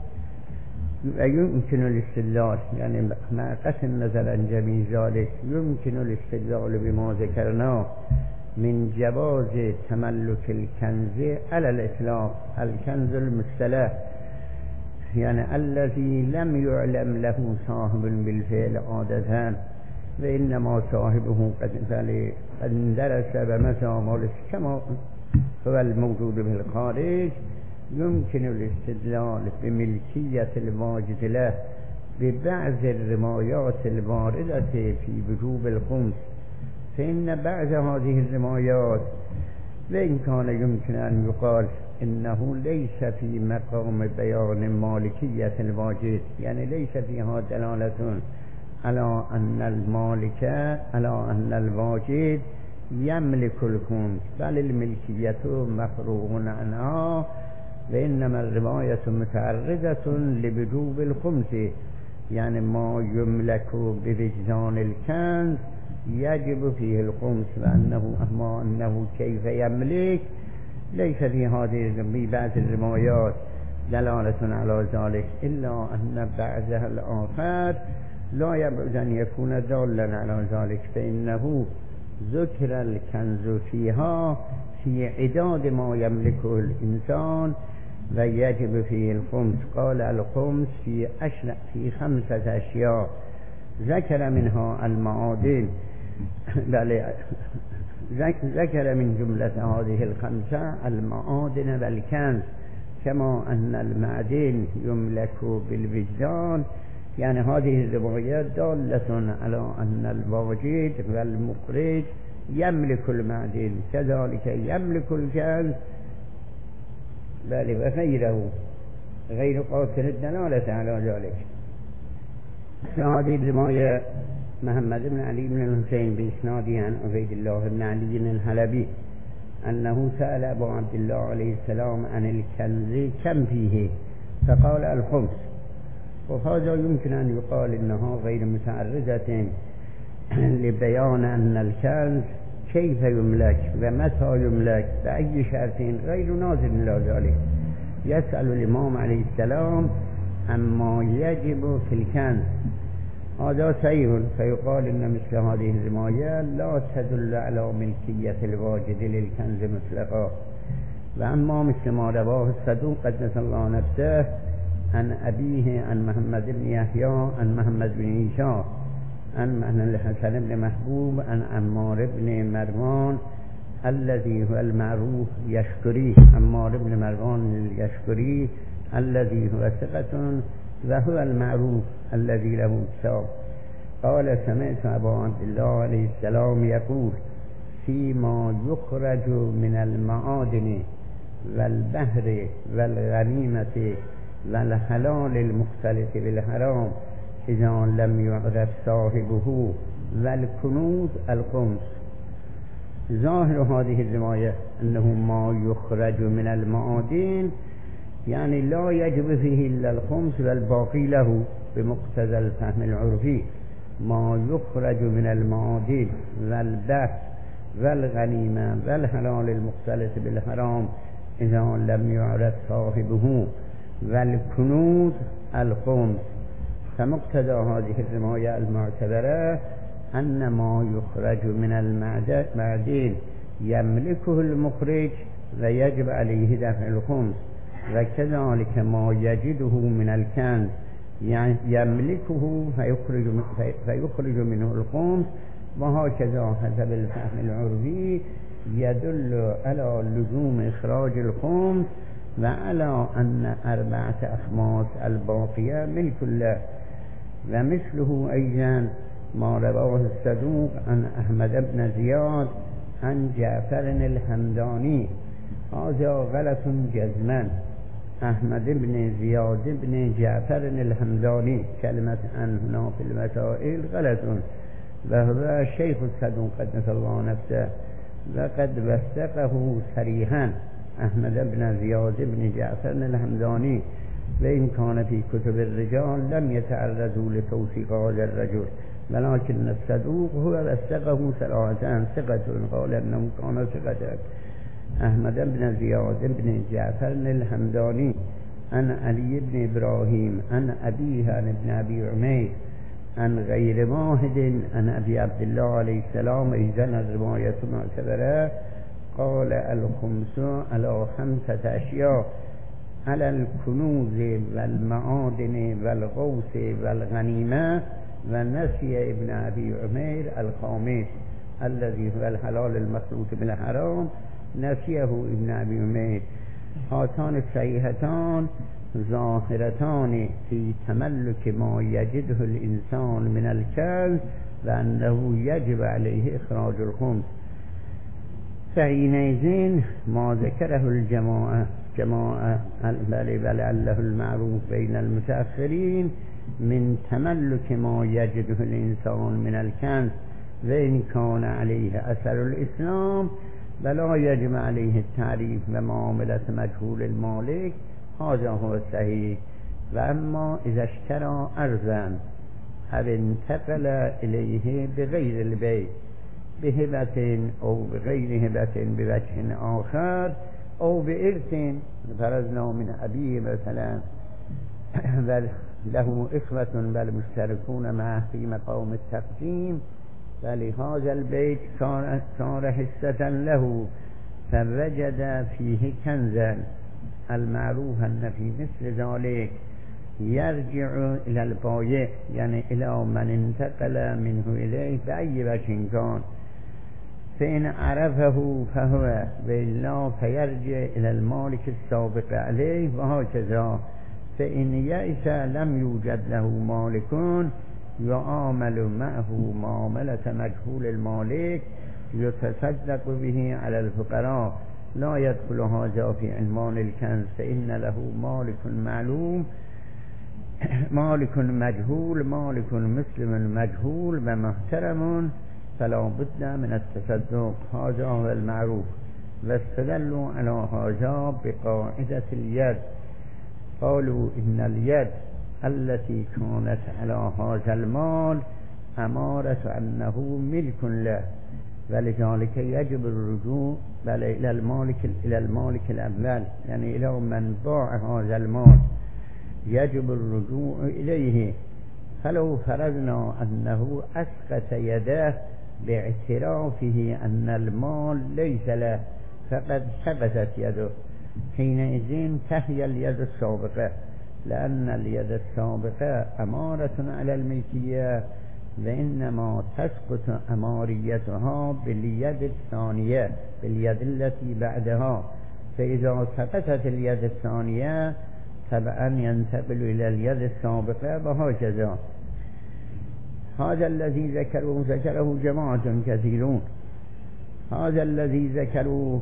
يمكن الاستدلال، يعني مع قطع النظر عن جميع ذلك يمكن الاستدلال بما ذكرناه من جواز تملك الكنز على الإطلاق. الكنز المصطلح يعني الذي لم يعلم له صاحب بالفعل عادة، وإنما صاحبه قد قد درس بمسا مالك كما هو الموجود بالخارج، يمكن الاستدلال بملكية الماجد له ببعض الرمايات الواردة في وجوب الخمس. فإن بعض هذه الرمايات وإن كان يمكن أن يقال إنه ليس في مقام بيان مالكية الواجد، يعني ليس فيها دلالة على أن المالك على أن الواجد يملك الخمس، بل الملكية مفروغ عنها، وإنما الرواية متعرضة لوجوب الخمس، يعني ما يملك بوجدان الكنز يجب فيه الخمس، وأنه أما أنه كيف يملك ليس في هذه بعض الروايات دلالة على ذلك، إلا أن بعضها الآخر لا يبعد أن يكون دالا على ذلك، فإنه ذكر الكنز فيها في عداد ما يملكه الإنسان ويجب فيه الخمس. قال الخمس في أشرع في خمسة أشياء ذكر منها المعادن، بل ذكر من جملة هذه الخمسة المعادن والكنز، كما أن المعدن يملك بالوجدان، يعني هذه الروايات دالة على أن الواجد والمخرج يملك المعدن، كذلك يملك الكنز بل وغيره غير قاصر الدلالة على ذلك. هذه الرواية محمد بن علي بن الحسين بإسناده عن عبيد الله بن علي الحلبي أنه سأل أبو عبد الله عليه السلام عن الكنز كم فيه، فقال الخمس. وهذا يمكن أن يقال إنها غير متعرضة لبيان أن الكنز كيف يملك ومتى يملك بأي شرط، غير ناظر إلى ذلك. يسأل الإمام عليه السلام عما يجب في الكنز، هذا صحيح، فيقال إن مثل هذه الرواية لا تدل على ملكية الواجد للكنز مطلقا. وأما مثل ما رواه الصدوق قدس الله نفسه عن أبيه عن محمد بن يحيى عن محمد بن عيسى عن الحسن بن محبوب عن عمار بن مروان الذي هو المعروف يشكري، عمار بن مروان اليشكري الذي هو ثقة وهو المعروف الذي له الثواب، قال سمعت أبا عبد الله عليه السلام يقول فيما يخرج من المعادن والبحر والغنيمة والحلال المختلط بالحرام إذا لم يعرف صاحبه والكنوز الخمس. ظاهر هذه الرواية أنه ما يخرج من المعادن يعني لا يجب فيه إلا الخمس والباقي له بمقتضى الفهم العرفي. ما يخرج من المعادن والبحر والغنيمة والحلال المختلط بالحرام إذا لم يعرف صاحبه والكنوز الخمس. فمقتضى هذه الرواية المعتبرة أن ما يخرج من المعدن يملكه المخرج ويجب عليه دفع الخمس، وكذلك ما يجده من الكنز يملكه فيخرج, فيخرج منه الخمس. وهكذا حسب الفهم العرفي يدل على لزوم إخراج الخمس وعلى أن أربعة أخماس الباقية ملك له. ومثله أيضا ما رواه الصدوق عن أحمد بن زياد عن جعفر الحمداني. هذا غلط جزما. أحمد بن زياد بن جعفر الحمداني كلمة عن هنا في المسائل غلط، وهو شيخ الصدوق قدس الله نفسه، وقد وثقه صريحا أحمد بن زياد بن جعفر الحمداني، وإن كان في كتب الرجال لم يتعرضوا لتوثيق هذا الرجل، ولكن الصدوق هو وثقه صراحة ثقة، قال أنه كان ثقة. أحمد بن زياد بن جعفر الحمداني عن علي بن إبراهيم عن أبيه عن ابن أبي عمير عن غير واحد عن أبي عبد الله عليه السلام إذا الرواية معتبرة قال الخمس على خمسة أشياء: على الكنوز والمعادن والغوث والغنيمة. ونسي ابن أبي عمير الخامس الذي هو الحلال المخلوط بالحرام، نسيه ابن أبي عمير. هاتان الصحيحتان ظاهرتان في تملك ما يجده الإنسان من الكنز وأنه يجب عليه إخراج الخمس. فحينئذ ما ذكره الجماعة جماعة بل ولعله المعروف بين المتأخرين من تملك ما يجده الإنسان من الكنز، وإن كان عليه أثر الإسلام ولا يجب عليه التعريف ومعاملة مجهول المالك، هذا هو الصحيح. وأما إذا اشترى أرضا أو انتقل إليه بغير البيع بهبة أو بغير هبة بوجه آخر أو بإرث، فرضنا من أبيه مثلا بل له إخوة بل مشتركون معه في مقام التقسيم، فلهذا البيت صار حصة له، فوجد فيه كنزا المعروف أن في مثل ذلك يرجع إلى البائع، يعني إلى من انتقل منه إليه بأي وجه كان، فإن عرفه فهو، وإلا فيرجع إلى المالك السابق عليه، وهكذا. فإن يئس لم يوجد له مالك يعامل معه معاملة مجهول المالك يتصدق به على الفقراء، لا يدخل هذا في عنوان الكنز، فإن له مالك معلوم مالك مجهول مالك مسلم مجهول ومحترم، فلا بد من التصدق. هذا هو المعروف. واستدلوا على هذا بقاعدة اليد، قالوا إن اليد التي كانت على هذا المال أمارة أنه ملك له، ولذلك يجب الرجوع إلى المالك إلى المالك الأول، يعني إلى من باع هذا المال يجب الرجوع إليه. فلو فرضنا أنه أسقط يده باعترافه أن المال ليس له فقد سقطت يده، حينئذ تحيا اليد السابقة، لأن اليد السابقة أمارة على الملكية، وإنما تسقط أماريتها باليد الثانية باليد التي بعدها. فإذا سقطت اليد الثانية طبعا ينتقل إلى اليد السابقة، وهكذا. هذا الذي ذكره ذكره جماعة كثيرون، هذا الذي ذكروا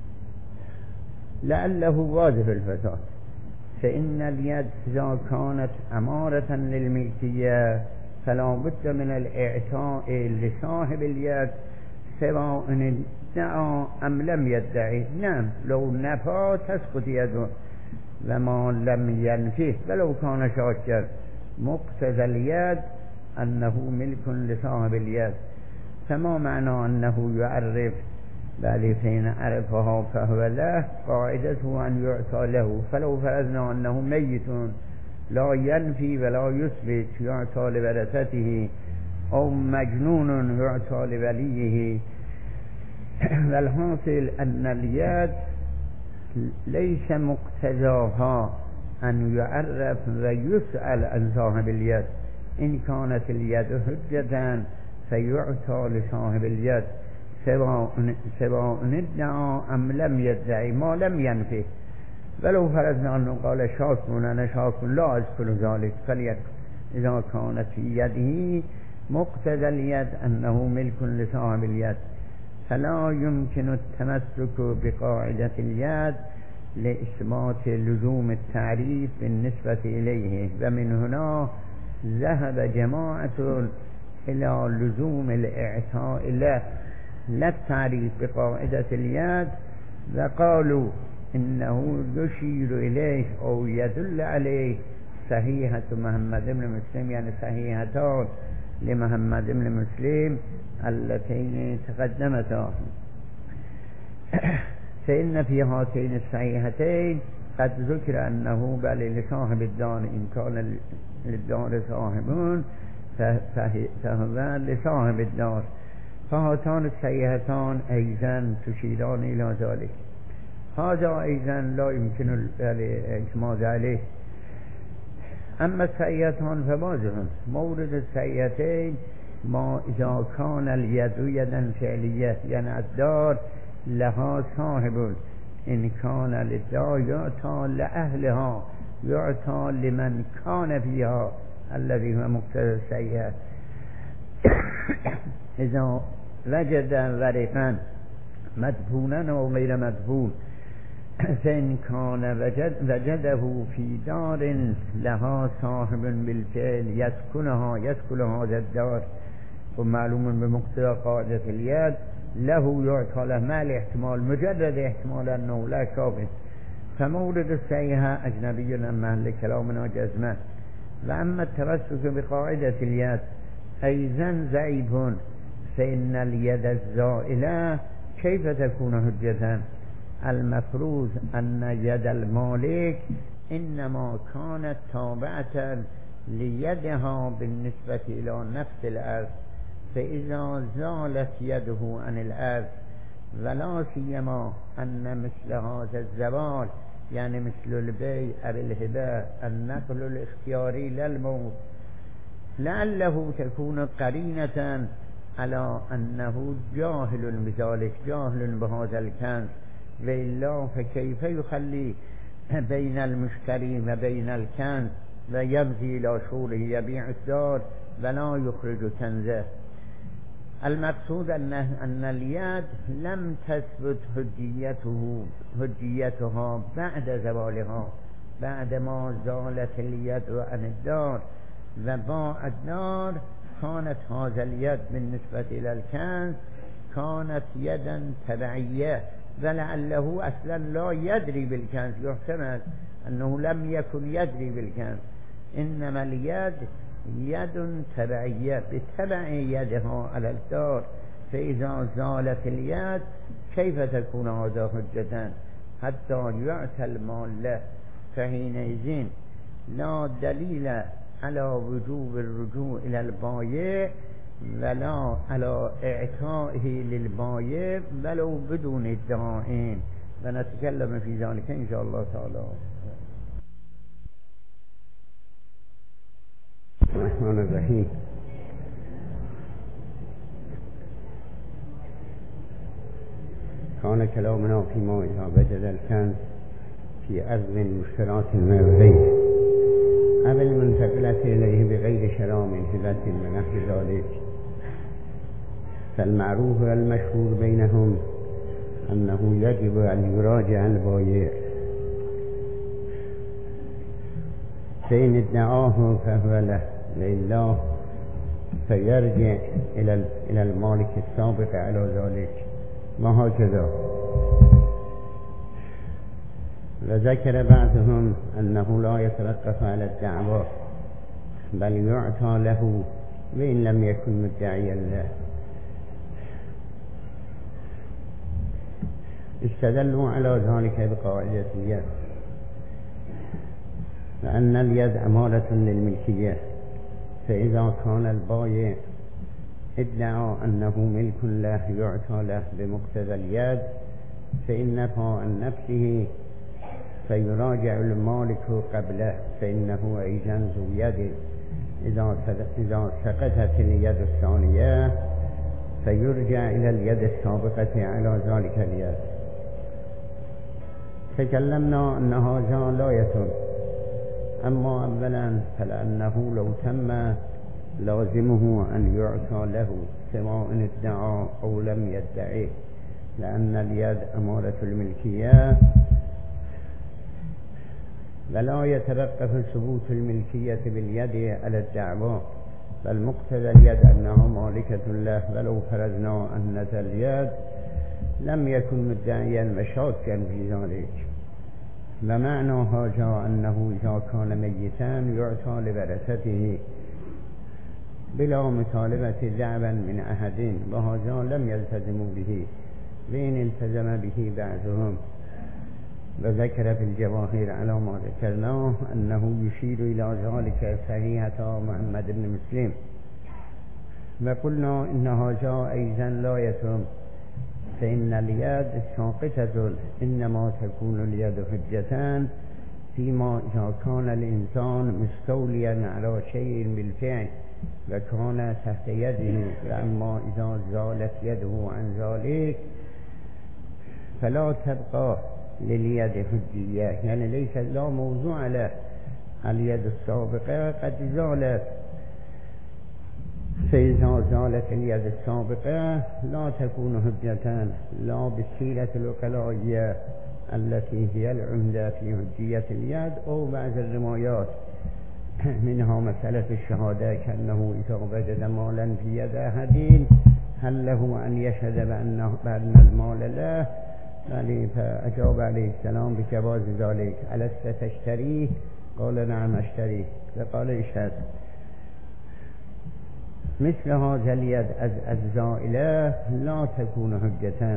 لعله واضح الفساد، فإن اليد إذا كانت أمارة للملكية فلا بد من الإعطاء لصاحب اليد سواء ادعى أم لم يدعي. نعم، لو نفى تسقط يده وما لم ينفه ولو كان شاكر. مقتضى اليد أنه ملك لصاحب اليد. فما معنى أنه يعرف؟ بل فإن عرفها فهو له، قاعدته أن يعطى له. فلو فرضنا أنه ميت لا ينفي ولا يثبت يعطى لورثته، أو مجنون يعطى لوليه. والحاصل أن اليد ليس مقتضاها أن يعرف ويسأل عن صاحب اليد. إن كانت اليد حجة فيعطى لصاحب اليد سواء سواء ادعى أم لم يدعي ما لم ينفه. ولو فرضنا أنه قال شاك أنا شاك لا أذكر ذلك فليكن. إذا كانت في يده مقتضى اليد أنه ملك لصاحب اليد، فلا يمكن التمسك بقاعدة اليد لإثبات لزوم التعريف بالنسبة إليه. ومن هنا ذهب جماعة إلى لزوم الإعطاء له لا التعريف بقاعدة اليد، وقالوا إنه يشير إليه أو يدل عليه صحيحة محمد بن مسلم، يعني صحيحتان لمحمد بن مسلم اللتين تقدمتا. فإن في هاتين الصحيحتين قد ذكر أنه بل لصاحب الدار إن كان للدار صاحبون فهو لصاحب الدار. فهاتان الصحيحتان أيضا تشيران إلى ذلك. هذا أيضا لا يمكن الاعتماد عليه. أما الصحيحتان فبعضهم مورد الصحيحتين ما إذا كان اليد يدا فعلية، يعني الدار لها صاحب. إن كان للدار يعطى لأهلها، يعطى لمن كان فيها الذي هو مقتضى الصحيحة. إذا وجد ورقا مدفونا أو غير مدفون، فإن كان وجد وجده في دار لها صاحب بالفعل يسكنها يسكن هذا الدار ومعلوم بمقتضى قاعدة اليد له يعطى له مع الاحتمال، مجرد احتمال أنه لا كافٍ. فمورد الصحيحة أجنبي عن محل كلامنا جزما. وأما التمسك بقاعدة اليد أيضا ضعيف، فإن اليد الزائلة كيف تكون حجة؟ المفروض أن يد المالك إنما كانت تابعة ليدها بالنسبة إلى نفس الأرض، فإذا زالت يده عن الأرض، ولا سيما أن مثل هذا الزوال يعني مثل البيع أو الهبة النقل الاختياري للموت لعله تكون قرينة على أنه جاهل بذلك، جاهل بهذا الكنز، وإلا فكيف يخلي بين المشتري وبين الكنز ويمضي إلى شوره يبيع الدار ولا يخرج كنزه. المقصود أن أن اليد لم تثبت حجيته حجيتها بعد زوالها، بعدما زالت اليد عن الدار وباع الدار، كانت هذا اليد بالنسبة إلى الكنز كانت يدا تبعية، ولعله أصلا لا يدري بالكنز، يحتمل أنه لم يكن يدري بالكنز، إنما اليد يد تبعية بتبع يدها على الدار. فإذا زالت اليد كيف تكون هذا حجة حتى يعطى المال له؟ فحينئذ لا دليل على وجوب الرجوع إلى البايع ولا على إعطائه للبايع ولو بدون الدائن، ونتكلم في ذلك إن شاء الله تعالى. الرحمن الرحيم. كان كلامنا فيما إذا وجد الكنز في أرض مشترات مع غيره أو المنتقلة إليه بغير شراء من هبة ونحو ذلك، فالمعروف والمشهور بينهم أنه يجب أن يراجع البايع، فإن ادعاه فهو له لله فيرجع إلى المالك السابق على ذلك. وهكذا. وذكر بعضهم أنه لا يتوقف على الدعوى بل يعطى له وإن لم يكن مدعيا له. استدلوا على ذلك بقاعدة اليد، لأن اليد أمارة للملكية، فإذا كان البايع ادعى أنه ملك له يعطى له بمقتضى اليد فإن نفى عن نفسه فيراجع المالك قبله، فإنه أيضا ذو يد. إذا سقطت اليد الثانية فيرجع إلى اليد السابقة على ذلك اليد. تكلمنا أن هذا لا يتم، أما أولا فلأنه لو تم لازمه أن يعطى له سواء ادعى أو لم يدعي، لأن اليد أمارة الملكية ولا يتوقف ثبوت الملكية باليد على الدعوى، بل مقتضى اليد أنها مالكة له، ولو فرضنا أن اليد لم يكن مدعيا وشاكا في ذلك. ومعنى هذا أنه إذا كان ميتا يعطى لورثته بلا مطالبة دعوا من أحد، وهذا لم يلتزموا به وإن التزم به بعضهم. وذكر في الجواهر على ما ذكرناه أنه يشير إلى ذلك صحيحة محمد بن مسلم. وقلنا إن هذا أيضا لا يتم، فإن اليد ساقطة، إنما تكون اليد حجة فيما إذا كان الإنسان مستوليا على شيء بالفعل وكان تحت يده، وأما إذا زالت يده عن ذلك فلا تبقى لليد حجية، يعني ليس لا موضوع له. اليد السابقة قد زالت، فإذا زالت اليد السابقة لا تكون حجة لا بالسيرة الوكلائية التي هي العمدة في حجية اليد أو بعض الرمايات، منها مسألة الشهادة، كأنه إذا وجد مالا في يد أحد هل له أن يشهد بأن, بأن المال له؟ فأجاب عليه السلام بجواز ذلك. ألست تشتريه؟ قال نعم أشتريه. فقال اشهد. مثل هذا اليد الزائلة لا تكون حجة،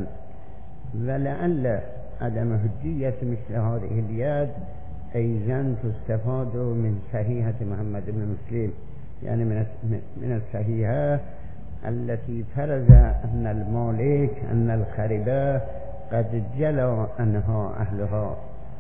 ولعل عدم حجية مثل هذه اليد أيضا تستفاد من صحيحة محمد بن مسلم، يعني من الصحيحة التي فرز أن المالك أن الخربة قد جلى عنها أهلها،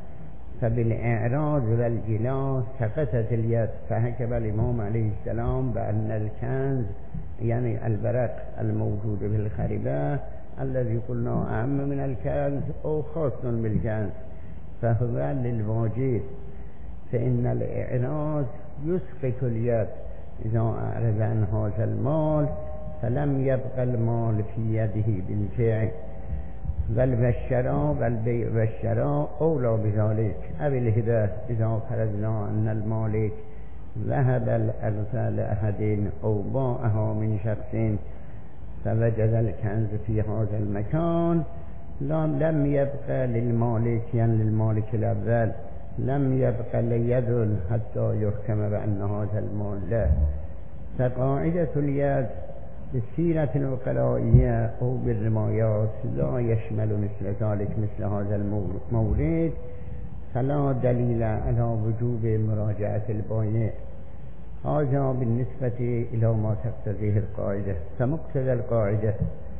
فبالإعراض والجلاء سقطت اليد. فحكم الإمام عليه السلام بأن الكنز يعني البرق الموجود في الخربة الذي قلنا أهم من الكنز أو خاص بالكنز فهو للواجد، فإن الإعراض يسقط اليد. إذا أعرض عن هذا المال فلم يبقى المال في يده بالفعل، بل والشراء والبيع والشراء أولى بذلك. أو الهبة إذا فرضنا أن المالك ذهب الأرض لأحد أو باعها من شخص فوجد الكنز في هذا المكان، لم يبقى للمالك يعني للمالك الأول لم يبقى ليد حتى يحكم بأن هذا المال له. فقاعدة اليد بالسيرة الوكلائية أو بالرمايات لا يشمل مثل ذلك مثل هذا المورد، فلا دليل على وجوب مراجعة البائع. هذا بالنسبة إلى ما تقتضيه القاعدة. فمقتضى القاعدة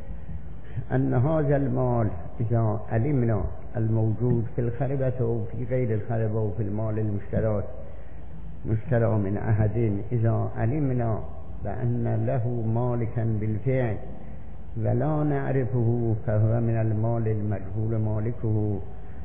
أن هذا المال إذا علمنا الموجود في الخربة أو في غير الخربة أو في المال المشترى مشترى من أحد، إذا علمنا بأن له مالكا بالفعل ولا نعرفه فهو من المال المجهول مالكه،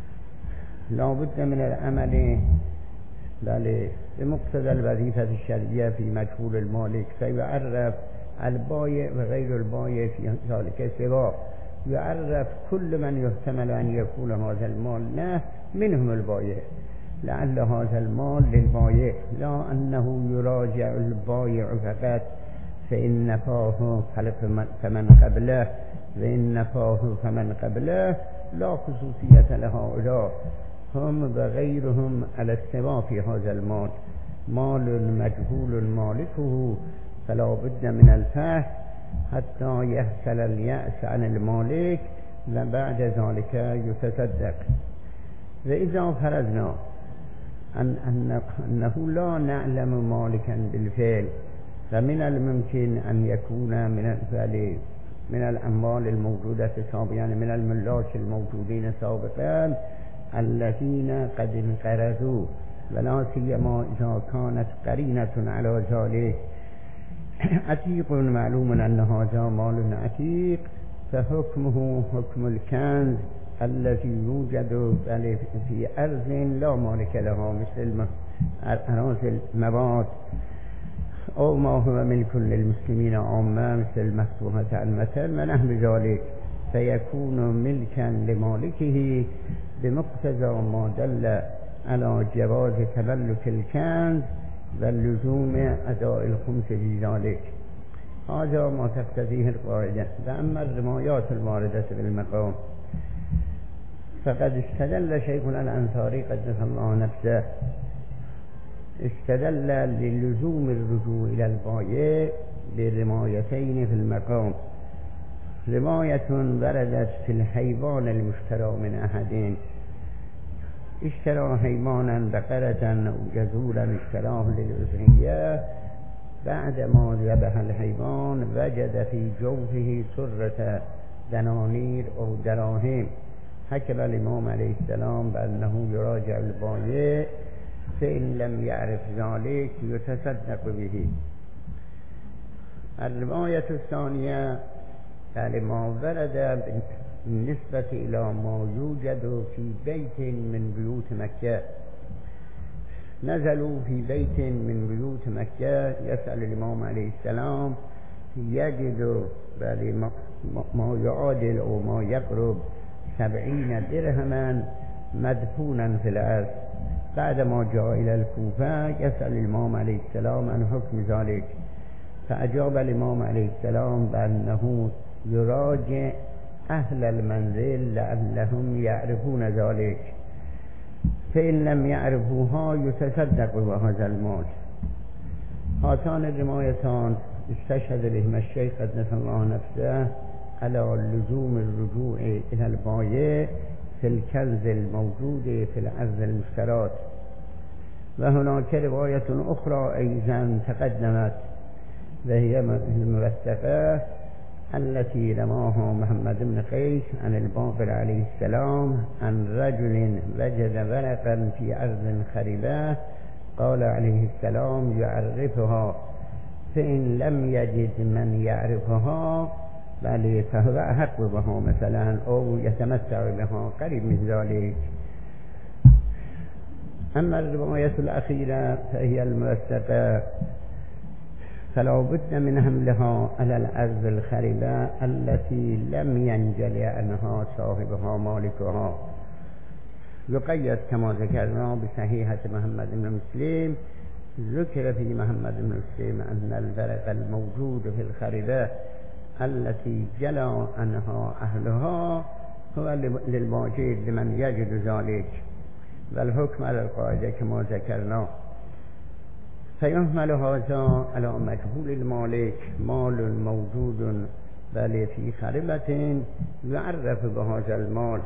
لا بد من العمل بل بمقتضى الوظيفة الشرعية في مجهول المالك، فيعرف البایع و غیر البایع فی ذلك سوا يعرف كل من يحتمل أن يكون هذا المال له منهم البایع لعل هذا المال للبایع لا أنه يراجع البایع فقط فإن نفاه فمن قبله وإن نفاه فمن قبله لا خصوصية لهؤلاء هم وغيرهم على السواء في هذا المال مال مجهول مالكه فلا بد من الفحص حتى يحصل اليأس عن المالك وبعد ذلك يتصدق. وإذا فرضنا أن أنه لا نعلم مالكا بالفعل فمن الممكن أن يكون من من الأموال الموجودة سابقا يعني من الملاك الموجودين سابقا الذين قد انقرضوا ولا سيما إذا كانت قرينة على ذلك عتيق معلوم أن هذا مال عتيق فحكمه حكم الكنز الذي يوجد في أرض لا مالك لها مثل أراضي المواد أو ما هو ملك للمسلمين عامة مثل مفتوحة المثل ونحو ذلك فيكون ملكا لمالكه بمقتضى ما دل على جواز تملك الكنز واللزوم أداء الخمس في ذلك. هذا ما تقتضيه القاعدة. وأما الرمايات الواردة بالمقام فقد استدل شيخنا الأنصاري قدس الله نفسه استدل للزوم الرجوع إلى البايع برمايتين في المقام. رماية وردت في الحيوان المشترى من أحدين اشترى حيوانا بقرة أو جزورا اشتراه للأضحية بعدما ذبح الحيوان وجد في جوفه سرة دنانير أو دراهم حكم الإمام عليه السلام بأنه يراجع البايع فإن لم يعرف ذلك يتصدق به. الرواية الثانية ما ورد بالنسبة إلى ما يوجد في بيت من بيوت مكة. نزلوا في بيت من بيوت مكة يسأل الإمام عليه السلام يجد ما يعادل أو ما يقرب سبعين درهما مدفونا في الأرض. بعدما جاء إلى الكوفة يسأل الإمام عليه السلام عن حكم ذلك فأجاب الإمام عليه السلام بأنه يراجع أهل المنزل لعلهم يعرفون ذلك فإن لم يعرفوها يتصدق بهذا المال. هاتان الرمايتان استشهد بهما الشيخ قدس الله نفسه على لزوم الرجوع إلى البايع في الكنز الموجود في الأرض المشترات. وهناك رواية أخرى أيضا تقدمت وهي الموثقة التي رماها محمد بن قيس عن الباقر عليه السلام عن رجل وجد ورقا في أرض خربة قال عليه السلام يعرفها فإن لم يجد من يعرفها بل فهو أحق بها مثلا أو يتمتع بها قريب من ذلك. أما الرواية الأخيرة فهي الموثقة فلا بد من حملها على الأرض الخربة التي لم ينجل عنها صاحبها مالكها. يقيد كما ذكرنا بصحيحة محمد بن مسلم. ذكر في محمد بن مسلم أن الورق الموجود في الخربة التي جلى عنها أهلها هو للماجد لمن يجد ذلك والحكم على القاعدة كما ذكرنا. فيحمل هذا على مجهول المالك مال موجود بل في خربة يعرف بهذا المال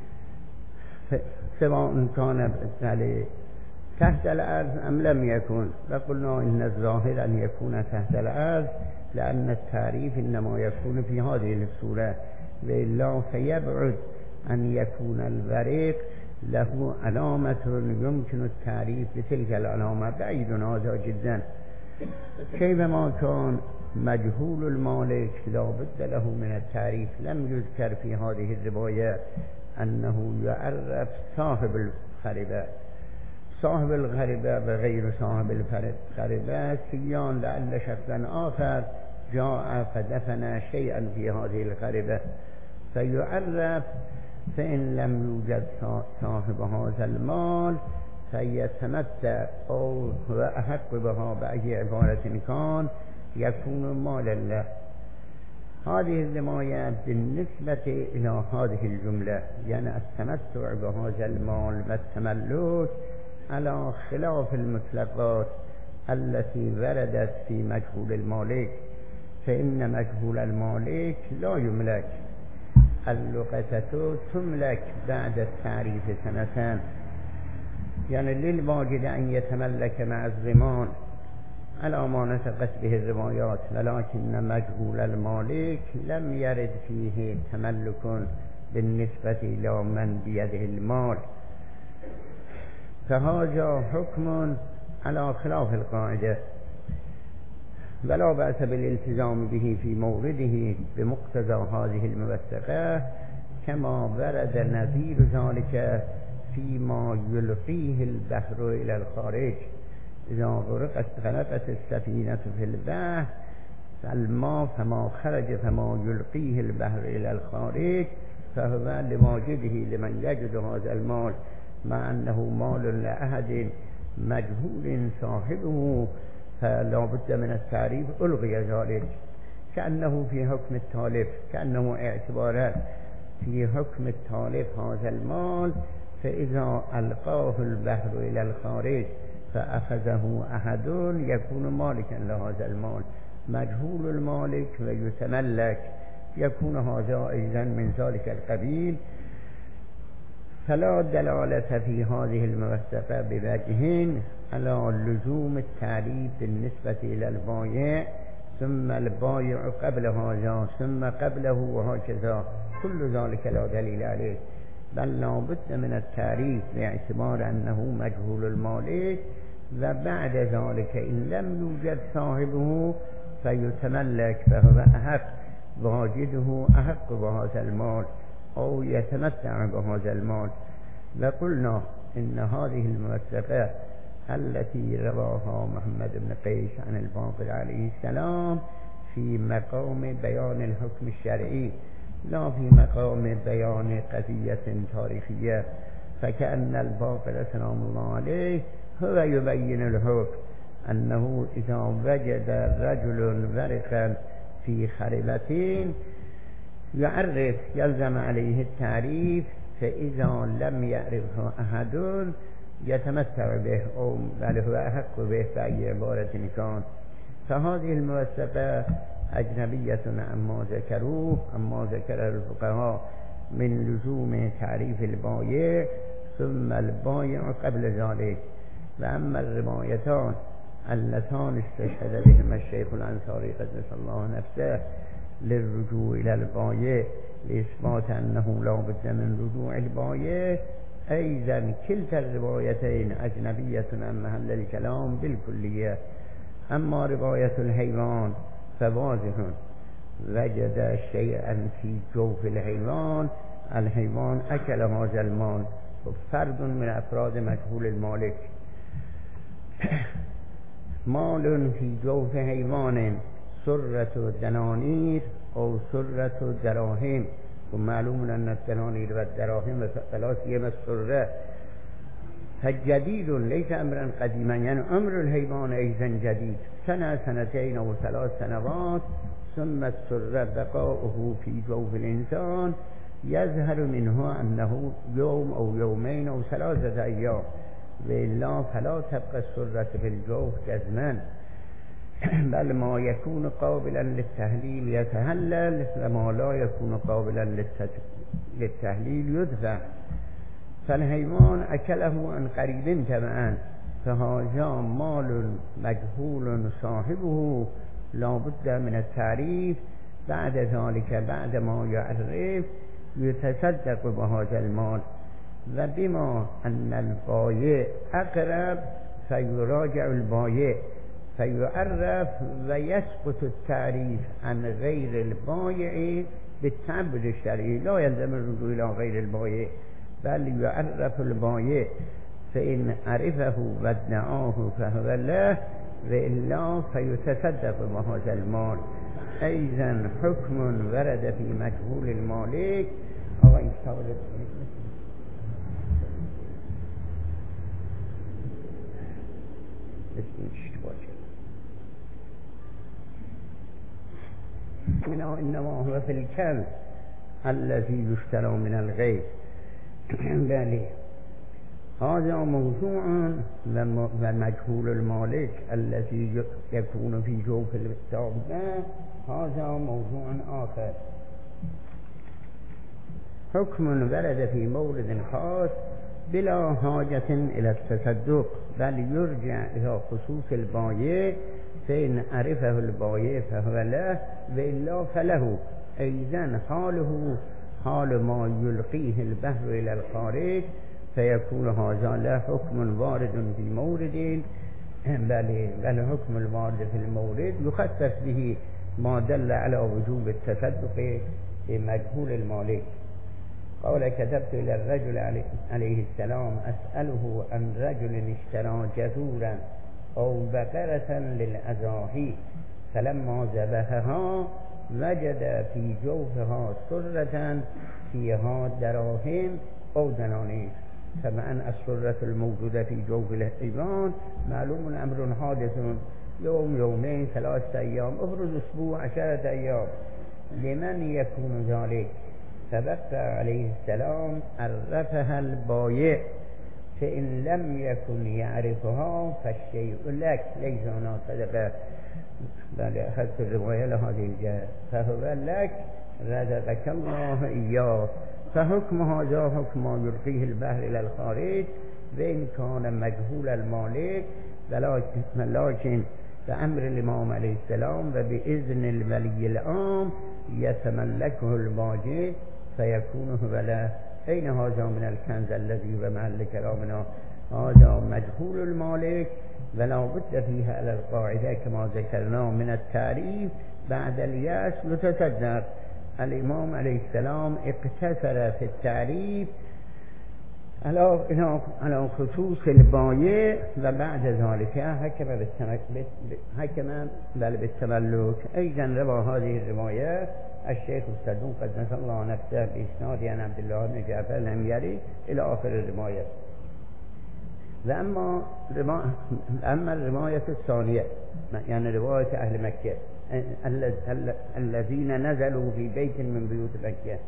سواء كان تحت الأرض أم لم يكن. وقلنا إن الظاهر أن يكون تحت الأرض لأن التعريف إنما يكون في هذه الصورة وإلا فيبعد أن يكون الورق له علامة يمكن التعريف بتلك العلامة بعيد هذا جدا. كيفما كان مجهول المالك لا بد له من التعريف. لم يذكر في هذه الرواية أنه يعرف صاحب الخربة. صاحب الخربة وغير صاحب الخربة سيان لعل شخصا آخر جاء فدفن شيئا في هذه القربة فيعرف، فإن لم يوجد صاحب هذا المال فيتمتع أو هو أحق بها بأي عبارة كان يكون مال الله. هذه الرواية بالنسبة إلى هذه الجملة، يعني التمتع بهذا المال والتملك على خلاف المطلقات التي وردت في مجهول المالك، فإن مجهول المالك لا يملك، اللقطة تملك بعد التعريف سنتان، يعني للواجد أن يتملك مع الضمان على ما نطقت به الروايات، ولكن مجهول المالك لم يرد فيه تملك بالنسبة إلى من بيده المال، فهذا حكم على خلاف القاعدة، ولا بأس بالالتزام به في مورده بمقتضى هذه الموثقة، كما ورد نظير ذلك فيما يلقيه البحر إلى الخارج. إذا غرقت غرقت السفينة في البحر فالماء فما خرج فما يلقيه البحر إلى الخارج فهو لواجده لمن يجد هذا المال، مع أنه مال لأحد مجهول صاحبه، فلا بد من التعريف ألغي ذلك، كأنه في حكم التالف، كأنه اعتبارات في حكم التالف هذا المال، فإذا ألقاه البحر إلى الخارج فأخذه أحد يكون مالكا لهذا المال، مجهول المالك ويتملك، يكون هذا أيضا من ذلك القبيل. فلا دلالة في هذه الموثقة بوجه على لزوم التعريف بالنسبة إلى البائع، ثم البائع قبل هذا ثم قبله وهكذا، كل ذلك لا دليل عليه، بل لا بد من التعريف باعتبار أنه مجهول المالك، وبعد ذلك إن لم يوجد صاحبه فيتملك، فهو أحق واجده أحق بهذا المال أو يتمتع بهذا المال. وقلنا إن هذه الموثقة التي رواها محمد بن قيس عن الباقر عليه السلام في مقام بيان الحكم الشرعي، لا في مقام بيان قضية تاريخية، فكأن الباقر سلام الله عليه هو يبين الحكم، أنه إذا وجد رجل غرقا في خربتين يعرف يلزم عليه التعريف، فإذا لم يعرفه أحد يتمتع به أو بل هو أحق به بأي عبارة كان. فهذه الموثقة أجنبية عما ذكروه، عما ذكر الفقهاء من لزوم تعريف البائع ثم البائع قبل ذلك. وأما الروايتان اللتان استشهد بهما الشيخ الأنصاري قدس الله نفسه للرجوع إلى البائع لإثبات أنه لا بد من رجوع البائع، أيضا كلتا الروايتين أجنبية عن محل الكلام بالكلية. أما رواية الحيوان فواضح، وجد شيئا في جوف الحيوان، الحيوان أكل هذا المال، فرد من أفراد مجهول المالك. مال في جوف حيوان سرة دنانير أو سرة دراهم، ومعلوم أن الدنانير والدراهم لا سيما السرة، فجديد ليس أمرا قديما، يعني أمر الحيوان أيضا جديد، سنة سنتين أو ثلاث سنوات، ثم السرة بقاؤه في جوف الإنسان يظهر منه أنه يوم أو يومين أو ثلاثة أيام، وإلا فلا تبقى السرة في الجوف جزما، بل ما يكون قابلا للتهليل يتهلل، وما لا يكون قابلا للتهليل يدفع. فالحيوان أكله عن قريب تبعا، فهذا مال مجهول صاحبه لا بد من التعريف، بعد ذلك بعد ما يعرف يتصدق بهذا المال. وبما أن البائع أقرب فيراجع البائع فيعرف ويسقط التعريف عن غير البائع بالتعبد الشرعي، لا يلزم الرجوع إلى غير البائع، بل يعرف البائع، فإن عرفه وادعاه فهو له، وإلا فيتصدق بهذا المال. أيضا حكم ورد في مجهول المالك. آقا این کتاب رو إنما هو في الكنز الذي يشترى من الغير. بله هذا موضوع ومجهول المالك الذي يكون في جوف الدابة هذا موضوع آخر. حكم ورد في مورد خاص بلا حاجة إلى التصدق، بل يرجع إلى خصوص البايع، فإن عرفه البايع فهو له وإلا فله. أيضا حاله حال ما يلقيه البحر إلى الخارج، فيكون هذا له حكم وارد في مورد، بل بل حكم الوارد في المورد يخصص به ما دل على وجوب التصدق بمجهول المالك. قال كتبت إلى الرجل عليه السلام أسأله عن رجل اشترى جزورا أو بقرة للأضاحي، فلما ذبحها وجد في جوفها سرة فيها دراهم أو دنانير. طبعا السرة الموجودة في جوف الحيوان معلوم أمر حادث، يوم يومين ثلاثة أيام افرض أسبوع عشرة أيام، لمن يكون ذلك؟ فبقى عليه السلام عرفها البايع، فإن لم يكن يعرفها فالشيء لك ليس هنا صدقة، بل أخذت الرواية لهذه الجهة، فهو لك رزقك الله إياه. فحكم هذا حكم ما يلقيه البحر إلى الخارج، وإن كان مجهول المالك، ولكن بأمر الإمام عليه السلام وبإذن الولي العام يتملكه البايع فيكون هو له. أين هذا من الكنز الذي هو محل كلامنا؟ هذا مجهول المالك، ولا بد فيها على القاعدة كما ذكرنا من التعريف بعد الياس يتصدق. الإمام عليه السلام اقتصر في التعريف على على خصوص البايع، وبعد ذلك حكم بل بالتملك. أيضا روى هذه الرواية الشيخ الصدوق قدس الله نفسه بإسناد عن عبد الله بن جعفر الحميري إلى آخر الرواية. وأما أما الرواية الثانية يعني رواية أهل مكة الذين نزلوا في بيت من بيوت مكة،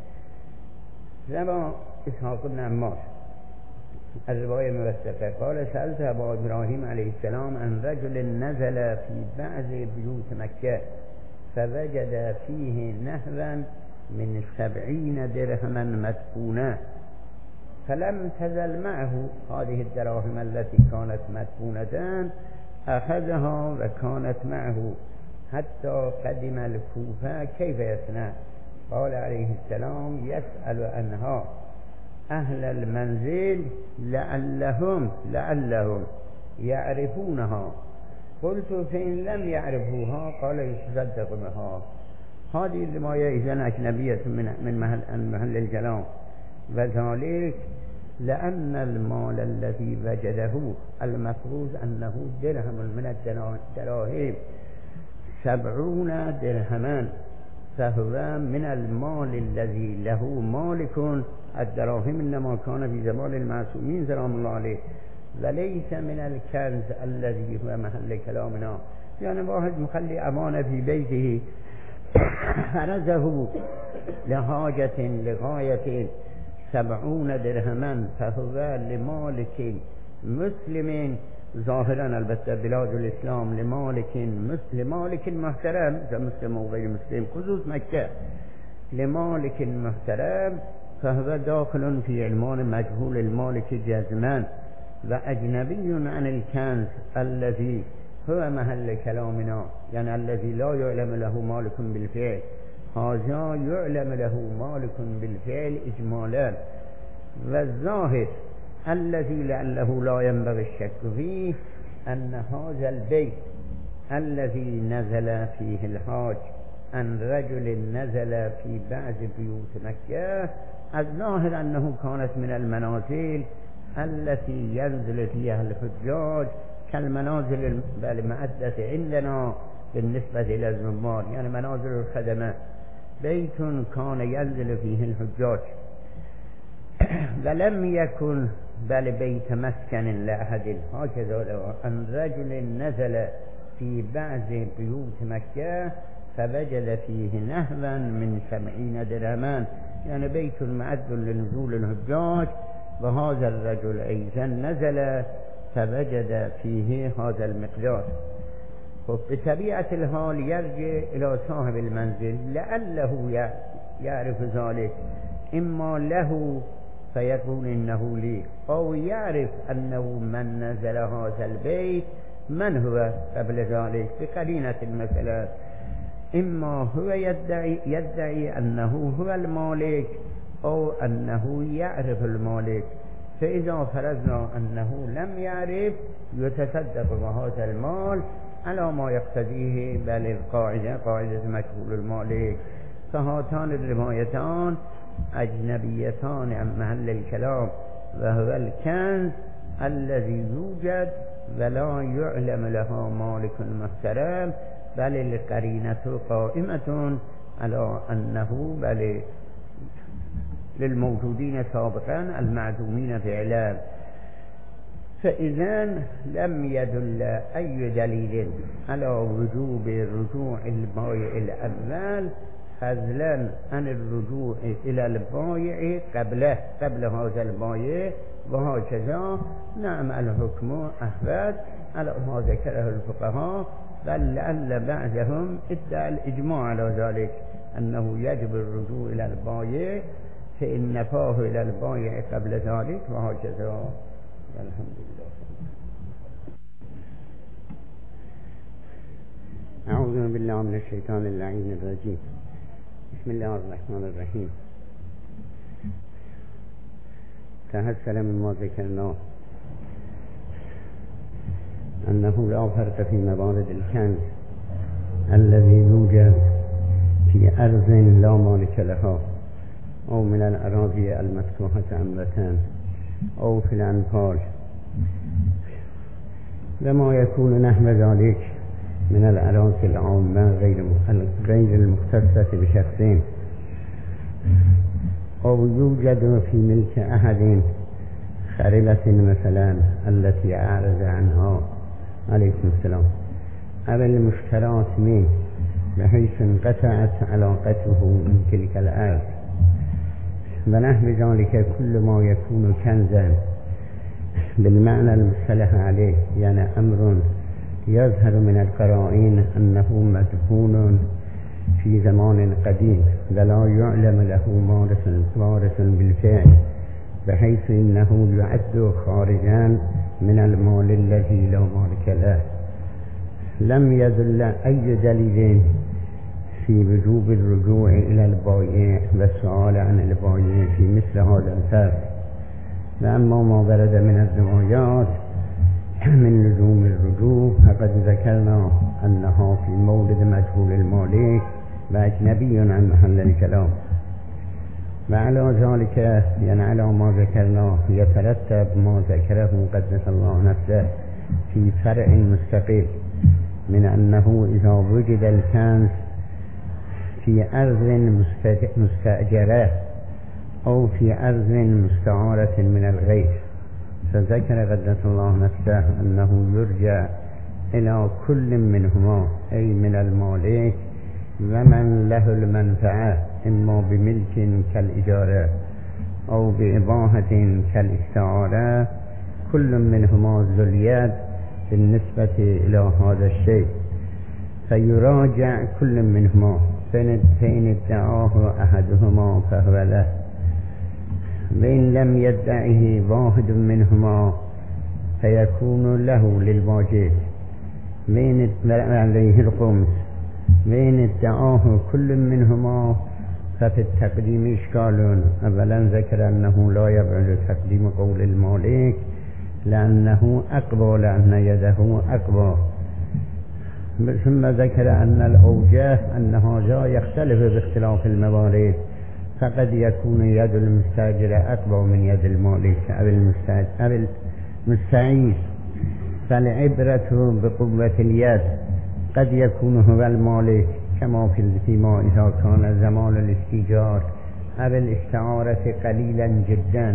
روى إسحاق بن عمار الرواية موثقة قال سألت أبا إبراهيم عليه السلام عن رجل نزل في بعض بيوت مكة فوجد فيه نهرا من سبعين درهما مدفونة، فلم تزل معه هذه الدراهم التي كانت مدفونة، أخذها وكانت معه حتى قدم الكوفة، كيف يصنع؟ قال عليه السلام يسأل عنها أهل المنزل لعلهم لعلهم يعرفونها. قلت فإن لم يعرفوها قال يتصدق بها. هذه الرواية إذن أجنبية من من محل, محل الكلام، وذلك لأن المال الذي وجده المفروض أنه درهم من الدراهم سبعون درهما، فهو من المال الذي له مالك الدراهم إنما كان في زمان المعصومين سلام الله عليه، وليس من الكنز الذي هو محل كلامنا. يعني واحد مخلي أمانة في بيته فرزه لحاجة لغاية سبعون درهما، فهو لمالك مسلم ظاهرا البته بلاد الإسلام، لمالك مسلم مالك محترم كمسلم وغير مسلم خصوص مكة، لمالك محترم، فهو داخل في عنوان مجهول المالك جزما، وأجنبي عن الكنز الذي هو محل كلامنا، يعني الذي لا يعلم له مالك بالفعل. هذا يعلم له مالك بالفعل إجمالا. والظاهر الذي لعله لا ينبغي الشك فيه أن هذا البيت الذي نزل فيه الحاج عن رجل نزل في بعض بيوت مكة، الظاهر أنه كانت من المنازل التي ينزل فيها الحجاج كالمنازل المعدة عندنا بالنسبة إلى الزمار، يعني منازل الخدمة، بيت كان ينزل فيه الحجاج، ولم يكن بل بيت مسكن لأحد، هكذا لو أن رجل نزل في بعض بيوت مكة فوجد فيه نهوا من سبعين درهما، يعني بيت معد لنزول الحجاج، وهذا الرجل أيضا نزل فوجد فيه هذا المقدار. بطبيعة الحال يرجع إلى صاحب المنزل لعله يعرف ذلك، إما له فيقول إنه لي، أو يعرف أنه من نزل هذا البيت من هو قبل ذلك بقرينة مثلا، إما هو يدعي, يدعي أنه هو المالك أو أنه يعرف المالك، فإذا فرضنا أنه لم يعرف يتصدق بهذا المال على ما يقتضيه بل القاعدة قاعدة مجهول المالك. فهاتان الروايتان أجنبيتان عن محل الكلام، وهو الكنز الذي يوجد ولا يعلم لها مالك محترم، بل القرينة قائمة على أنه بل للموجودين سابقا المعدومين فعلا. فإذا لم يدل أي دليل على وجوب رجوع البائع الأول فضلا عن الرجوع إلى البائع قبله قبل هذا البائع، وهكذا نعم الحكم أحفظ على ما ذكره الفقهاء، بل لعل بعضهم ادعى الإجماع على ذلك أنه يجب الرجوع إلى البائع فإن نفاه إلى البائع قبل ذلك، وهكذا. الحمد لله. أعوذ بالله من الشيطان اللعين الرجيم. بسم الله الرحمن الرحيم. تحصل مما ذكرناه أنه لا فرق في موارد الكنز الذي يوجد في أرض لا مالك لها أو من الأراضي المفتوحة عامة أو في الأنفال، وما يكون نحو ذلك من الأراضي العامة غير غير المختصة بشخصين، أو يوجد في ملك أحد خربة مثلا التي أعرض عنها عليكم السلام، أو المشترات منه بحيث انقطعت علاقته من تلك الأرض، ونحو ذلك كل ما يكون كنزا بالمعنى المصطلح عليه، يعني أمر يظهر من القرائن أنه مدفون في زمان قديم ولا يعلم له وارث بالفعل، بحيث إنه يعد خارجا من المال الذي لا مالك له. لم يدل أي دليل في وجوب الرجوع إلى البائع والسؤال عن البائع في مثل هذا الفرق. وأما ما ورد من الروايات من لزوم الرجوع فقد ذكرنا أنها في مولد مجهول المالك وأجنبي عن محل الكلام، وعلى ذلك يعني على ما ذكرنا يترتب ما ذكره قدس الله نفسه في فرع مستقل من أنه إذا وجد الكنز في أرض مستأجرة أو في أرض مستعارة من الغير، فذكر قدس الله نفسه أنه يرجع إلى كل منهما أي من المالك ومن له المنفعة، إما بملك كالإجارة أو بإباحة كالاستعارة، كل منهما ذو اليد بالنسبة إلى هذا الشيء، فيراجع كل منهما، فإن ادعاه أحدهما فهو له، وإن لم يدعه واحد منهما فيكون له للواجب، وإن عليه الخمس، وإن ادعاه كل منهما ففي التقديم إشكال. أولا ذكر أنه لا يبعد تقديم قول المالك لأنه أقوى، لأن يده أقوى، ثم ذكر أن الأوجه أن هذا يختلف باختلاف الموارد، فقد يكون يد المستاجر أقوى من يد المالك أو المستعير، فالعبرة بقوة اليد. قد يكون هو المالك كما في فيما إذا كان زمان الاستيجار أو الاستعارة قليلا جدا.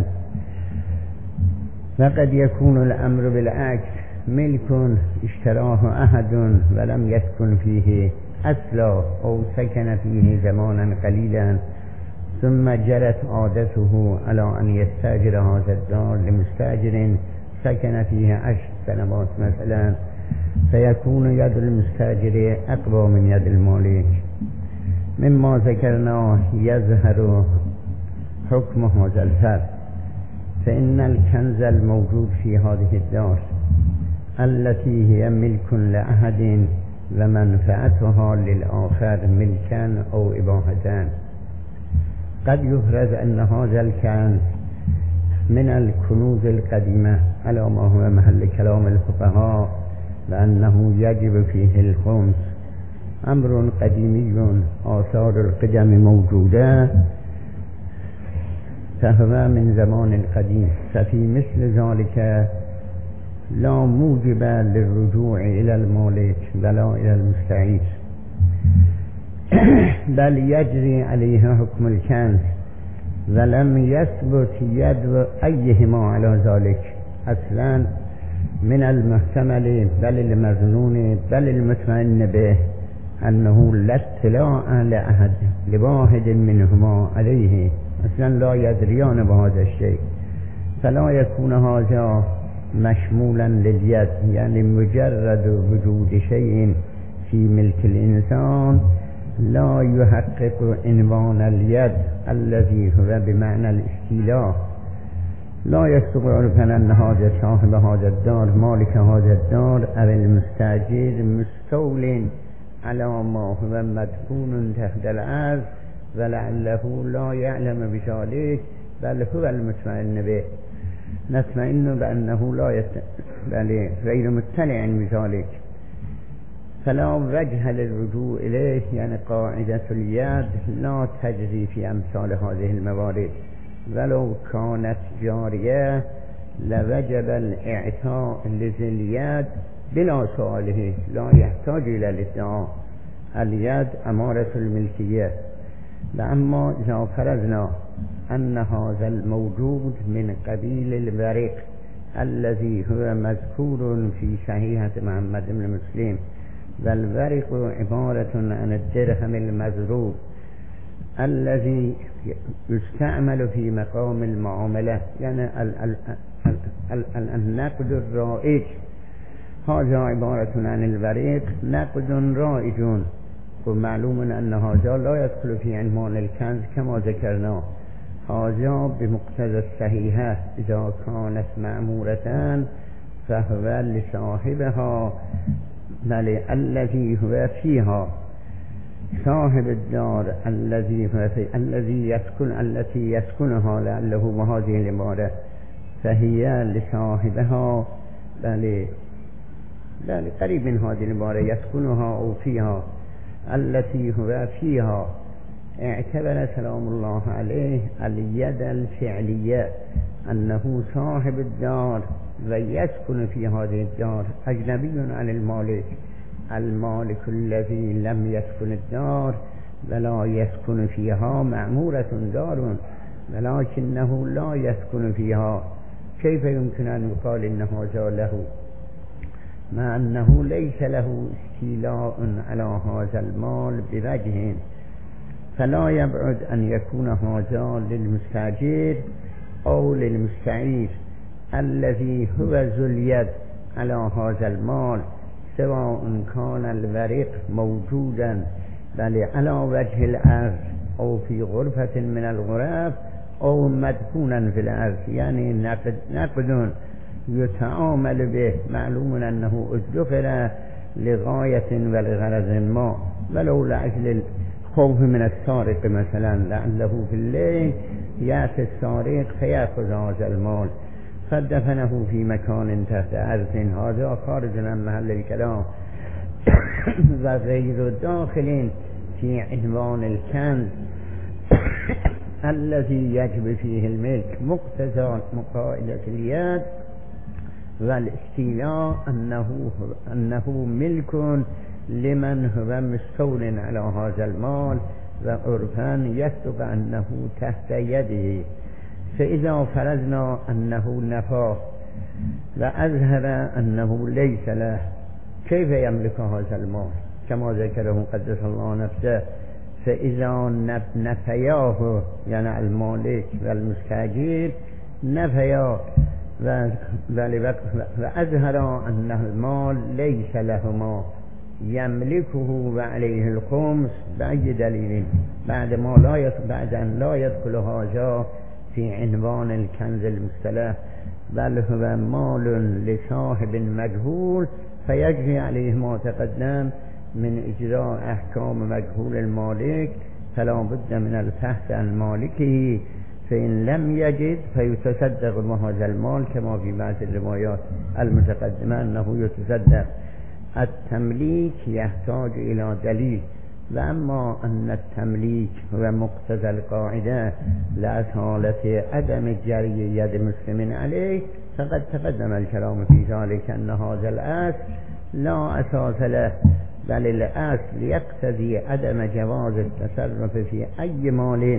وقد يكون الأمر بالعكس، ملك اشتراه أحد ولم يسكن فيه أصلا أو سكن فيه زمانا قليلا، ثم جرت عادته على أن يستأجر هذا الدار لمستأجر سكن فيه عشر سنوات مثلا، فيكون يد المستأجر أقوى من يد المالك. مما ذكرناه يظهر حكم هذا الفرق، فإن الكنز الموجود في هذه الدار التي هي ملك لأحد ومنفعتها للآخر ملكا أو إباحة، قد يفرض أن هذا الكنز من الكنوز القديمة على ما هو محل كلام الفقهاء، لأنه يجب فيه الخمس، أمر قديمي آثار القدم موجودة، فهو من زمان القديم. ففي مثل ذلك لا موجب للرجوع إلى المالك ولا إلى المستعير، بل يجري عليها حكم الكنز، ولم يثبت يد أيهما على ذلك أصلا من المحتمل بل المظنون بل المطمئن به أنه لا اطلاع لأحد لواحد منهما عليه، أصلا لا يدريان بهذا الشيء، فلا يكون هذا مشمولا لليد، يعني مجرد وجود شيء في ملك الإنسان لا يحقق عنوان اليد الذي هو بمعنى الاستيلاء. لا يستطيع أن هذا صاحب هذا الدار مالك هذا الدار أو المستأجر مستول على ما هو مدفون تحت الأرض ولعله لا يعلم بذلك، بل هو المطمئن به، نطمئن بأنه لا يت... بل غير مطلع بذلك، فلا وجه للرجوع إليه. يعني قاعدة اليد لا تجري في أمثال هذه الموارد، ولو كانت جارية لوجب الإعطاء لذي اليد بلا سؤاله، لا يحتاج إلى الادعاء. اليد أمارة الملكية. لأما إذا فرضنا أن هذا الموجود من قبيل الورق الذي هو مذكور في صحيحة محمد بن مسلم، والورق عبارة عن الدرهم المضروب الذي يستعمل في مقام المعاملة، يعني النقد الرائج، هذا عبارة عن الورق نقد رائج، ومعلوم أن هذا لا يدخل في عنوان الكنز كما ذكرنا. هذا بمقتضى الصحيحة إذا كانت مأمورة فهو لصاحبها، بل الذي هو فيها صاحب الدار الذي هو في الذي يسكن التي يسكنها، لعله وهذه العبارة فهي لصاحبها، بل بل قريب من هذه العبارة يسكنها أو فيها التي هو فيها. اعتبر سلام الله عليه اليد الفعلية أنه صاحب الدار ويسكن في هذه الدار أجنبي عن المالك، المالك الذي لم يسكن الدار ولا يسكن فيها مأمورة دار ولكنه لا يسكن فيها، كيف يمكن أن يقال إن هذا له، مع أنه ليس له استيلاء على هذا المال بوجه؟ فلا يبعد أن يكون هذا للمستأجر أو للمستعير الذي هو ذو اليد على هذا المال، سواء كان الورق موجودا بل على وجه الأرض أو في غرفة من الغرف أو مدفونا في الأرض، يعني نقد نقد يتعامل به، معلوم أنه ادخر لغاية ولغرض ما، ولو لأجل الخوف من السارق مثلا، لعله في الليل يأتي السارق فيأخذ هذا المال فدفنه في مكان تحت أرض، هذا خارج عن محل الكلام وغير داخل في عنوان الكنز الذي يجب فيه الملك. مقتضى مقاعدة اليد والاستیلاء انه انه ملک لمن هو مستول على هذا المال و عرفا يصدق انه تحت يده، فاذا فرضنا انه نفاه و اظهر انه ليس له كيف يملك هذا المال كما ذكره قدس الله نفسه؟ فاذا نفیاه یعنی المالک و المستاجر نفیا و و اظهر ان المال ليس لهما يملكه وعليه الخمس بأي دلیل بعد ما لا بعد ان لا يدخل هذا في عنوان الكنز المصطلح، بل هو مال لصاحب مجهول فيجري عليه ما تقدم من اجراء احکام مجهول المالک، فلا بد من الفحص عن مالکه فإن لم يجد فيتصدق بهذا المال كما في بعض الروايات المتقدمة أنه يتصدق. التمليك يحتاج إلى دليل، وأما أن التمليك هو مقتضى القاعدة لأصالة عدم جري يد مسلم عليه فقد تقدم الكلام في ذلك أن هذا الأصل لا أساس له، بل الأصل يقتضي عدم جواز التصرف في أي مال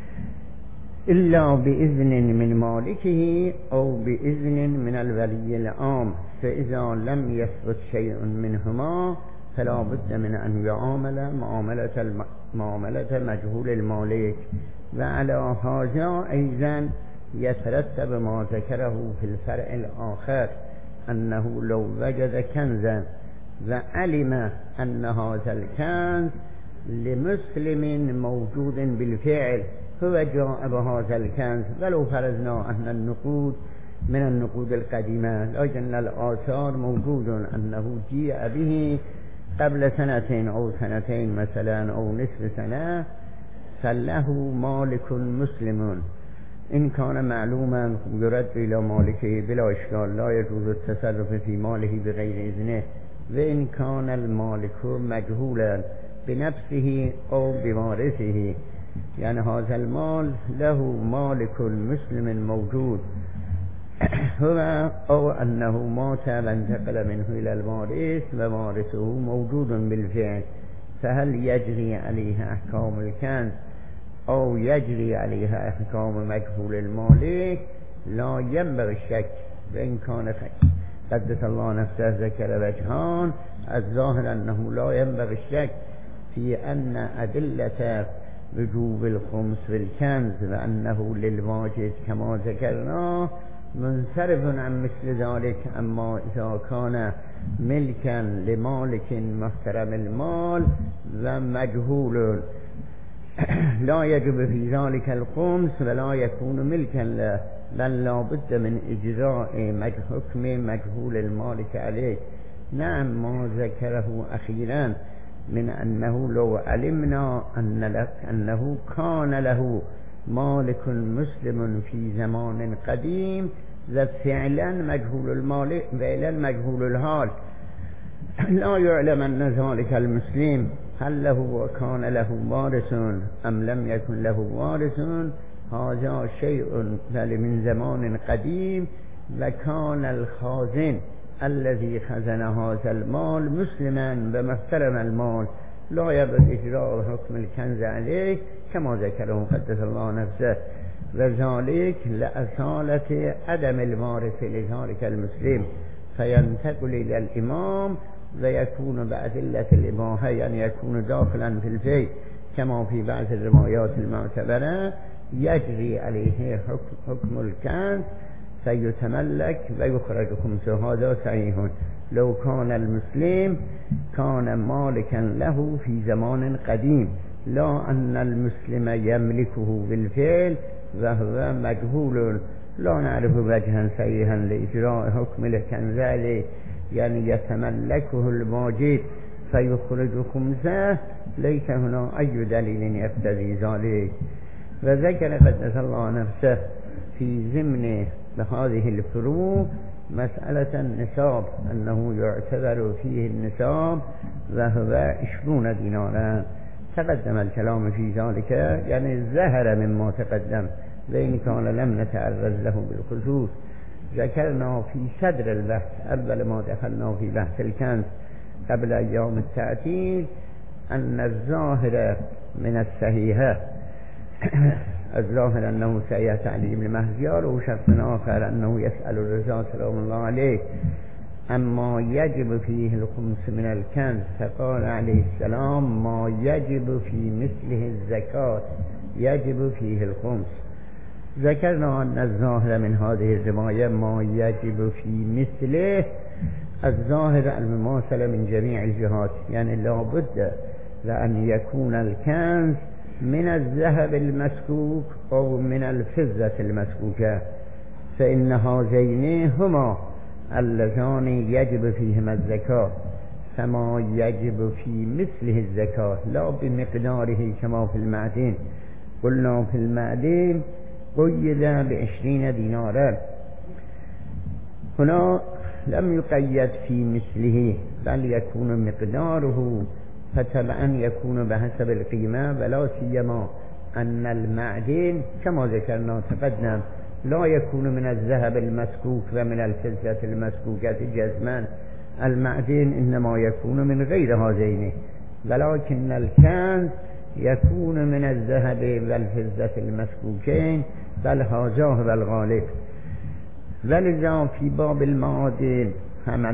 إلا بإذن من مالكه أو بإذن من الولي العام، فإذا لم يثبت شيء منهما فلا بد من أن يعامل معاملة معاملة مجهول المالك. وعلى هذا أيضا يترتب ما ذكره في الفرع الآخر أنه لو وجد كنزا وعلم أن هذا الكنز لمسلم موجود بالفعل هو جاء بهذا الكنز، ولو فرضنا أن النقود من النقود القديمة لكن الآثار موجود أنه جاء به قبل سنتين أو سنتين مثلا أو نصف سنة، فله مالك مسلم إن كان معلوما يرد إلى مالكه بلا إشكال، لا يجوز التصرف في ماله بغير إذنه، وإن كان المالك مجهولا بنفسه أو بوارثه، يعني هذا المال له مالك مسلم موجود هو أو أنه مات وانتقل منه إلى الوارث ووارثه موجود بالفعل، فهل يجري عليه أحكام الكنز أو يجري عليها أحكام مجهول المالك؟ لا ينبغي الشك، وإن كان قدس الله نفسه ذكر وجهان، الظاهر أنه لا ينبغي الشك في أن أدلة وجوب الخمس في الكنز وأنه للواجد كما ذكرنا منصرف عن مثل ذلك، أما إذا كان ملكا لمالك محترم المال ومجهول لا يجب في ذلك الخمس ولا يكون ملكا له، بل لا بد من إجراء حكم مجهول المالك عليه. نعم ما ذكره أخيرا من أنه لو علمنا أن لك أنه كان له مالك مسلم في زمان قديم فعلا مجهول المالك فعلا مجهول الحال لا يعلم أن ذلك المسلم هل له وكان له وارث أم لم يكن له وارث، هذا شيء بل من زمان قديم، وكان الخازن الذي خزن هذا المال مسلما بمحترم المال لا يبد إجراء حكم الكنز عليه كما ذكره قدس الله نفسه، وذلك لأصالة عدم الوارث لذلك المسلم، فينتقل إلى الإمام ويكون بأدلة الإباحة، يعني يكون داخلا في الفي كما في بعض الروايات المعتبرة، يجري عليه حكم, حكم الكنز فيتملك ويخرج خمسه. هذا صحيح لو كان المسلم كان مالكا له في زمان قديم، لا أن المسلم يملكه بالفعل وهو مجهول لا نعرف وجها صحيحا لإجراء حكم الكنز عليه، يعني يتملكه الواجد فيخرج خمسه، ليس هنا أي دليل يقتضي ذلك. وذكر قدس الله نفسه في ضمن بهذه الفروع مسألة النصاب أنه يعتبر فيه النصاب وهو عشرون دينارا، تقدم الكلام في ذلك يعني ظهر مما تقدم وإن كان لم نتعرض له بالخصوص. ذكرنا في صدر البحث اول ما دخلنا في بحث الكنز قبل ايام التعطيل ان الظاهر من الصحيحه الظاهر انه سيأتي علي بن مهزيار وشخص آخر انه يسأل الرضا سلام الله عليه اما يجب فيه الخمس من الكنز، فقال عليه السلام ما يجب في مثله الزكاة يجب فيه الخمس. ذكرنا ان الظاهر من هذه الرواية ما يجب في مثله الظاهر المماثلة من جميع الجهات، يعني لابد لأن يكون الكنز من الذهب المسكوك أو من الفضة المسكوكة، فإن هذين هما اللذان يجب فيهما الزكاة، فما يجب في مثله الزكاة لا بمقداره كما في المعدن. قلنا في المعدن قيد بعشرين دينارا، هنا لم يقيد في مثله بل يكون مقداره، فطبعا يكون بحسب القيمة، ولا سيما أن المعدن كما ذكرنا تقدم لا يكون من الذهب المسكوك ومن الفضة المسكوكة جزما، المعدن إنما يكون من غير هذين، ولكن الكنز يكون من الذهب والفضة المسكوكين، بل هذا هو الغالب. ولذا في باب المعادن حمل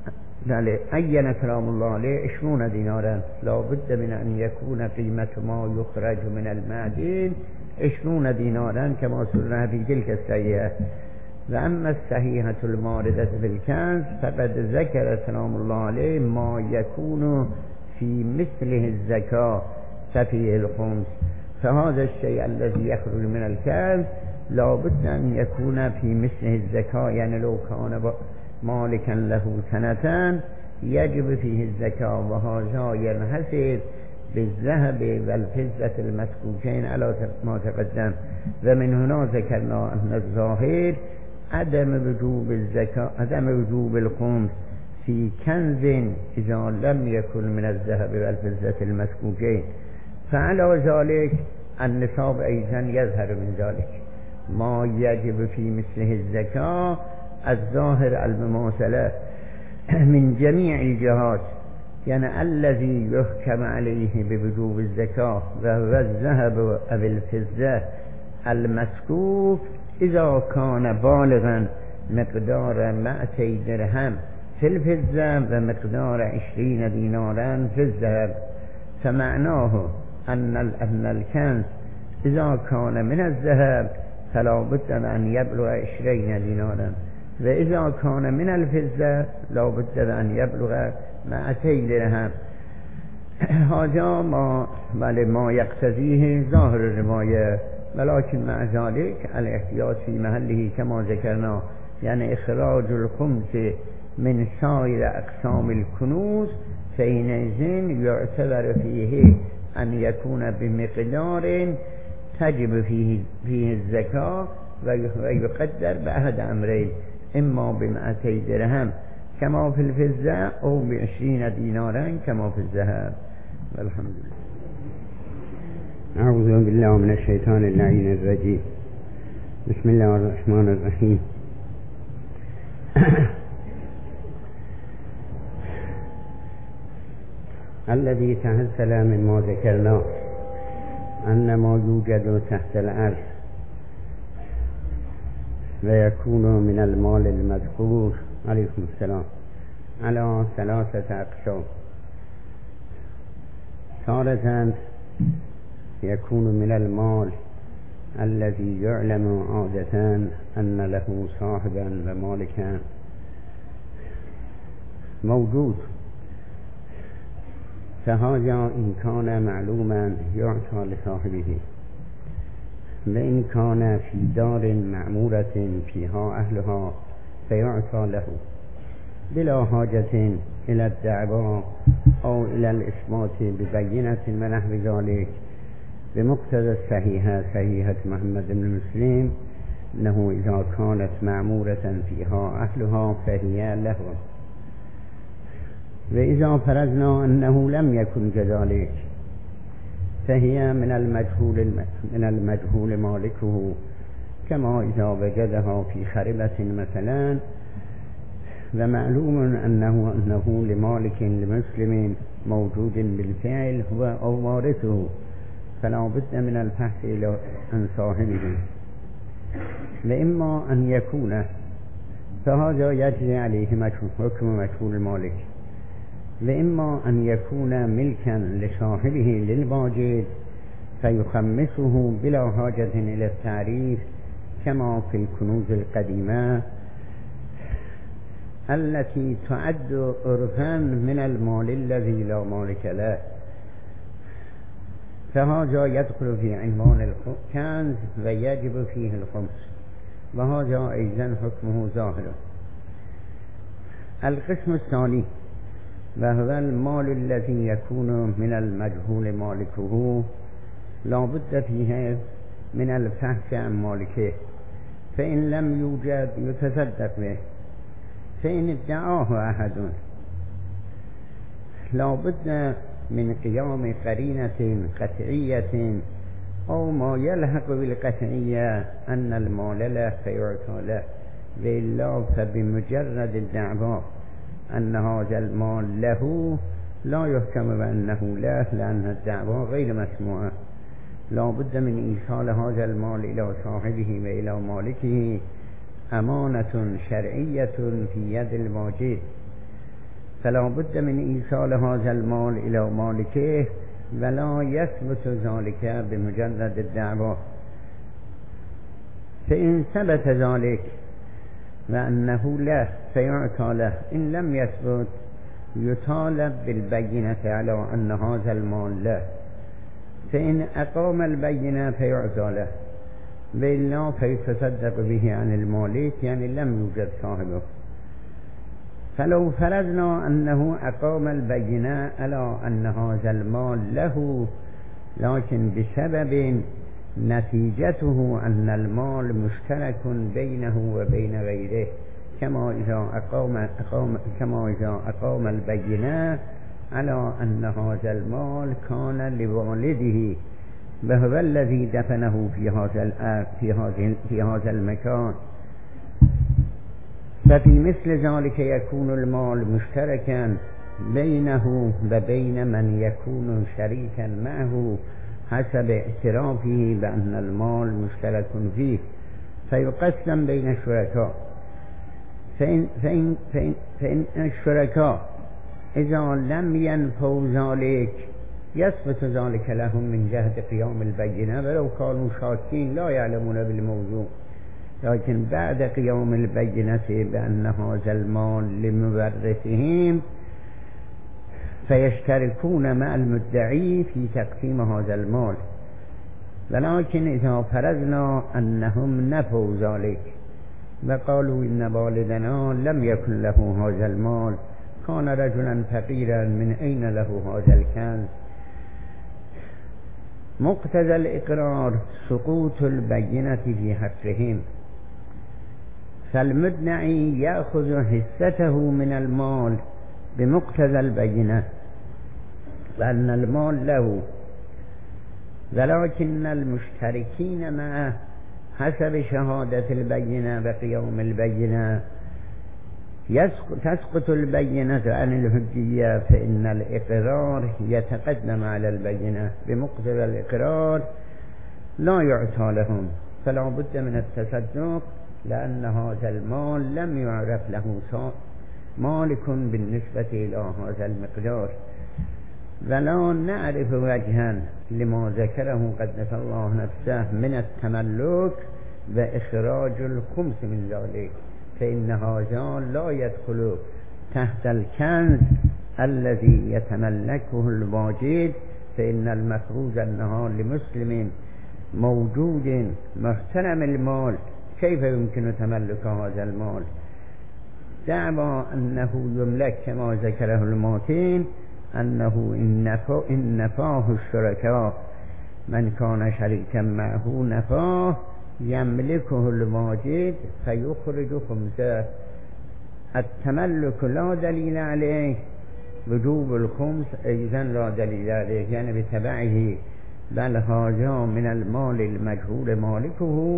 أين كلام الله عليه عشرون دينارا، لا بد من أن يكون قيمة ما يخرج من المعدن عشرون دينارا كما سرنا في تلك الصحيحة. وأما الصحيحة الماردة بالكنز فقد ذكر سلام الله عليه ما يكون في مثله الزكاة ففيه الخمس، فهذا الشيء الذي يخرج من الكنز لا بد أن يكون في مثله الزكاة، يعني لو كان مالكا له سنتان يجب فيه الزكاة، وهذا ينحسب بالذهب والفضة المسكوكين على ما تقدم. ومن هنا ذكرنا أن الظاهر عدم وجوب الزكاة عدم وجوب الخمس في كنز إذا لم يكن من الذهب والفضة المسكوكين، فعلى ذلك النصاب أيضا يظهر من ذلك ما يجب في مثله الزكاة الظاهر المماثلة من جميع الجهات، يعني الذي يحكم عليه بوجوب الزكاة وهو الذهب أو الفضة المسكوك إذا كان بالغا مقدار مائتي درهم في الفضة ومقدار عشرين دينارا في الذهب، فمعناه أن أن الكنز إذا كان من الذهب فلا بد أن يبلغ عشرين دينارا، وإذا كان من الفضة لا بد أن يبلغ مائتي درهم. هذا ما ما يقتضيه ظاهر الرواية، ولكن مع ذلك الاحتياط في محله كما ذكرنا، يعني إخراج الخمس من سائر أقسام الكنوز فحينئذ يعتبر فيه أن يكون بمقدار تجب فيه فيه الزكاة، ويقدر بأحد أمرين، إما بمائتي درهم كما في الفضة أو بعشرين دينارا كما في الذهب. والحمد لله. أعوذ بالله من الشيطان اللعين الرجيم. بسم الله الرحمن الرحيم. الذي تحصل مما ذكرناه أن ما يوجد تحت الأرض ويكون من المال المذكور عليكم السلام على ثلاثة أقسام. تارة يكون من المال الذي يعلم عادة أن له صاحبا ومالكا موجود، فهذا إن كان معلوما يعطى لصاحبه، وإن كان في دار معمورة فيها أهلها فيعطى له بلا حاجة إلى الدعوى أو إلى الإثبات ببينة ونحو ذلك، بمقتضى الصحيحة صحيحة محمد بن مسلم أنه إذا كانت معمورة فيها أهلها فهي له. وإذا فرضنا أنه لم يكن كذلك فهي من المجهول من المجهول مالكه، كما إذا وجدها في خربة مثلا. ومعلوم أنه أنه لمالك لمسلم موجود بالفعل هو أو وارثه، فلا بد من البحث إلى عن صاحبه. وإما أن يكون، فهذا يجري عليه حكم مجهول المالك، وإما أن يكون ملكا لصاحبه للواجد فيخمسه بلا حاجة إلى التعريف، كما في الكنوز القديمة التي تعد عرفا من المال الذي لا مالك له، فهذا يدخل في عنوان الكنز ويجب فيه الخمس، وهذا أيضا حكمه ظاهر. القسم الثاني وهو المال الذي يكون من المجهول مالكه، لا بد فيه من الفحص عن مالكه، فإن لم يوجد يتصدق به، فإن ادعاه أحد لا بد من قيام قرينة قطعية أو ما يلحق بالقطعية أن المال له فيعطى له، وإلا فبمجرد الدعوى أن هذا المال له لا يحكم بأنه له، لأن الدعوى غير مسموعة. لا بد من إيصال هذا المال إلى صاحبه وإلى مالكه، أمانة شرعية في يد الواجد، فلا بد من إيصال هذا المال إلى مالكه، ولا يثبت ذلك بمجرد الدعوى. فإن ثبت ذلك وأنه له فيعطى له، إن لم يثبت يطالب بالبينة على أن هذا المال له، فإن أقام البينة فيعطى له، وإلا فيتصدق به عن المالك، يعني لم يوجد صاحبه. فلو فرضنا أنه أقام البينة على أن هذا المال له، لكن بسبب نتيجته أن المال مشترك بينه وبين غيره، كما إذا أقام, أقام, كما إذا أقام البينة على أن هذا المال كان لوالده وهو الذي دفنه في هذا في هذا في هذا المكان، ففي مثل ذلك يكون المال مشتركا بينه وبين من يكون شريكا معه حسب اعترافه بأن المال مشترك فيه، فيقسم بين الشركاء. فإن, فإن, فإن, فإن الشركاء إذا لم ينفوا ذلك يثبت ذلك لهم من جهة قيام البينة، ولو كانوا شاكين لا يعلمون بالموضوع، لكن بعد قيام البينة بأن هذا المال لمورثهم فيشتركون مع المدعي في تقسيم هذا المال. ولكن إذا فرضنا أنهم نفوا ذلك وقالوا إن والدنا لم يكن له هذا المال، كان رجلا فقيرا، من أين له هذا الكنز؟ مقتضى الإقرار سقوط البينة في حقهم، فالمدعي يأخذ حصته من المال بمقتضى البينة لأن المال له، ولكن المشتركين معه حسب شهادة البينة وقيام البينة تسقط البينة عن الحجية، فإن الإقرار يتقدم على البينة، بمقتضى الإقرار لا يعطى لهم، فلا بد من التصدق، لأن هذا المال لم يعرف له مالك بالنسبة إلى هذا المقدار. ولا نعرف وجها لما ذكره قدس الله نفسه من التملك وإخراج الخمس من ذلك، فإن هذا لا يدخل تحت الكنز الذي يتملكه الواجد، فإن المفروض أنها لمسلم موجود محترم المال كيف يمكن تملك هذا المال؟ دعوى أنه يملك كما ذكره الماتين أنه إن نفاه الشركاء من كان شريكا معه نفاه يملكه الواجد فيخرج خمسه. التملك لا دليل عليه، وجوب الخمس أيضا لا دليل عليه، يعني بتبعه، بل هذا من المال المجهول مالكه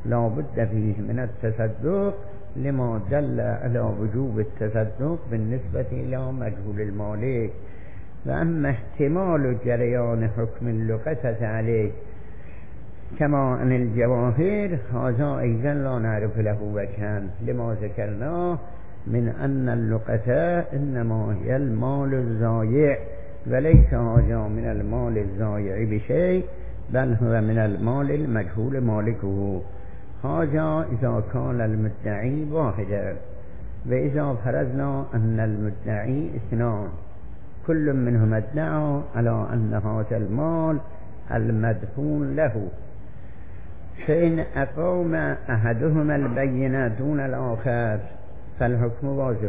لا بد فيه من التصدق لما دل على وجوب التصدق بالنسبة إلى مجهول المالك. وأما احتمال جريان حكم اللقطة عليه كما عن الجواهر هذا أيضا لا نعرف له وجها لما ذكرناه من أن اللقطة إنما هي المال الضائع وليس هذا من المال الضائع بشيء، بل هو من المال المجهول مالكه. هذا إذا كان المدعي واحدا. وإذا فرضنا أن المدعي اثنان كل منهم ادعى على أن هذا المال المدفون له، فإن أقام أحدهما البينة دون الآخر فالحكم واضح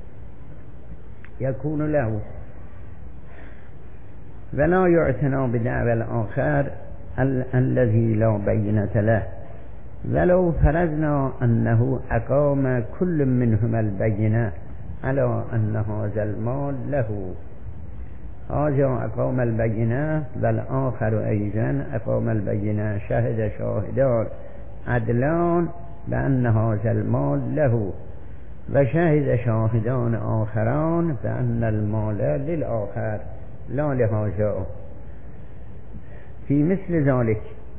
يكون له، ولا يعتنى بدعوى الآخر ال الذي لا بينة له. ولو فرضنا أنه أقام كل منهما البينة على أن هذا المال له، هذا أقام البينة والآخر أيضا أقام البينة، شهد شاهدان عدلان بأن هذا المال له، وشهد شاهدان آخران بأن المال للآخر لا لهذا. في مثل ذلك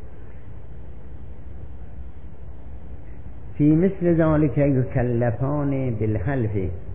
في مثل ذلك يكلفان بالحلف،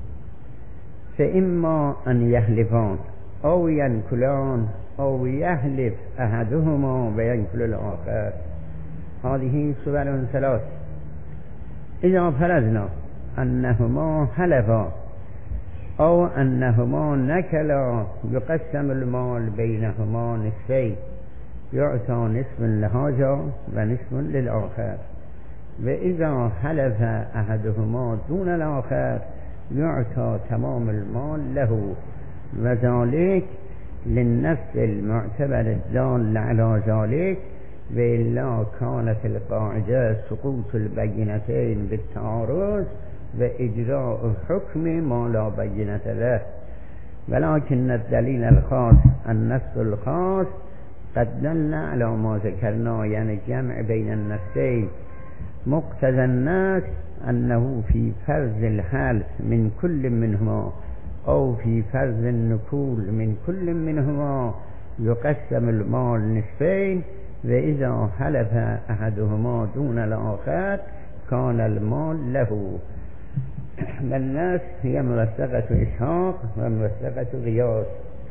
فإما أن يحلفان أو ينكلان أو يحلف أحدهما وينكل الآخر. هذه صور ثلاث. إذا فرضنا أنهما حلفا أو أنهما نكلا يقسم المال بينهما نصفين، يعطى نصف لهذا ونصف للآخر. وإذا حلف أحدهما دون الآخر يعطى تمام المال له، وذلك للنفس المعتبر الدال على ذلك، وإلا كانت القاعدة سقوط البينتين بالتعارض وإجراء حكم ما لا بينة له. ولكن الدليل الخاص النص الخاص قد دل على ما ذكرنا، يعني الجمع بين النصين. مقتضى النص أنه في فرض الحلف من كل منهما أو في فرض النكول من كل منهما يقسم المال نصفين، وإذا حلف أحدهما دون الآخر كان المال له. والنص هي موثقة إسحاق وموثقة غياث.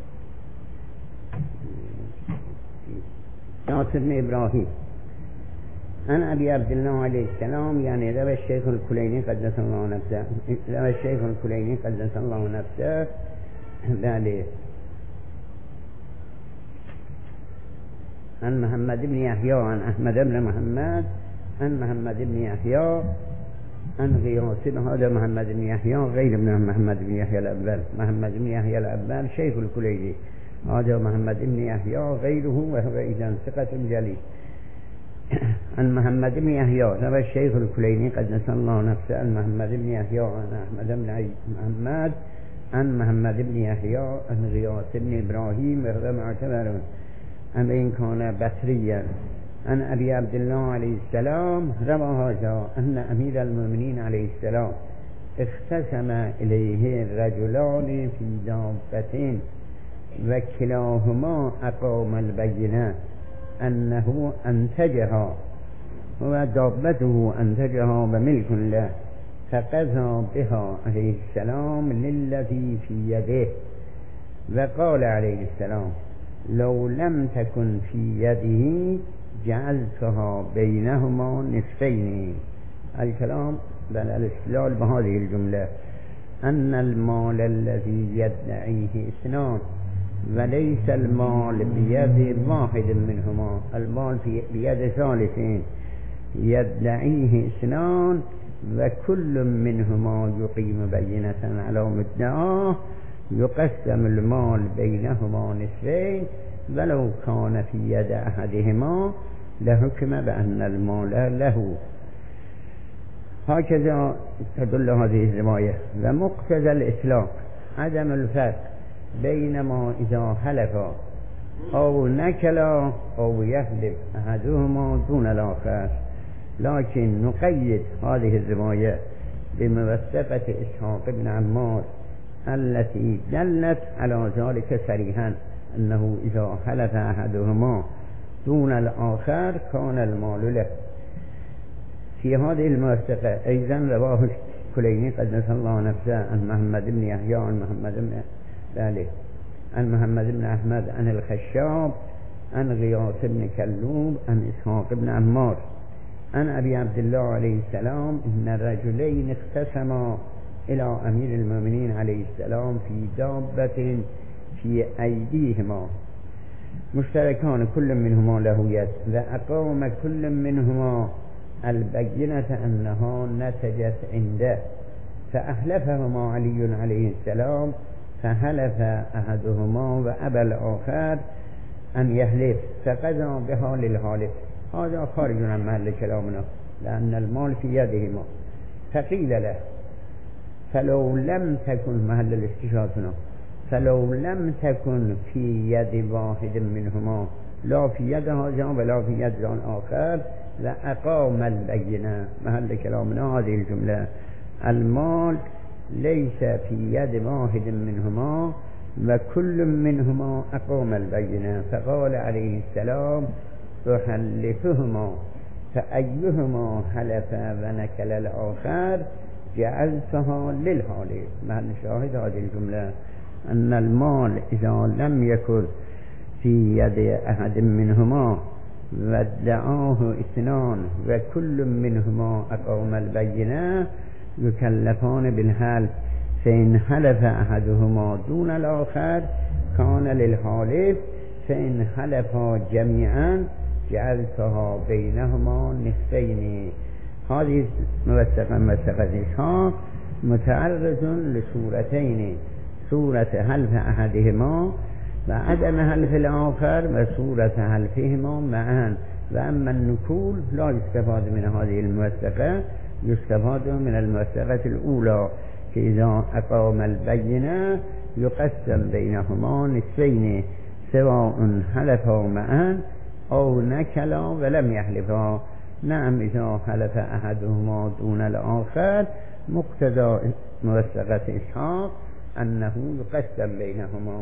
غياث بن إبراهيم عن أبي عبد الله عليه السلام، يعني روى الشيخ الكليني قدس الله نفسه روى الشيخ الكليني قدس الله نفسه ذلك عن محمد بن يحيى عن أحمد بن محمد عن محمد بن يحيى عن غياث. هذا محمد بن يحيى غير من محمد بن يحيى الأول. محمد بن يحيى الأول شيخ الكليني، هذا محمد بن يحيى غيره وهو إذن ثقة جليل. عن محمد بن يحيى روى الشيخ الكليني قدس الله نفسه عن محمد بن يحيى عن أحمد بن محمد عن محمد بن يحيى عن غياث بن إبراهيم وهو معتبر أم إن كان بصريا. عن أبي عبد الله عليه السلام روى هذا أن أمير المؤمنين عليه السلام اختصم إليه الرجلان في دابة وكلاهما أقام البينة أنه أنتجها ودابته أنتجها بملك له، فقضى بها عليه السلام للذي في يده، وقال عليه السلام لو لم تكن في يده جعلتها بينهما نصفين. الكلام بل الاستدلال بهذه الجملة أن المال الذي يدعيه اثنان وليس المال بيد واحد منهما، المال بيد ثالثين يدعيه اثنان وكل منهما يقيم بينة على مدعاه، يقسم المال بينهما نصفين، ولو كان في يد أحدهما لحكم بأن المال له. هكذا تدل هذه الرواية. ومقتضى الإطلاق عدم الفرق بينما إذا حلف أو نكلا أو يحلف أحدهما دون الآخر، لكن نقيد هذه الرواية بموثقة إسحاق بن عمار التي دلت على ذلك صريحا أنه إذا حلف أحدهما دون الآخر كان المال له. في هذه الموثقة أيضا رواه الكليني قدس الله نفسه عن محمد بن يحيى عن محمد بن ذلك عن محمد بن أحمد عن الخشاب عن غياث بن كلوب عن إسحاق بن عمار عن أبي عبد الله عليه السلام إن الرجلين اختصما إلى أمير المؤمنين عليه السلام في دابة في أيديهما مشتركان كل منهما له يد وأقام كل منهما البينة أنها نتجت عنده فأحلفهما علي عليه السلام فحلف أحدهما وأبى الآخر أن يحلف فقضى بها للحالف. هذا خارج عن محل كلامنا لأن المال في يدهما. فقيل له فلو لم تكن محل الاستشهاد هنا فلو لم تكن في يد واحد منهما لا في يد هذا ولا في يد الآخر لأقام البينة. محل كلامنا هذه الجملة المال ليس في يد واحد منهما وكل منهما أقام البينة. فقال عليه السلام أحلفهما فأيهما حلف ونكل الآخر جعلتها للحالف. محل شاهد هذه الجملة أن المال إذا لم يكن في يد أحد منهما وادعاه اثنان وكل منهما أقام البينة يكلفان بالحلف فإن حلف أحدهما دون الآخر كان للحالف فإن حلفا جميعا جعلتها بينهما نصفين. هذه موثقة موثقة إسحاق متعرض لصورتين صورة حلف أحدهما وعدم حلف الآخر وصورة حلفهما معا. وأما النكول لا يستفاد من هذه الموثقة يستفاد من الموثقة الأولى إذا أقام البينة يقسم بينهما نصفين سواء حلفا معا أو نكلا ولم يحلفا. نعم إذا حلف أحدهما دون الآخر مقتضى موثقة إسحاق أنه يقسم بينهما.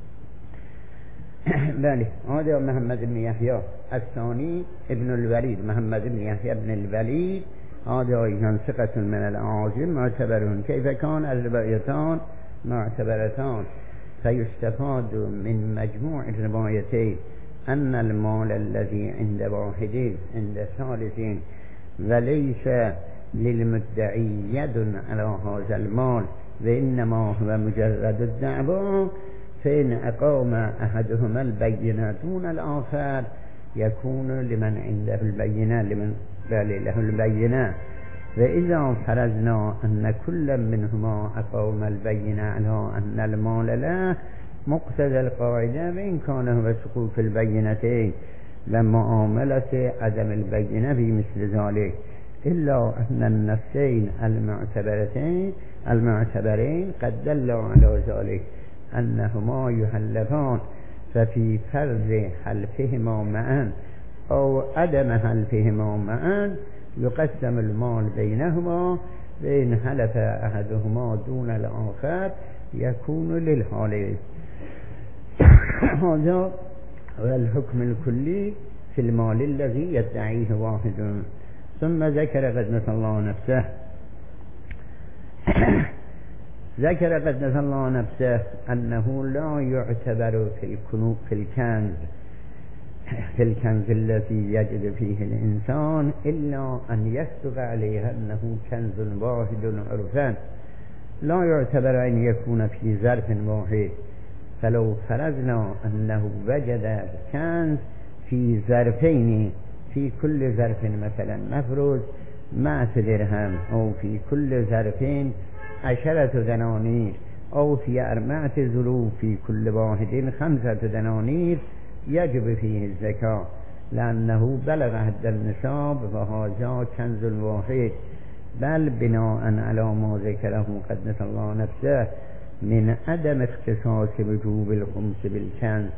بله هذا محمد بن يحيى الثاني ابن الوليد محمد بن يحيى بن الوليد هذا أيضا ثقة من الأعاجم معتبرون. كيف كان الروايتان معتبرتان؟ فيستفاد من مجموع الروايتين أن المال الذي عند واحد عند ثالث وليس للمدعي يد على هذا المال وإنما هو مجرد الدعوى فإن أقام أحدهما البينة دون الآخر يكون لمن عنده البينة لمن له البينة. وإذا فرضنا أن كل منهما أقام البينة على أن المال له مقتضى القاعدة وإن كان هو سقوط البينتين لمعاملة عدم البينة في مثل ذلك إلا أن النصين المعتبرتين المعتبرين قد دلوا على ذلك أنهما يحلفان ففي فرض حلفهما معا أو عدم حلفهما معا يقسم المال بينهما وإن حلف أحدهما دون الآخر يكون للحالف. هذا هو الحكم الكلي في المال الذي يدعيه واحد. ثم ذكر قدس الله نفسه ذكر قدس الله نفسه أنه لا يعتبر في الكنوز في الكنز في الكنز الذي يجد فيه الإنسان إلا أن يصدق عليه أنه كنز واحد عرفا. لا يعتبر أن يكون في ظرف واحد. فلو فرضنا أنه وجد كنز في ظرفين في كل ظرف مثلا مفروض مائة درهم أو في كل ظرفين عشرة دنانير أو في أربعة ظروف في كل واحد خمسة دنانير يجب فيه الزكاة لأنه بلغ حد النصاب وهذا كنز واحد. بل بناء على ما ذكره قدس الله نفسه من عدم اختصاص وجوب الخمس بالكنز في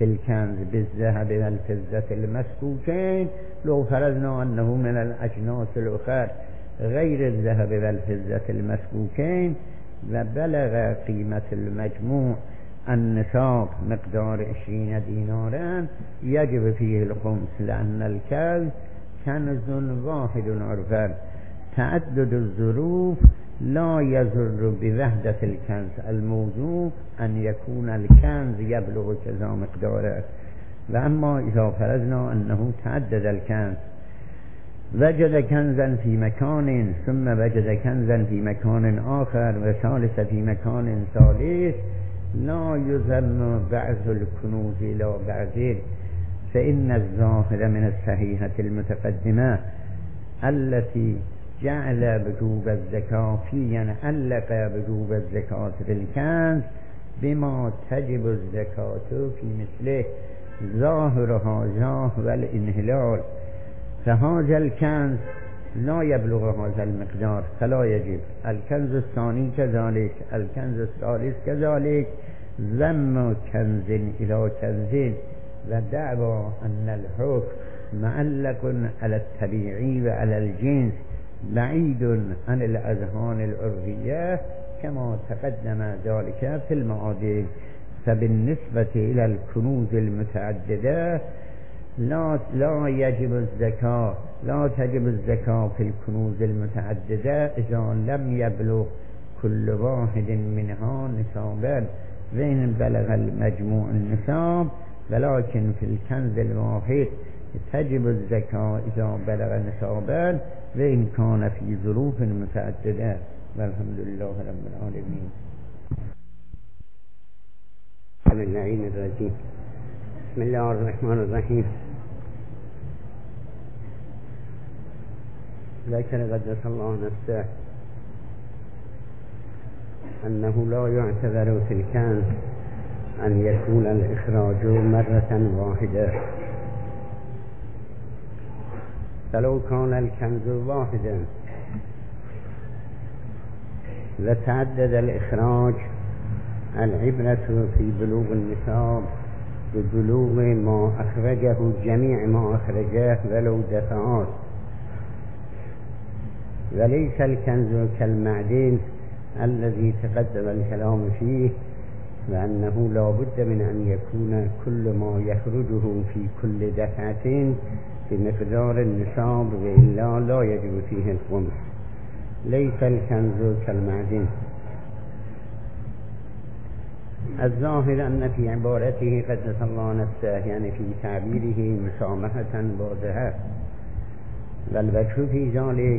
في الكنز بالذهب والفضة المسكوكين لو فرضنا أنه من الأجناس الأخرى غير الذهب والفضة المسكوكين وبلغ قيمة المجموع النصاب مقدار عشرين دينارا يجب فيه الخمس، لأن الكنز كنز واحد عرفا. تعدد الظروف لا يضر بوحدة الكنز، الموضوع أن يكون الكنز يبلغ كذا مقداره. وأما إذا فرضنا أنه تعدد الكنز، وجد كنزا في مكان ثم وجد كنزا في مكان آخر وثالث في مكان ثالث، لا يذم بعض الكنوز إلى بعض، فإن الظاهر من الصحيحة المتقدمة التي جعل وجوب الزكاة فيها علق وجوب الزكاة في الكنز بما تجب الزكاة في مثله ظاهرها ظاهر الانهلال، فهذا الكنز لا يبلغ هذا المقدار فلا يجب. الكنز الثاني كذلك، الكنز الثالث كذلك. ذم كنز إلى كنز ودعوى أن الحكم معلق على الطبيعي وعلى الجنس بعيد عن الأذهان العرفية كما تقدم ذلك في المعادن. فبالنسبة إلى الكنوز المتعددة لا لا يجب الزكاة لا تجب الزكاة في الكنوز المتعددة إذا لم يبلغ كل واحد منها نصابا، وإن بلغ المجموع النصاب، ولكن في الكنز الواحد تجب الزكاة إذا بلغ نصابا وإن كان في ظروف متعددة. والحمد لله رب العالمين. من اللعين الرجيم. بسم الله الرحمن الرحيم. ذكر قدس الله نفسه أنه لا يعتبر في الكنز أن يكون الإخراج مرة واحدة، فلو كان الكنز واحدا لتعدد الإخراج. العبرة في بلوغ النصاب ببلوغ ما أخرجه جميع ما أخرجه ولو دفعات، وليس الكنز كالمعدن الذي تقدم الكلام فيه، وأنه لا بد من أن يكون كل ما يخرجه في كل دفعة بمقدار النصاب، وإلا لا يجب فيه الخمس. ليس الكنز كالمعدن. الظاهر أن في عبارته قدس الله نفسه يعني في تعبيره مسامحة واضحة، والوجه في ذلك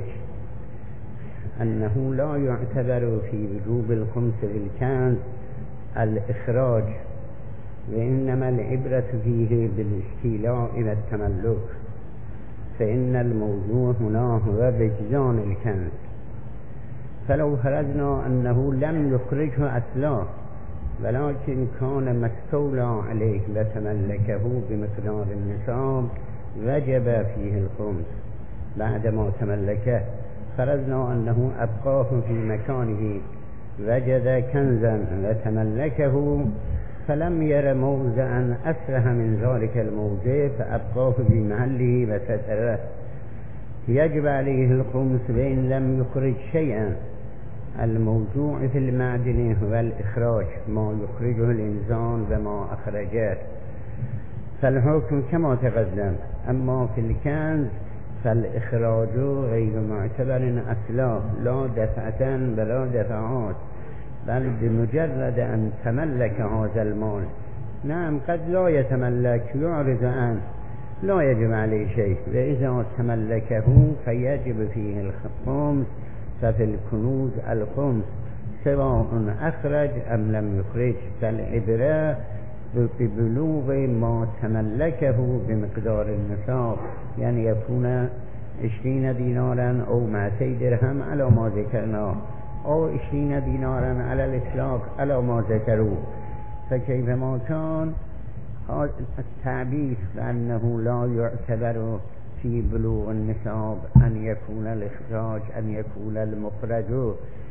أنه لا يعتبر في وجوب الخمس للكنز الإخراج، وإنما العبرة فيه بالاستيلاء والتملك، فإن الموضوع هنا هو وجدان الكنز. فلو فرضنا أنه لم يخرجه أصلا ولكن كان مستولى عليه وتملكه بمقدار النصاب وجب فيه الخمس بعدما تملكه. فرضنا أنه أبقاه في مكانه، وجد كنزا وتملكه فلم ير موضعا أسرح من ذلك الموضع فأبقاه في محله وستره، يجب عليه الخمس وإن لم يخرج شيئا. الموضوع في المعدن هو الإخراج، ما يخرجه الإنسان وما أخرجه، فالحكم كما تقدم. أما في الكنز فالإخراج غير معتبر أصلا، لا دفعة ولا دفعات، بل بمجرد أن تملك هذا المال. نعم قد لا يتملك، يعرض عنه، لا يجب عليه شيء، وإذا تملكه فيجب فيه الخمس. ففي الكنوز الخمس سواء أخرج أم لم يخرج، فالعبرة ببلوغ ما تملكه بمقدار النصاب، يعني يكون عشرين دينارا أو مائتي درهم على ما ذكرنا، أو عشرين دينارا على الإطلاق على ما ذكروا. فكيفما كان التعبير بأنه لا يعتبر في بلوغ النصاب أن يكون الإخراج أن يكون المخرج،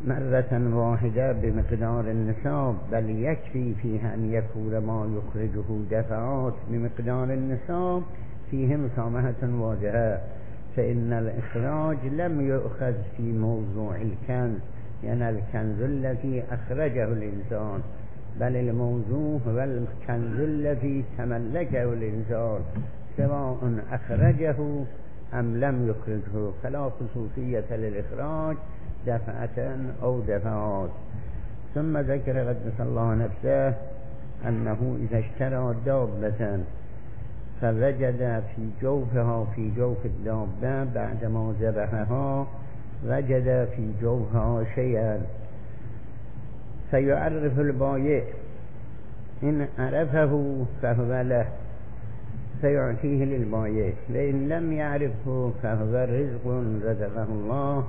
مرة واحدة بمقدار النصاب، بل يكفي فيه أن يكون ما يخرجه دفعات بمقدار النصاب فيه مسامحة واضحة، فإن الإخراج لم يؤخذ في موضوع الكنز، يعني الكنز الذي أخرجه الإنسان، بل الموضوع هو الكنز الذي تملكه الإنسان سواء أخرجه أم لم يخرجه، فلا خصوصية للإخراج دفعة أو دفعات. ثم ذكر قدس الله نفسه أنه إذا اشترى دابة فوجد في جوفها في جوف الدابة بعدما ذبحها وجد في جوفها شيئا فيعرف البائع، إن عرفه فهو له فيعطيه للبائع، وإن لم يعرفه فهو رزق رزقه الله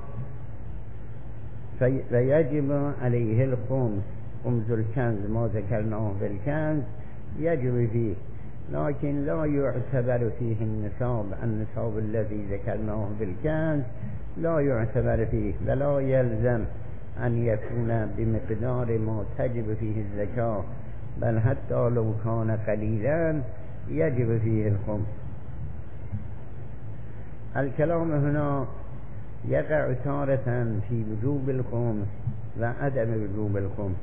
فيجب عليه الخمس. خمس الكنز ما ذكرناه في الكنز يجب فيه، لكن لا يعتبر فيه النصاب، النصاب الذي ذكرناه في الكنز لا يعتبر فيه، ولا يلزم أن يكون بمقدار ما تجب فيه الزكاة، بل حتى لو كان قليلا يجب فيه الخمس. الكلام هنا يقع تارة في وجوب الخمس وعدم وجوب الخمس.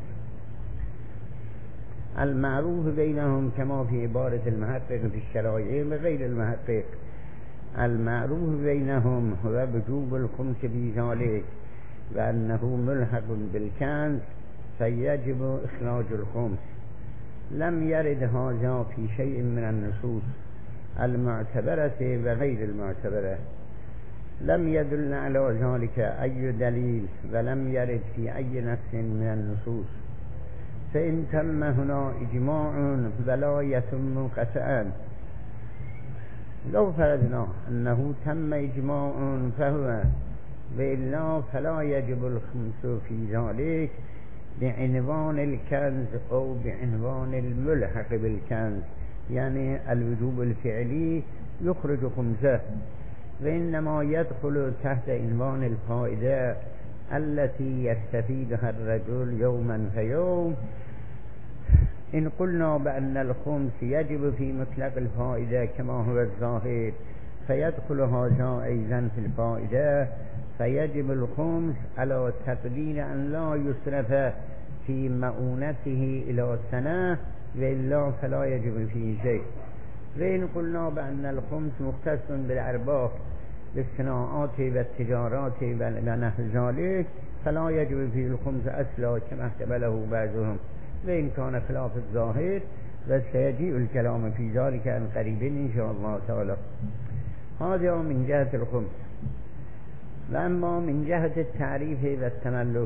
المعروف بينهم كما في عبارة المحقق في الشرائع وغير المحقق، المعروف بينهم هو وجوب الخمس في ذلك، وأنه ملحق بالكنز فيجب إخراج الخمس. لم يرد هذا في شيء من النصوص المعتبرة وغير المعتبرة، لم يدل على ذلك أي دليل، ولم يرد في أي نص من النصوص. فإن تم هنا إجماع ولا يتم قطعا، لو فرضنا أنه تم إجماع فهو، وإلا فلا يجب الخمس في ذلك بعنوان الكنز أو بعنوان الملحق بالكنز، يعني الوجوب الفعلي يخرج خمسه، وإنما يدخل تحت عنوان الفائدة التي يستفيدها الرجل يوما فيوم. إن قلنا بأن الخمس يجب في مطلق الفائدة كما هو الظاهر فيدخل هذا أيضا في الفائدة، فيجب الخمس على تقدير أن لا يصرف في مؤونته إلى سنة، وإلا فلا يجب فيه شيء. وإن قلنا بأن الخمس مختص بالأرباح بالصناعات والتجارات ونحو ذلك فلا يجب فيه الخمس أصلا كما احتمله بعضهم، وإن كان خلاف الظاهر، وسيجيء الكلام في ذلك عن قريب إن شاء الله تعالى. هذا من جهة الخمس. وأما من جهة التعريف والتملك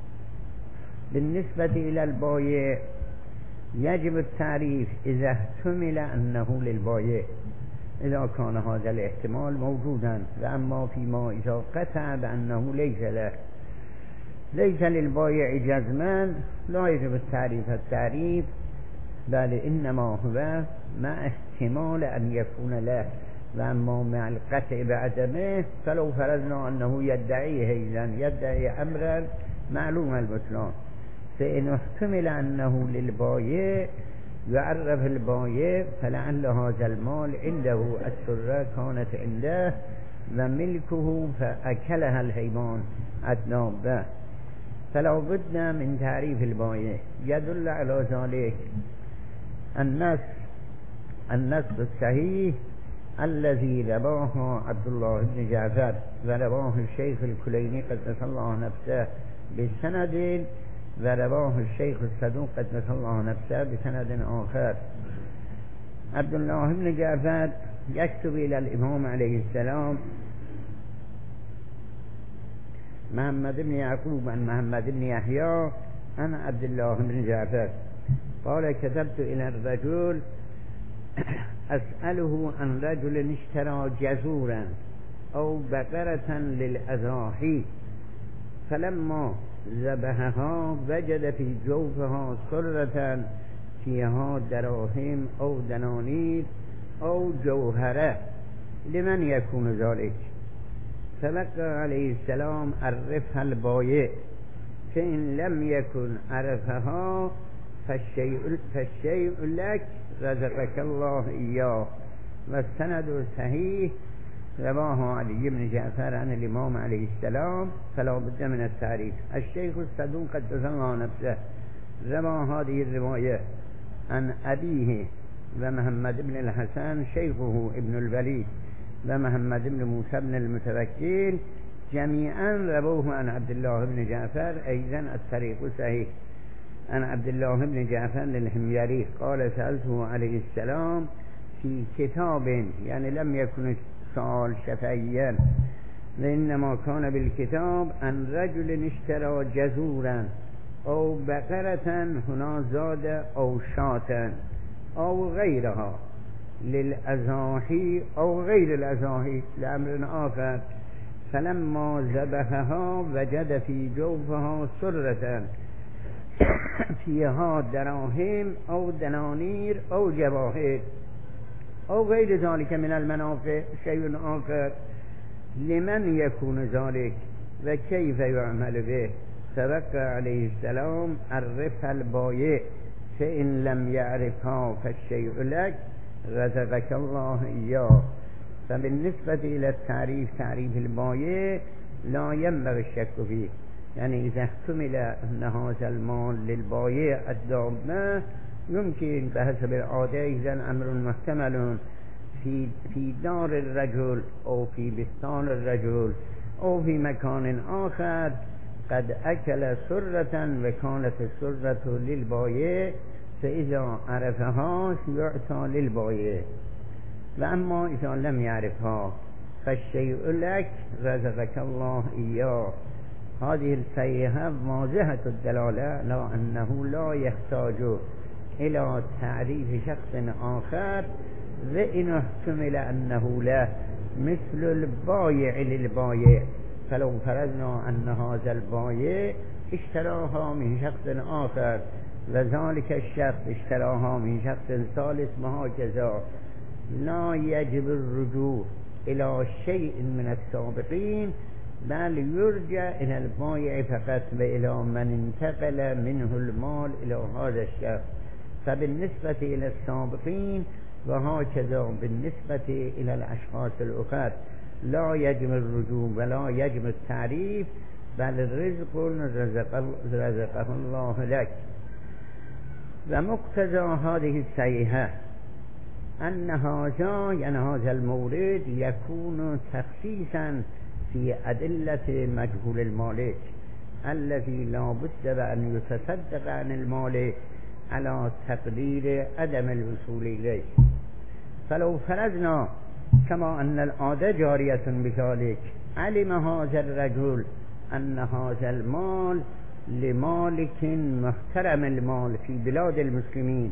بالنسبة إلى البائع يجب التعريف إذا احتمل أنه للبائع، إذا كان هذا الاحتمال موجودا، وأما فيما إذا قطع بأنه ليس له ليس للبائع جزما لا يجب التعريف التعريف، بل إنما هو مع احتمال أن يكون له، وأما مع القطع بعدمه فلو فرضنا أنه يدعيه إذن يدعي أمرا معلوم البطلان، فإن احتمل أنه للبائع يعرف البائع فلعل هذا المال عنده، السرة كانت عنده وملكه فأكلها الحيوان الدابة، فلا بد من تعريف البائع. يدل على ذلك النص النص الصحيح الذي رواه عبد الله بن جعفر ورواه الشيخ الكليني قدس الله نفسه بسند، ورواه الشيخ الصدوق قدس الله نفسه بسند آخر. عبد الله بن جعفر يكتب إلى الإمام عليه السلام محمد بن يعقوب عن محمد بن يحيى عن عبد الله بن جعفر قال: كتبت إلى الرجل أسأله عن رجل اشترى جزورا أو بقرة للأضاحي، فلما ذبحها وجد في جوفها سرة فيها دراهم أو دنانير أو جوهرة، لمن يكون ذلك؟ فلقى عليه السلام: عرفها البائع فإن لم يكن عرفها فالشيء, فالشيء لك رزقك الله إياه. والسند صحيح رواه علي بن جعفر عن الإمام عليه السلام فلا بد من التعريف. الشيخ الصدوق قدس الله نفسه روى هذه الرواية عن أبيه ومحمد بن الحسن شيخه ابن الوليد ومحمد بن موسى بن المتوكل جميعا رووه عن عبد الله بن جعفر أيضا الطريق صحيح عن عبد الله بن جعفر الحميري قال سألته عليه السلام في كتاب، يعني لم يكن سؤال شفهيا وإنما كان بالكتاب عن رجل اشترى جزورا أو بقرة هنا زاد أو شاة أو غيرها للأزاحي أو غير الأزاحي لأمر آخر، فلما ذبحها وجد في جوفها سرة فيها دراهم أو دنانير أو جواهر أو غير ذلك من المنافع شيء آخر، لمن يكون ذلك وكيف يعمل به؟ تبقى عليه السلام عرف البايع فإن لم يعرفها فالشيء لك رزقك الله إياه. فبالنسبة إلى التعريف تعريف البايع لا ينبغي الشك فيه، يعني إذا احتمل أن هذا المال للبايع الدابة يمكن بحسب العادة إذا أمر محتمل في في دار الرجل أو في بستان الرجل أو في مكان آخر قد أكل سرة وكانت السرة للبايع فإذا عرفها يعطى للبايع، وأما إذا لم يعرفها فالشيء لك رزقك الله إياه. هذه الصيحة واضحة الدلالة لا أنه لا يحتاج إلى تعريف شخص آخر، وإن احتمل أنه له مثل البايع للبايع، فلو فرضنا أن هذا البايع اشتراها من شخص آخر وذلك الشخص اشتراها من شخص ثالث وهكذا، لا يجب الرجوع إلى شيء من السابقين بل يرجع إلى البايع فقط وإلى من انتقل منه المال إلى هذا الشخص. فبالنسبة إلى السابقين وهكذا بالنسبة إلى الأشخاص الأخرى لا يجب الرجوع ولا يجب التعريف، بل الرزق رزق رزقه الله لك. ومقتضى هذه الصيحة أن هذا يعني هذا المورد يكون تخصيصا في أدلة مجهول المالك الذي لا بد أن يتصدق عن المالك على تقدير عدم الوصول إليه. فلو فرضنا كما أن العادة جارية بذلك علم هذا الرجل أن هذا المال لمالك محترم المال في بلاد المسلمين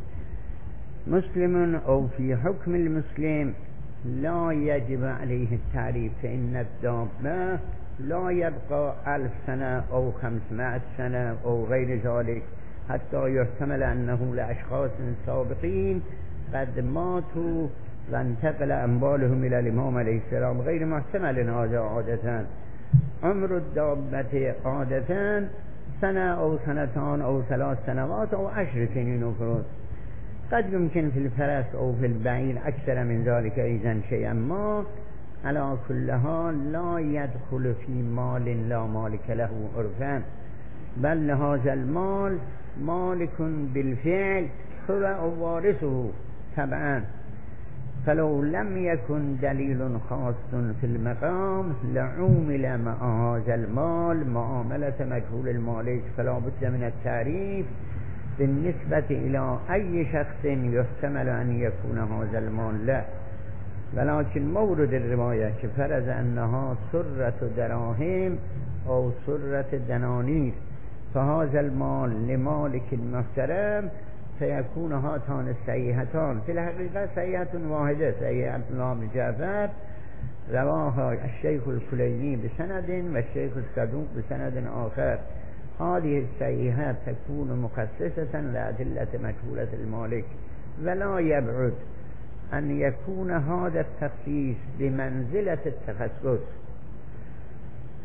مسلم أو في حكم المسلم لا يجب عليه التعريف، فإن الدابة لا يبقى ألف سنة أو خمسمائة سنة أو غير ذلك حتى يحتمل أنه لأشخاص سابقين قد ماتوا وانتقل أموالهم إلى الإمام عليه السلام، غير محتمل هذا عادة. عمر الدابة عادة سنة أو سنتان أو ثلاث سنوات أو عشر سنين أخرى، قد يمكن في الفرس أو في البعير أكثر من ذلك إذن شيئا ما. على كل حال لا يدخل في مال لا مالك له عرفا، بل هذا المال مالك بالفعل هو وارثه طبعا. فلو لم يكن دليل خاص في المقام لعومل مع هذا المال معاملة مجهول المالك، فلا بد من التعريف بالنسبة إلى أي شخص يحتمل أن يكون هذا المال له. ولكن مورد الرواية فرض أنها سرة دراهم أو سرة دنانير، فهذا المال لمالك محترم سيكون هاتان الصحيحتان في الحقيقة صحيحة واحدة، صحيح عبد الله بن جعفر رواها الشيخ الكليني بسند والشيخ الصدوق بسند آخر. هذه الصحيحة تكون مخصصة لأدلة مجهولة المالك، ولا يبعد أن يكون هذا التخصيص بمنزلة التخصص.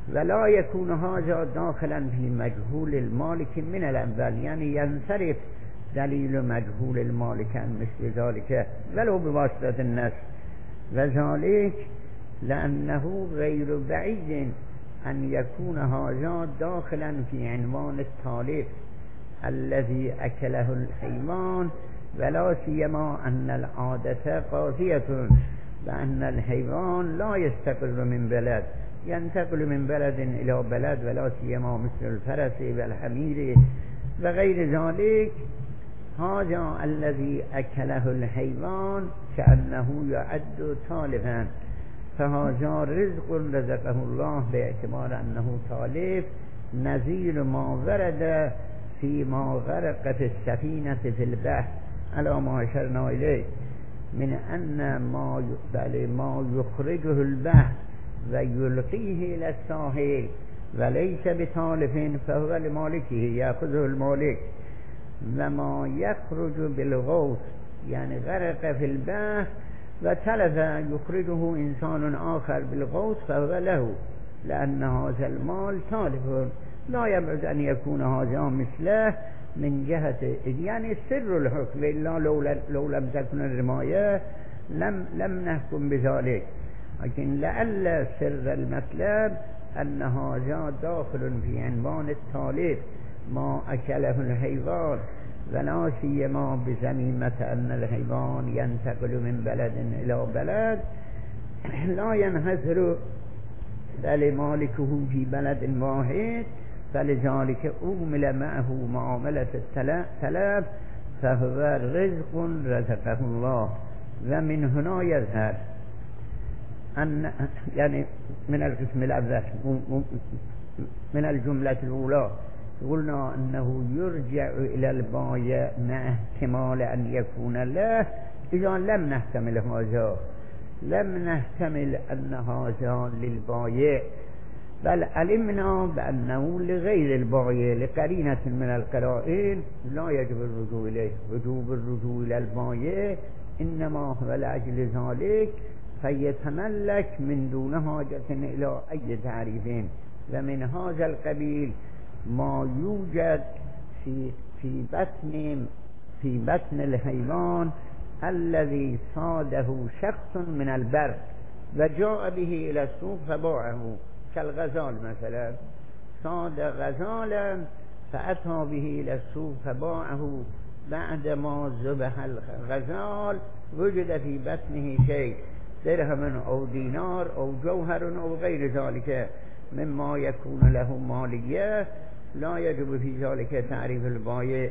ولا يكون هذا داخلا في مجهول المالك من الأول، يعني ينصرف دليل مجهول المالك عن مثل ذلك ولو بواسطة النص، وذلك لأنه غير بعيد أن يكون هذا داخلا في عنوان التالف الذي أكله الحيوان، ولا سيما أن العادة قاضية وأن الحيوان لا يستقر من بلد، ينتقل من بلد إلى بلد، ولا سيما مثل الفرس والحمير وغير ذلك. هذا الذي أكله الحيوان كأنه يعد تالفا، فهذا رزق رزقه الله باعتبار أنه تالف، نظير ما ورد فيما غرقت السفينة في البحر على ما أشرنا إليه من أن ما ما يخرجه البحر ويلقيه إلى الساحل وليس بتالف فهو لمالكه يأخذه المالك، وما يخرج بالغوث يعني غرق في البحر وتلف يخرجه إنسان آخر بالغوث فهو له، لأن هذا المال تالف لا يبعد أن يكون هذا مثله من جهة، يعني سر الحكم، إلا لو لم تكن الرماية لم لم نحكم بذلك، لكن لعل سر المطلب أن هذا داخل في عنوان التالف ما أكله الحيوان، ولا سيما بزميمة أن الحيوان ينتقل من بلد إلى بلد لا ينحصر بل مالكه في بلد واحد، فلذلك أعمل معه معاملة التلف فهو رزق رزقه الله. ومن هنا يظهر أن يعني من القسم الأول من الجملة الأولى قلنا أنه يرجع إلى البايع مع احتمال أن يكون له، إذا لم نحتمل هذا لم نحتمل أن هذا للبايع، بل علمنا بأنه لغير البايع لقرينة من القرائن لا يجب الرجوع إليه. وجوب الرجوع إلى البايع إنما هو لأجل ذلك فيتملك من دون حاجة إلى أي تعريفين. ومن هذا القبيل ما يوجد في في بطن في بطن الحيوان الذي صاده شخص من البر وجاء به إلى السوق فباعه، كالغزال مثلا، صاد غزالا فأتى به إلى السوق فباعه، بعدما ذبح الغزال وجد في بطنه شيء درهم أو دينار أو جوهر أو غير ذلك مما يكون له مالية، لا يجب في ذلك تعريف البايع،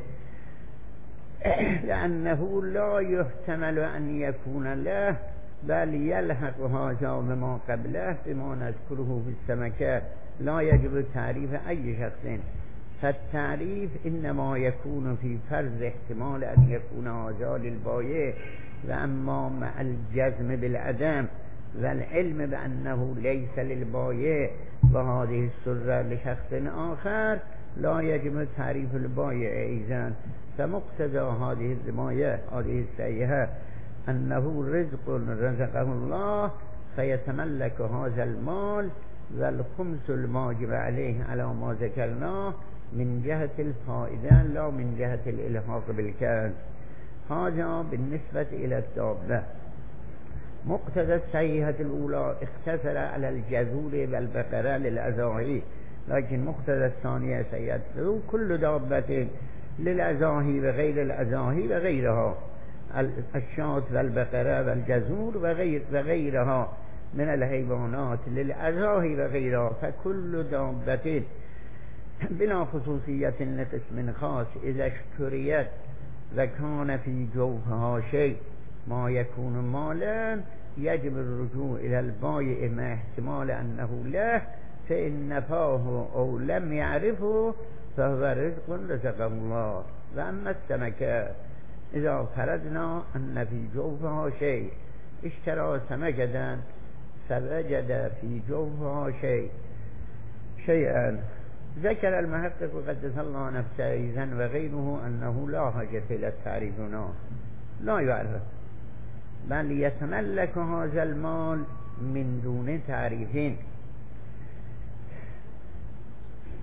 لأنه لا يحتمل أن يكون له، بل يلحق هذا بما قبله بما نذكره في السمكات، لا يجب تعريف أي شخص. فالتعريف إنما يكون في فرض احتمال أن يكون هذا للبايع، وأما مع الجزم بالعدم والعلم بأنه ليس للبايع وهذه السرة لشخص آخر لا يجب تعريف البايع أيضا. فمقتضى هذه الرماية هذه السيئة أنه رزق رزقه الله فيتملك هذا المال، والخمس الماجب عليه على ما ذكرناه من جهة الفائدة لا من جهة الإلحاق بالكنز. هذا بالنسبة إلى الدابة. مقتضى السيئة الأولى اختصر على الجذور والبقرة للأزاهي، لكن مقتضى الثانية سيئة كل دابة للأزاهي وغير الأزاهي وغيرها، الشاة والبقرة والجزور وغير وغيرها من الحيوانات للأزاهي وغيرها، فكل دابة بلا خصوصية لقسم خاص إذا اشتريت وكان في جوفها شيء ما يكون مالا يجب الرجوع إلى البائع مع احتمال أنه له، فإن نفاه أو لم يعرفه فهو رزق رزقه الله. وأما السمكة إذا فرضنا أن في جوفها شيء، اشترى سمكة فوجد في جوفها شيء شيئا، ذكر المحقق قدس الله نفسه أيضا وغيره أنه لا حاجة إلى التعريف هنا، لا يعرف، بل يتملك هذا المال من دون تعريفين.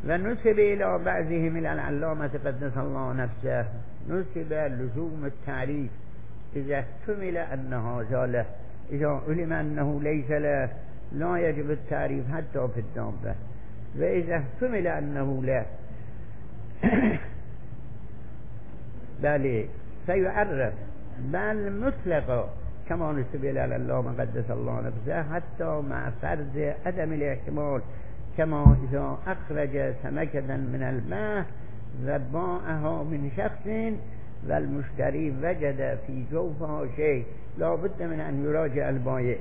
و نسب الى بعضهم الى العلامة قدس الله نفسه نسب لزوم التعريف اذا احتمل ان هذا له، اذا علم انه ليس له لا يجب التعريف حتى في الدابة، واذا احتمل انه له بل سيعرف بل مطلقا كما نسب الى العلامة قدس الله نفسه حتى مع فرض عدم الاحتمال، كما اذا اخرج سمكة من الماء و باعها من شخص والمشتري وجد في جوفها شيء لا بد من ان يراجع البائع.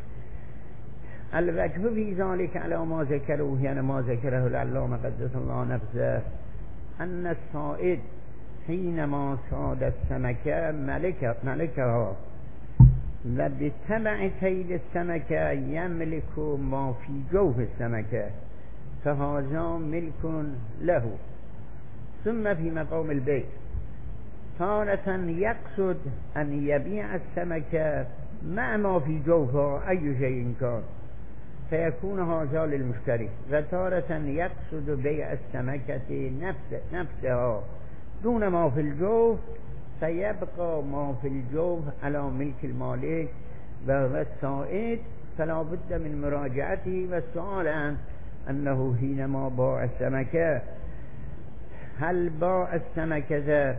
الوجه في ذلك على ما ذكره، يعني ما ذكره العلامة قدس الله نفسه، ان الصائد حينما صاد السمكة ملك ملكها و بتبع صيد السمكة يملك ما في جوف السمكة فهذا ملك له. ثم في مقام البيع تارة يقصد أن يبيع السمكة مع ما في جوفها أي شيء كان فيكون هذا للمشتري، وتارة يقصد بيع السمكة نفس نفسها دون ما في الجوف فيبقى ما في الجوف على ملك المالك وهو الصائد، فلا بد من مراجعته والسؤال عن أنه حينما باع السمكة هل باع السمكة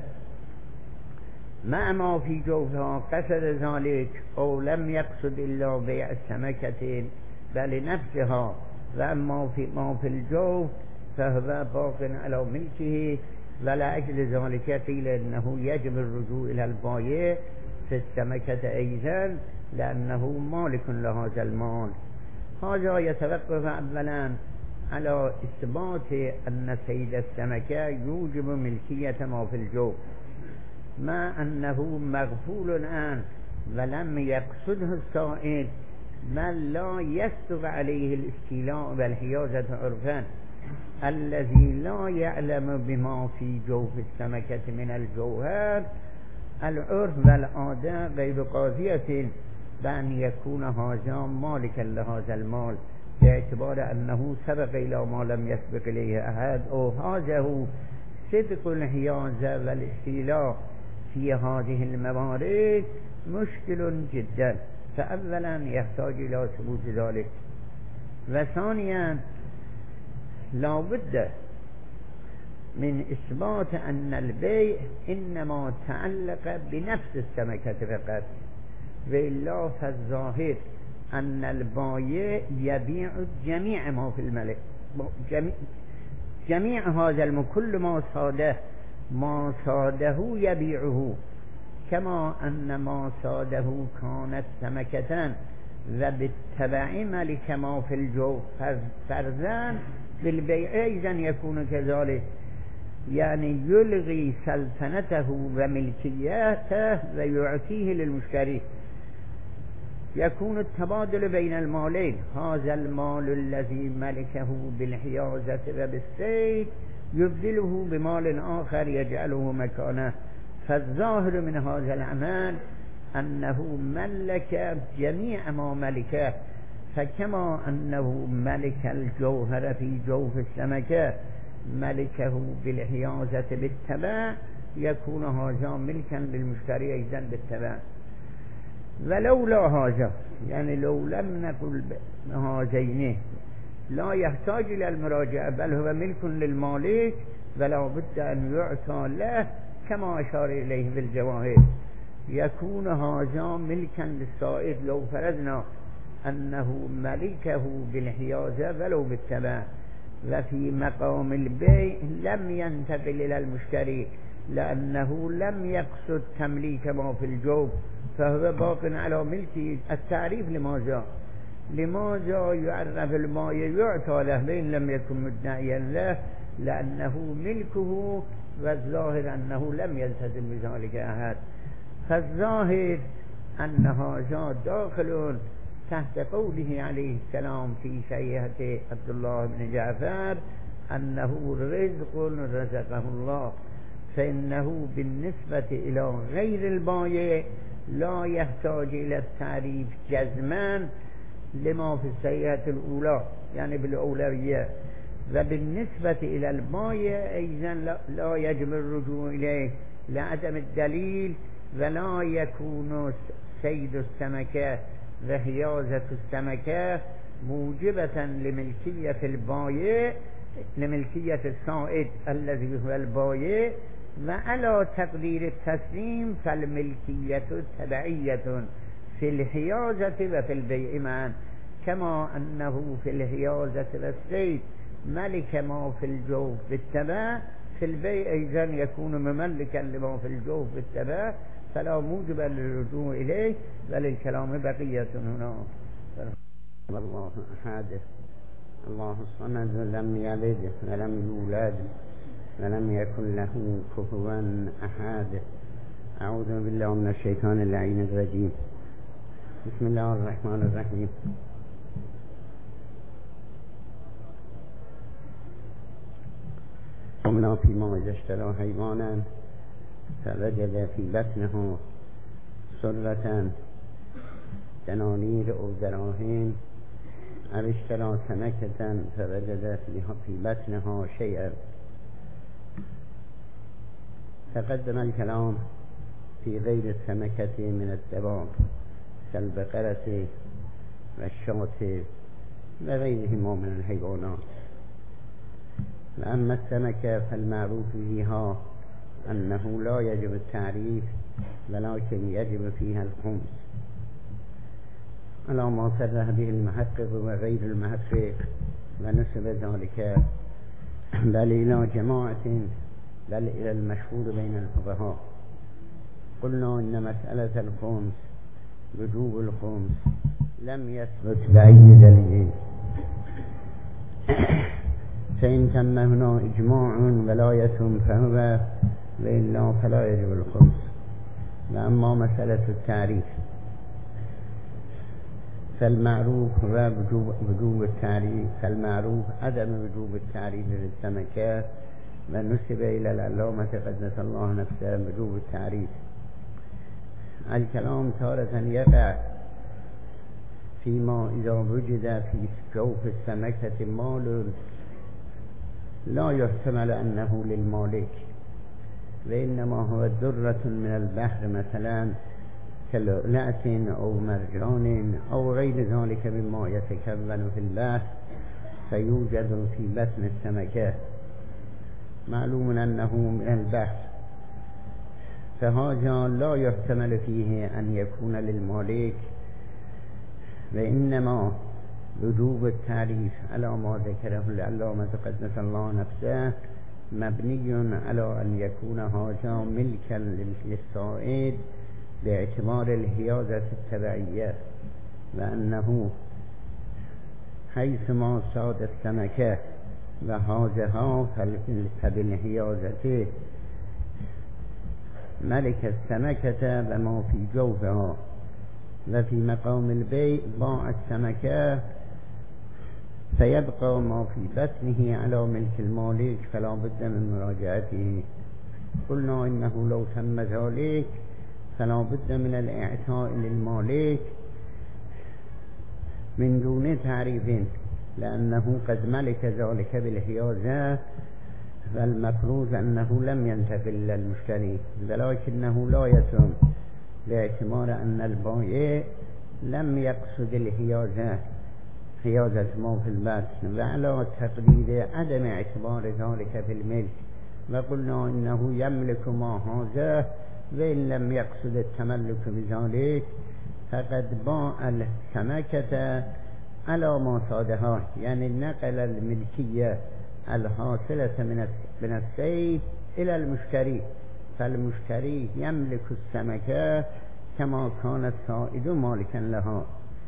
مع ما في جوفها قصد ذلك أو لم يقصد إلا بيع السمكة بل نفسها، وأما في ما في الجوف فهو باق على ملكه، ولا أجل ذلك قيل إنه يجب الرجوع إلى البائع في السمكة أيضا لأنه مالك لهذا المال. هذا يتوقف أولا على إثبات أن صيد السمكة يوجب ملكية ما في الجوف، مع أنه مغفول عنه ولم يقصده الصائد بل لا يصدق عليه الاستيلاء والحيازة عرفا. الذي لا يعلم بما في جوف السمكة من الجوهر العرف والعادة غير قاضية بأن يكون هذا مالكا لهذا المال باعتبار أنه سبق إلى ما لم يسبق إليه أحد، أو هذا هو صدق الحيازة والاستيلاء في هذه الموارد مشكل جدا، فأولا يحتاج إلى ثبوت ذلك، وثانيا لا بد من إثبات أن البيع إنما تعلق بنفس السمكة فقط، وإلا فالظاهر أن البائع يبيع جميع ما في الملك، جميع, جميع هذا الم كل ما صاده ما صاده يبيعه، كما أن ما صاده كانت سمكة وبالتبع ملك ما في الجوف فرزا بالبيع أيضا يكون كذلك، يعني يلغي سلطنته وملكيته ويعطيه للمشتري، يكون التبادل بين المالين، هذا المال الذي ملكه بالحيازة وبالصيد يبدله بمال آخر يجعله مكانه، فالظاهر من هذا العمل أنه ملك جميع ما ملكه، فكما أنه ملك الجوهر في جوف السمكة ملكه بالحيازة بالتبع يكون هذا ملكا للمشتري أيضا بالتبع. ولولا هذا يعني لو لم نقل هذين لا يحتاج إلى المراجعة بل هو ملك للمالك ولا بد أن يعطى له كما أشار إليه بالجواهر، يكون هذا ملكا للصائد لو فرضنا أنه ملكه بالحيازة ولو بالتبع. وفي مقام البيع لم ينتقل إلى المشتري لأنه لم يقصد تمليك ما في الجوف فهو باق على ملكه. التعريف لماذا؟ لماذا يعرف الماء يعطى له بين لم يكن مدعيا له؟ لأنه ملكه والظاهر أنه لم يلتزم بذلك أحد، فالظاهر أن هذا داخل تحت قوله عليه السلام في شيئة عبد الله بن جعفر أنه رزق رزقه الله، فإنه بالنسبة إلى غير البائع لا يحتاج إلى التعريف جزما لما في الشيئة الأولى يعني بالأولوية، و بالنسبة إلى الماء أيضا لا يجب الرجوع إليه لعدم الدليل، ولا يكون صيد السمكة وحيازة السمكة موجبة لملكية البائع لملكية الصائد الذي هو البائع، وعلى تقدير التسليم فالملكية تبعية في الحيازة وفي البيع معا، كما أنه في الحيازة والصيد ملك ما في الجوف بالتبع، في البيع أيضا يكون مملكا لما في الجوف بالتبع، فلا موجب للرجوع إليه، وللكلام بقية هنا. الله أحد الله الصمد لم يلد ولم يولد ولم يكن له كفوا أحد. أعوذ بالله من الشيطان اللعين الرجيم. بسم الله الرحمن الرحيم. قمنا فيما إذا اشترى حيوانا فوجد في بطنه سرة دنانير أو دراهم، أو اشترى سمكة فوجد في بطنها شيئا. تقدم الكلام في غير السمكة من الدواب كالبقرة والشاة وغيرهما من الحيوانات. وأما السمكة فالمعروف فيها أنه لا يجب التعريف ولكن يجب فيها الخمس، على ما صرح به المحقق وغير المحقق، ونسب ذلك بل إلى جماعة بل إلى المشهور بين الفقهاء. قلنا إن مسألة الخمس وجوب الخمس لم يثبت بأي دليل، فإن تم هنا إجماع ولاية فهو، وإلا فلا يجب الخمس. وأما مسألة التعريف فالمعروف هو وجوب التعريف، فالمعروف عدم وجوب التعريف للسمكة، ونسب إلى العلامة قدس الله نفسه وجوب التعريف. الكلام تارة يقع فيما إذا وجد في جوف السمكة مال لا يحتمل أنه للمالك، وإنما هو درة من البحر مثلا كلؤلؤة أو مرجان أو غير ذلك مما يتكون في البحر فيوجد في بطن السمكة، معلوم أنه من البحر، فهذا لا يحتمل فيه أن يكون للمالك، وإنما وجوب التعريف على ما ذكره العلامة قدس الله نفسه مبني على أن يكون هذا ملكا للصائد باعتبار الحيازة التبعية، وأنه حيثما صاد السمكة وهازها فبالحيازة ملك السمكة وما في جوفها، وفي مقام البيع باع السمكة فيبقى ما في بطنه على ملك المالك، فلا بد من مراجعته. قلنا إنه لو تم ذلك فلا بد من الإعطاء للمالك من دون تعريف، لأنه قد ملك ذلك بالحيازة، فالمفروض أنه لم ينتقل إلى المشتري، ولكنه لا يتم باعتبار أن البائع لم يقصد الحيازة حيازة ما في البطن، وعلى تقدير عدم اعتبار ذلك في الملك، وقلنا إنه يملك ما هذا وإن لم يقصد التملك بذلك، فقد باع السمكة على ما صادها، يعني نقل الملكية الحاصلة من الصيد إلى المشتري، فالمشتري يملك السمكة كما كان الصائد مالكا لها،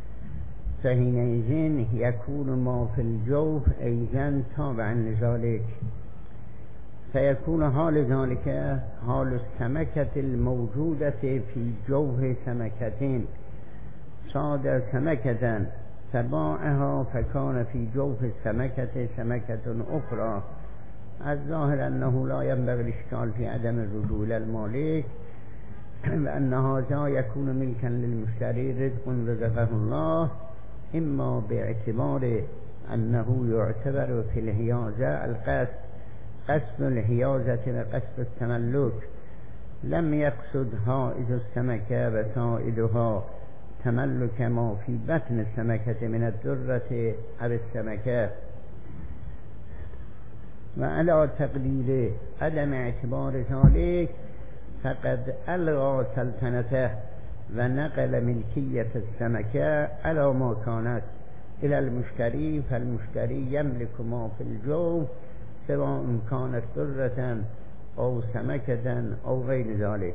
فحينئذ يكون ما في الجوف أيضا تابعا لذلك، فيكون حال ذلك حال السمكة الموجودة في جوف سمكتين. صاد سمكة فباعها فكان في جوف السمكة سمكة أخرى، الظاهر أنه لا ينبغي الإشكال في عدم الرجوع إلى المالك، لأن هذا يكون ملكا للمشتري رزق رزقه الله، إما باعتبار أنه يعتبر في الحيازة القصد قصد الحيازة وقصد التملك، لم يقصد هائز السمكة وسائدها تملك ما في بطن السمكة من الدرة أو السمكة. وعلى تقدير عدم اعتبار ذلك فقد ألغى سلطنته ونقل ملكية السمكة على ما كانت إلى المشتري، فالمشتري يملك ما في الجو سواء كانت درة أو سمكة أو غير ذلك.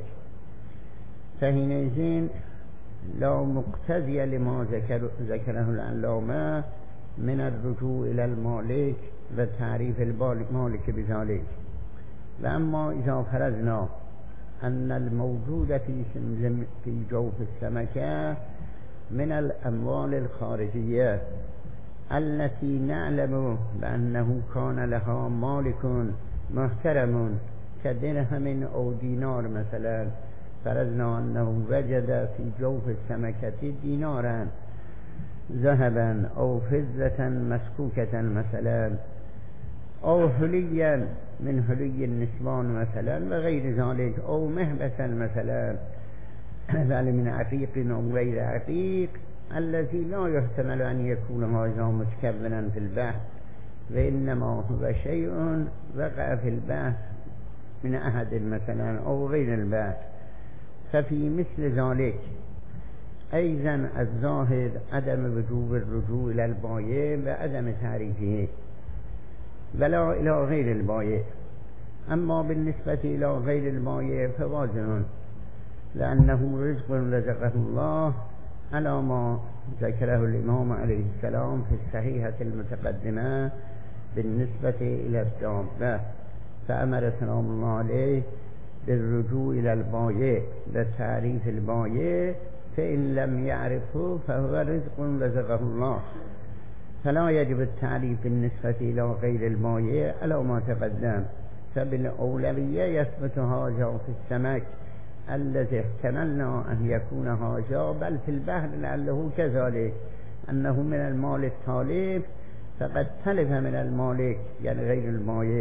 فحينئذ لا مقتضي لما ذكر ذكره العلامة من الرجوع إلى المالك وتعريف المالك بذلك. وأما إذا فرضنا أن الموجود في في جوف السمكة من الأموال الخارجية التي نعلم بأنه كان لها مالك محترم كدرهم أو دينار مثلا، فرضنا أنه وجد في جوف السمكة دينارا ذهبا أو فضة مسكوكة مثلا، أو حليا من حلي النسوان مثلا وغير ذلك، أو مهبسا مثلا بل من عقيق أو غير عقيق، الذي لا يحتمل أن يكون هذا متكونا في البحث، وإنما هو شيء وقع في البحث من أحد مثلا أو غير البحث. ففي مثل ذلك أيضا الظاهر عدم وجوب الرجوع إلى البايع وعدم تعريفه ولا إلى غير البايع. أما بالنسبة إلى غير البايع فواضح، لأنه رزق رزقه الله على ما ذكره الإمام عليه السلام في الصحيحة المتقدمة بالنسبة إلى الدابة، فأمر سلام الله عليه بالرجوع إلى البايع بتعريف البايع، فإن لم يعرفه فهو رزق رزقه الله، فلا يجب التعريف بالنسبة إلى غير البايع على ما تقدم. فبالأولوية يثبت هذا في السمك الذي احتملنا أن يكون هذا، بل في البحر لعله كذلك أنه من المال التالف فقد تلف من المالك يعني غير البايع.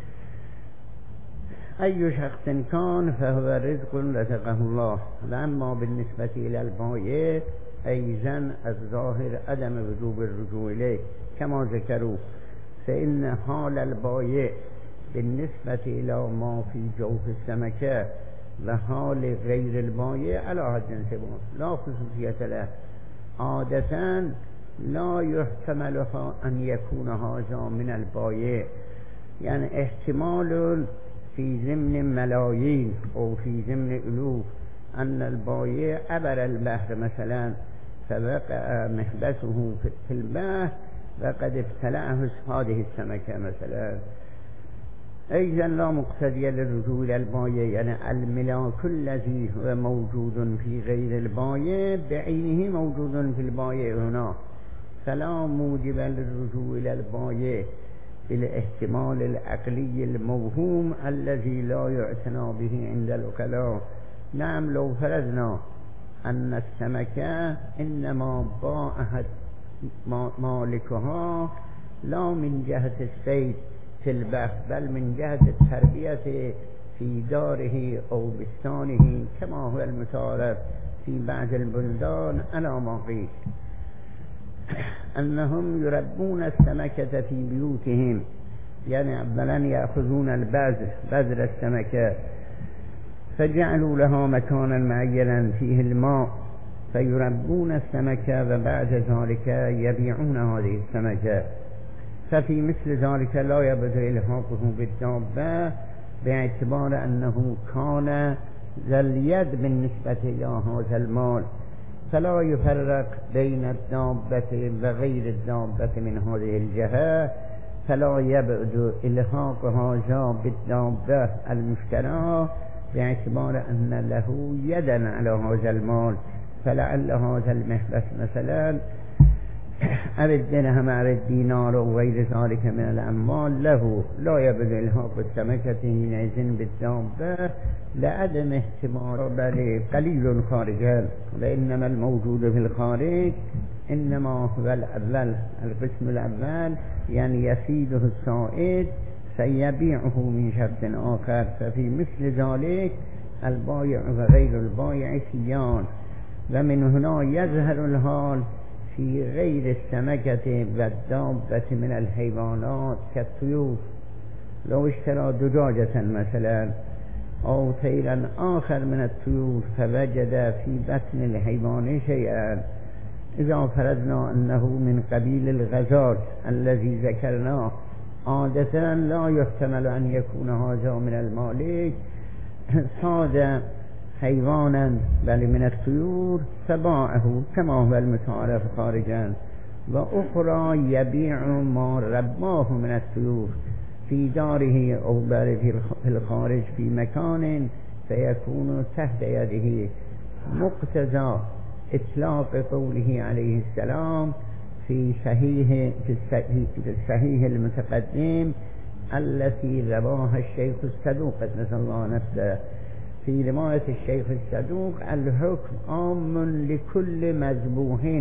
أي شخص كان فهو رزق رزقه الله. وأما بالنسبة إلى البايع أيضا الظاهر عدم وجوب الرجوع إليه كما ذكروا، فإن حال البايع بالنسبة إلى ما في جوف السمكة وحال غير البايع على حد سواء لا خصوصية له. عادة لا يحتمل أن يكون هذا من البايع، يعني احتمال في ضمن ملايين أو في ضمن ألوف أن البايع عبر البحر مثلا فوقع محبسه في البحر وقد ابتلعه هذه السمكة مثلا. أيضا لا مقتضي للرجوع إلى البايع، يعني الملاك الذي هو موجود في غير البايع بعينه موجود في البايع هنا، فلا موجب للرجوع إلى البايع بالاحتمال العقلي الموهوم الذي لا يعتنى به عند العقلاء. نعم، لو فرضنا أن السمكة إنما باعها مالكها لا من جهة الصيد في البحر بل من جهة التربية في داره أو بستانه كما هو المتعارف في بعض البلدان على ما قيل أنهم يربون السمكة في بيوتهم، يعني أولا يأخذون البذر بذر السمكة فجعلوا لها مكانا معينا فيه الماء فيربون السمكة وبعد ذلك يبيعون هذه السمكة. ففي مثل ذلك لا يبدو إلحاقه بالدابة باعتبار أنه كان ذا اليد بالنسبة إلى هذا المال، فلا يفرق بين الدابة وغير الدابة من هذه الجهة، فلا يبدو إلحاق هذا بالدابة المشترى باعتبار أن له يدا على هذا المال، فلعل هذا المحبس مثلا أو الدرهم أو الدينار أو غير ذلك من الأموال له، لا يبدو إلحاق السمكة حينئذ بالدابة لعدم احتمال بل قليل خارجا، وإنما الموجود في الخارج إنما هو الأول. القسم الأول يعني يفيده السائد سيبيعه من شرط آخر، ففي مثل ذلك البائع وغير البائع سيان. ومن هنا يظهر الحال في غير السمكة والدابة من الحيوانات كالطيور. لو اشترى دجاجة مثلا أو طيرا آخر من الطيور فوجد في بطن الحيوان شيئا، إذا فرضنا أنه من قبيل الغزال الذي ذكرناه، عادة لا يحتمل أن يكون هذا من المالك، صاد حيوانا بل من الطيور فباعه كما هو المتعارف خارجا، وأخرى يبيع ما رباه من الطيور في داره أو بل في الخارج في مكان فيكون تحت يده، مقتضى إطلاق قوله عليه السلام في صحيح في الصحيح المتقدم التي رواها الشيخ الصدوق قدس الله نفسه. في رواية الشيخ الصدوق الحكم عام لكل مذبوح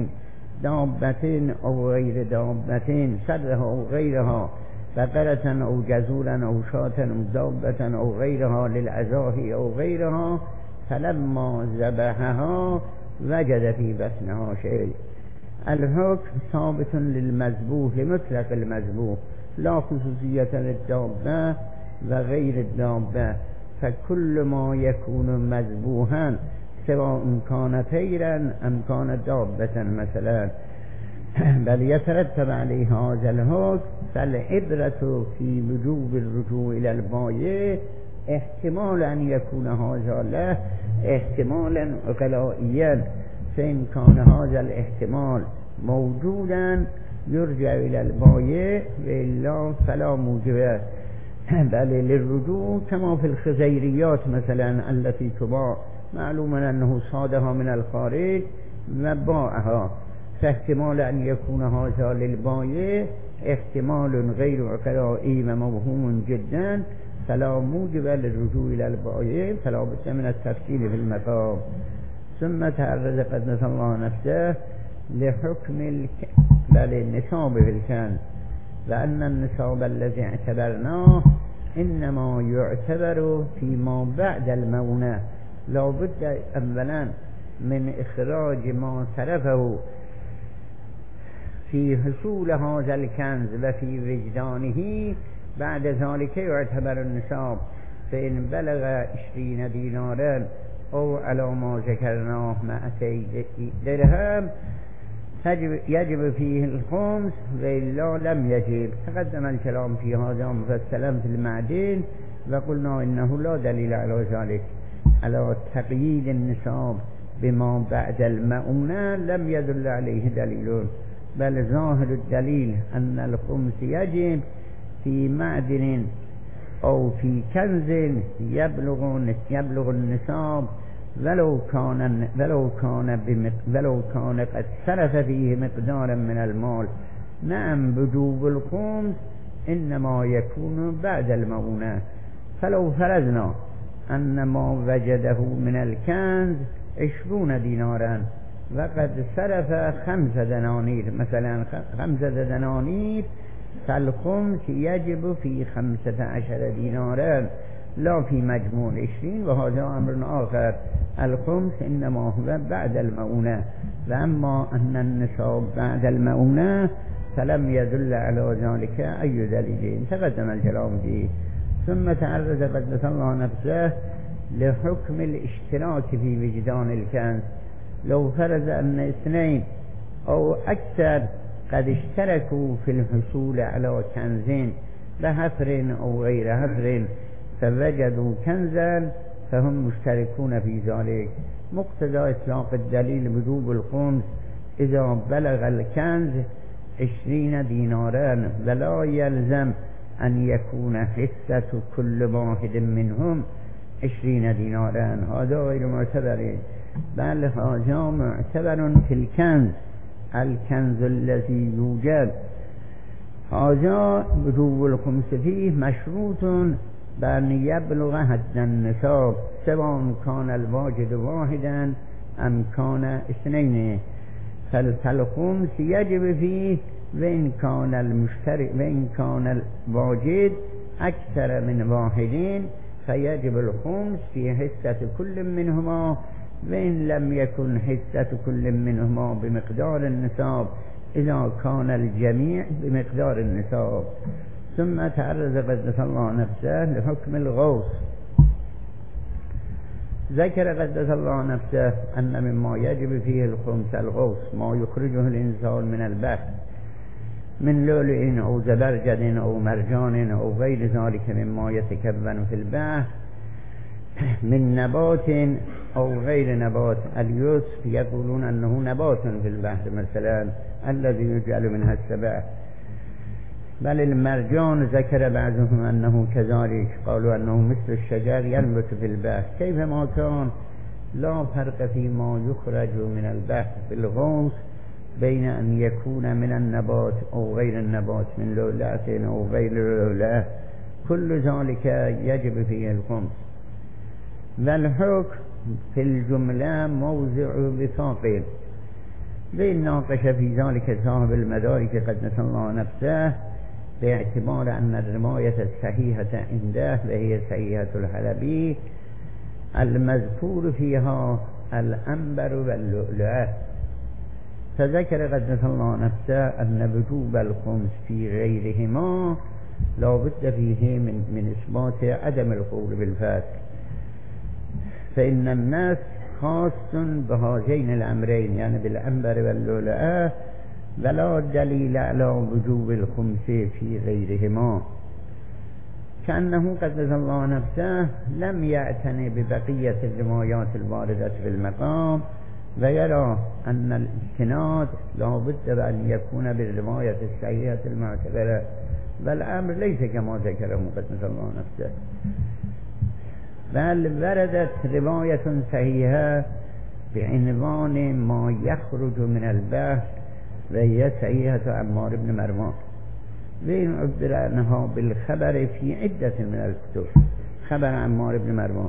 دابة أو غير دابة، سرها أو غيرها، بقرة أو جزورا أو شاة أو دابة أو غيرها للأزاهي أو غيرها، فلما ذبحها وجد في بطنها شيء. الحكم ثابت للمذبوح لمطلق المذبوح لا خصوصية للدابة وغير الدابة، فكل ما يكون مذبوحا سواء كان طيرا أم كان دابة مثلا بل يترتب عليه هذا الحكم، فالعبرة في وجوب الرجوع إلى البائع احتمال أن يكون هذا له احتمالا غلائيا، فإن كان هذا الاحتمال موجودا يرجع إلى البائع وإلا فلا موجب بل للرجوع، كما في الخزيريات مثلا التي تباع معلوما أنه صادها من الخارج وباعها، فاحتمال أن يكون هذا للبائع احتمال غير غلائي وموهوم جدا، فلا موجب للرجوع إلى البائع، فلا بد من التفصيل في المقام. ثم تعرض قدس الله نفسه لحكم الك... بل النصاب في الكنز، لأن النصاب الذي اعتبرناه إنما يعتبر فيما بعد المونة، لا بد أولا من إخراج ما صرفه في حصول هذا الكنز وفي وجدانه، بعد ذلك يعتبر النصاب. فإن بلغ عشرين دينارا أو على ما ذكرناه مائتي درهم يجب فيه الخمس وإلا لم يجب. تقدم الكلام في هذا مفصلا في المعدن، وقلنا إنه لا دليل على ذلك، على تقييد النصاب بما بعد المؤونة لم يدل عليه دليل، بل ظاهر الدليل أن الخمس يجب في معدن أو في كنز يبلغ يبلغ النصاب ولو كان ولو كان ولو كان قد صرف فيه مقدارا من المال. نعم وجوب الخمس إنما يكون بعد المؤونة، فلو فرضنا أن ما وجده من الكنز عشرون دينارا وقد صرف خمسة دنانير مثلا خمسة دنانير، فالخمس يجب في خمسة عشر دينارا لا في مجموع عشرين، وهذا أمر آخر. الخمس إنما هو بعد المؤونة، وأما أن النصاب بعد المؤونة فلم يدل على ذلك أي دليل، تقدم الكلام فيه. ثم تعرض قدس الله نفسه لحكم الاشتراك في وجدان الكنز. لو فرض أن اثنين أو أكثر قد اشتركوا في الحصول على كنزين بحفر أو غير حفر فوجدوا كنزا فهم مشتركون في ذلك، مقتضى إطلاق الدليل وجوب الخمس إذا بلغ الكنز عشرين دينارا، ولا يلزم أن يكون حصة كل واحد منهم عشرين دينارا، هذا غير معتبر، بل هذا معتبر في الكنز الكنز الذي يوجد. هذا وجوب الخمس فيه مشروط بأن يبلغ حد النصاب سواء كان الواجد واحدا أم كان اثنين، فالخمس يجب فيه وإن كان المشترك وإن كان الواجد أكثر من واحدين فيجب الخمس في حصة كل منهما، وإن لم يكن حصة كل منهما بمقدار النصاب إذا كان الجميع بمقدار النصاب. ثم تعرض قدس الله نفسه لحكم الغوص. ذكر قدس الله نفسه أن مما يجب فيه الخمس الغوص ما يخرجه الإنسان من البحر من لؤلؤ أو زبرجد أو مرجان أو غير ذلك مما يتكون في البحر من نبات أو غير نبات. اليوسف يقولون أنه نبات في البحر مثلا الذي يجعل منها السبع، بل المرجان ذكر بعضهم أنه كذلك، قالوا أنه مثل الشجر ينبت في البحر. كيفما كان لا فرق فيما يخرج من البحر بالغوص بين أن يكون من النبات أو غير النبات من لؤلؤة أو غير لؤلؤة، كل ذلك يجب فيه الخمس. والحكم في الجملة موضع وفاق، بين ناقش في ذلك صاحب المدارك قدس الله نفسه باعتبار أن الرواية الصحيحة عنده وهي صحيحة الحلبي المذكور فيها العنبر واللؤلؤة، فذكر قدس الله نفسه أن وجوب الخمس في غيرهما لا بد فيه من, من إثبات عدم القول بالفاسق، فإن الناس خاص بهذين الأمرين يعني بالعنبر واللؤلؤة، ولا دليل على وجوب الخمس في غيرهما، كأنه قدس الله نفسه لم يعتني ببقية الروايات الواردة في المقام، ويرى أن الاستناد لا بد أن يكون بالرواية الصحيحة المعتبرة، والأمر ليس كما ذكره قدس الله نفسه، بل وردت رواية صحيحة بعنوان ما يخرج من البحر وهي صحيحة عمار بن مروان، وإن عبر عنها بالخبر في عدة من الكتب، خبر عمار بن مروان.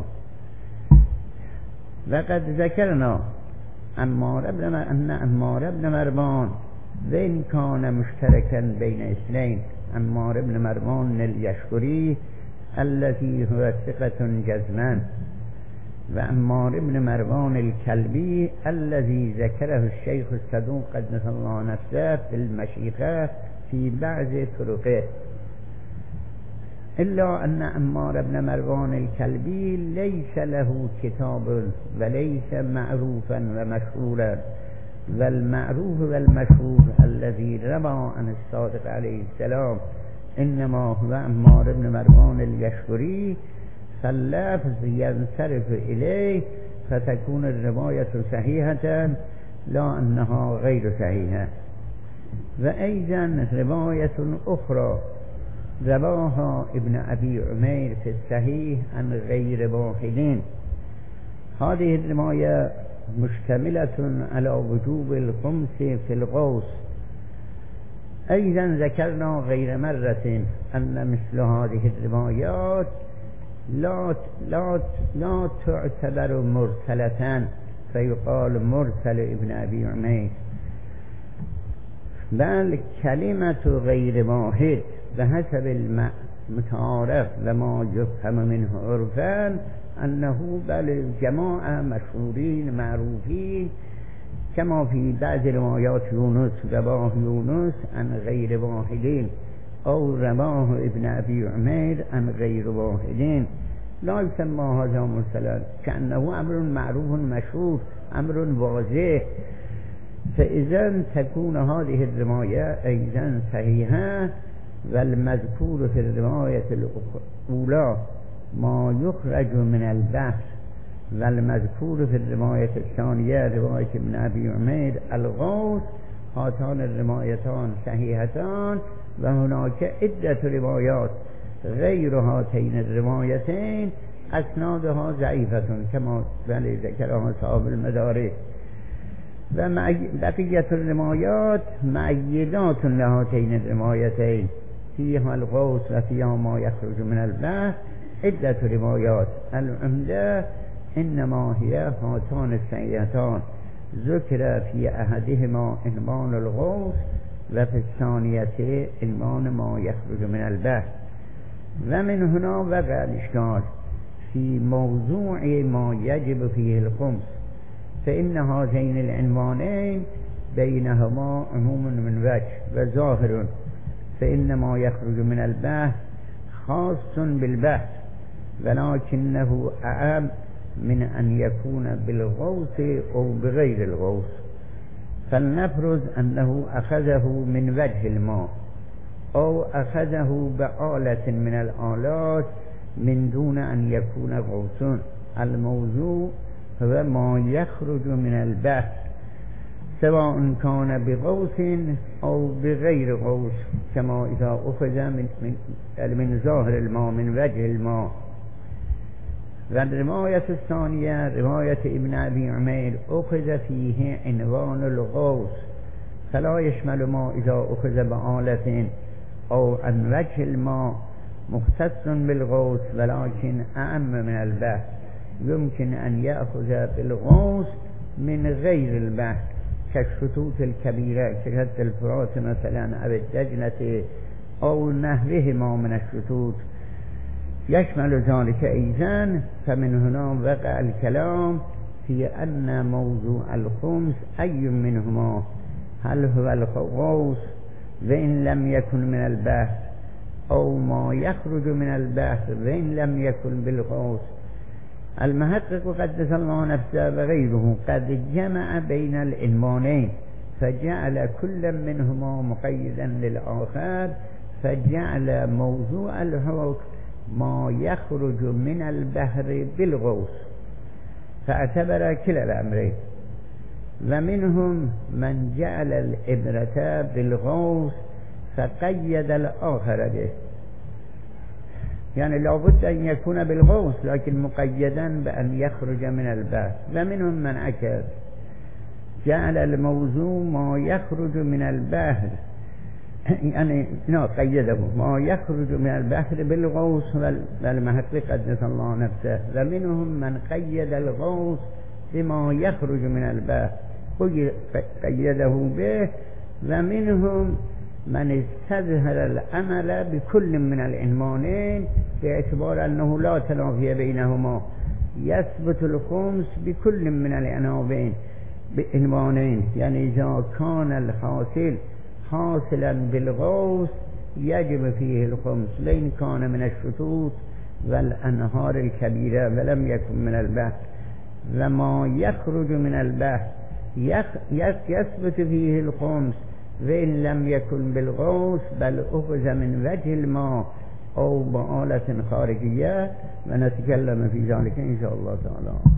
وقد ذكرنا عمار بن أن عمار بن مروان وإن كان مشتركا بين اثنين، عمار بن مروان اليشكري الذي هو ثقة جزما، وعمار بن مروان الكلبي الذي ذكره الشيخ الصدوق قدس الله نفسه في المشيخة في بعض طرقه، إلا أن عمار بن مروان الكلبي ليس له كتاب وليس معروفا ومشهورا، والمعروف والمشهور الذي روى عن الصادق عليه السلام إنما هو عمار بن مروان اليشكري، فاللفظ ينصرف إليه فتكون الرواية صحيحة لا أنها غير صحيحة. وأيضا رواية أخرى رواها ابن أبي عمير في الصحيح عن غير واحدين، هذه الرواية مشتملة على وجوب الخمس في الغوص. أيضا ذكرنا غير مرة أن مثل هذه الروايات لا لا لا تعتبر مرسلة فيقال مرسل ابن أبي عمير، بل كلمة غير واحد بحسب المتعارف وما يفهم منه عرفا أنه بل جماعة مشهورين معروفين، كما في بعض روايات يونس رواه يونس عن غير واحدين أو رواه ابن أبي عمير عن غير واحدين، لا يسمى هذا مرسلا، كأنه أمر معروف مشهور أمر واضح، فإذا تكون هذه الرواية أيضا صحيحة. والمذكور في الرواية الأولى ما يخرج من البحر، والمذكور في الرواية الثانية رواية ابن أبي عمير الغوث، هاتان الروايتان صحيحتان، وهناك عدة روايات غير هاتين الروايتين أسنادها ضعيفة كما ذكرها صاحب المدارك، وبقية الروايات معيدات لهاتين الروايتين، فيها الغوث وفيها ما يخرج من البحر عدة روايات، العمدة إنما هي هاتان الصحيحتان، ذکر فی احدهما عنوان الغوث و فی الثانیه عنوان ما یخرج من البحر و من هنا وقع الاشکال فی موضوع ما یجب فیه الخمس فإن هذین العنوانین بینهما عموم من وجه و ظاهر فإن ما یخرج من البحر خاص بالبحر ولكنه أعم من أن يكون بالغوث أو بغير الغوث فلنفرض أنه أخذه من وجه الماء أو أخذه بآلة من الآلات من دون أن يكون غوث. الموضوع هو ما يخرج من البحر سواء كان بغوث أو بغير غوث كما إذا أخذ من, من, من ظاهر الماء من وجه الماء. والرواية الثانية رواية ابن أبي عمير أخذ فيه عنوان الغوث فلا يشمل ما إذا أخذ بآلة أو عن وجه الماء مختص بالغوث ولكن أعم من البحر يمكن أن يأخذ بالغوث من غير البحر كالشطوط الكبيرة كشط الفرات مثلا أو الدجلة أو نحوهما من الشطوط يشمل ذلك أيضا. فمن هنا وقع الكلام في أن موضوع الخمس أي منهما هل هو الغوث وإن لم يكن من البحر أو ما يخرج من البحر وإن لم يكن بالغوث. المحقق قدس الله نفسه وغيره قد جمع بين العنوانين فجعل كل منهما مقيدا للآخر فجعل موضوع الحكم ما يخرج من البحر بالغوث فاعتبر كلا الأمرين. ومنهم من جعل العبرة بالغوث فقيد الآخر به يعني لابد أن يكون بالغوث لكن مقيدا بأن يخرج من البحر. ومنهم من عكس جعل الموضوع ما يخرج من البحر يعني لا قيده ما يخرج من البحر بالغوث والمحقق قدس الله نفسه. ومنهم من قيد الغوث بما يخرج من البحر قيده به. ومنهم من استظهر العمل بكل من العنوانين باعتبار أنه لا تنافي بينهما يثبت الخمس بكل من العنوانين بعنوانين يعني إذا كان الحاصل حاصلا بالغوث يجب فيه الخمس لين كان من الشطوط والأنهار الكبيرة ولم يكن من البحر. وما يخرج من البحر يثبت فيه الخمس وإن لم يكن بالغوث بل أخذ من وجه الماء أو بآلة خارجية ونتكلم في ذلك إن شاء الله تعالى.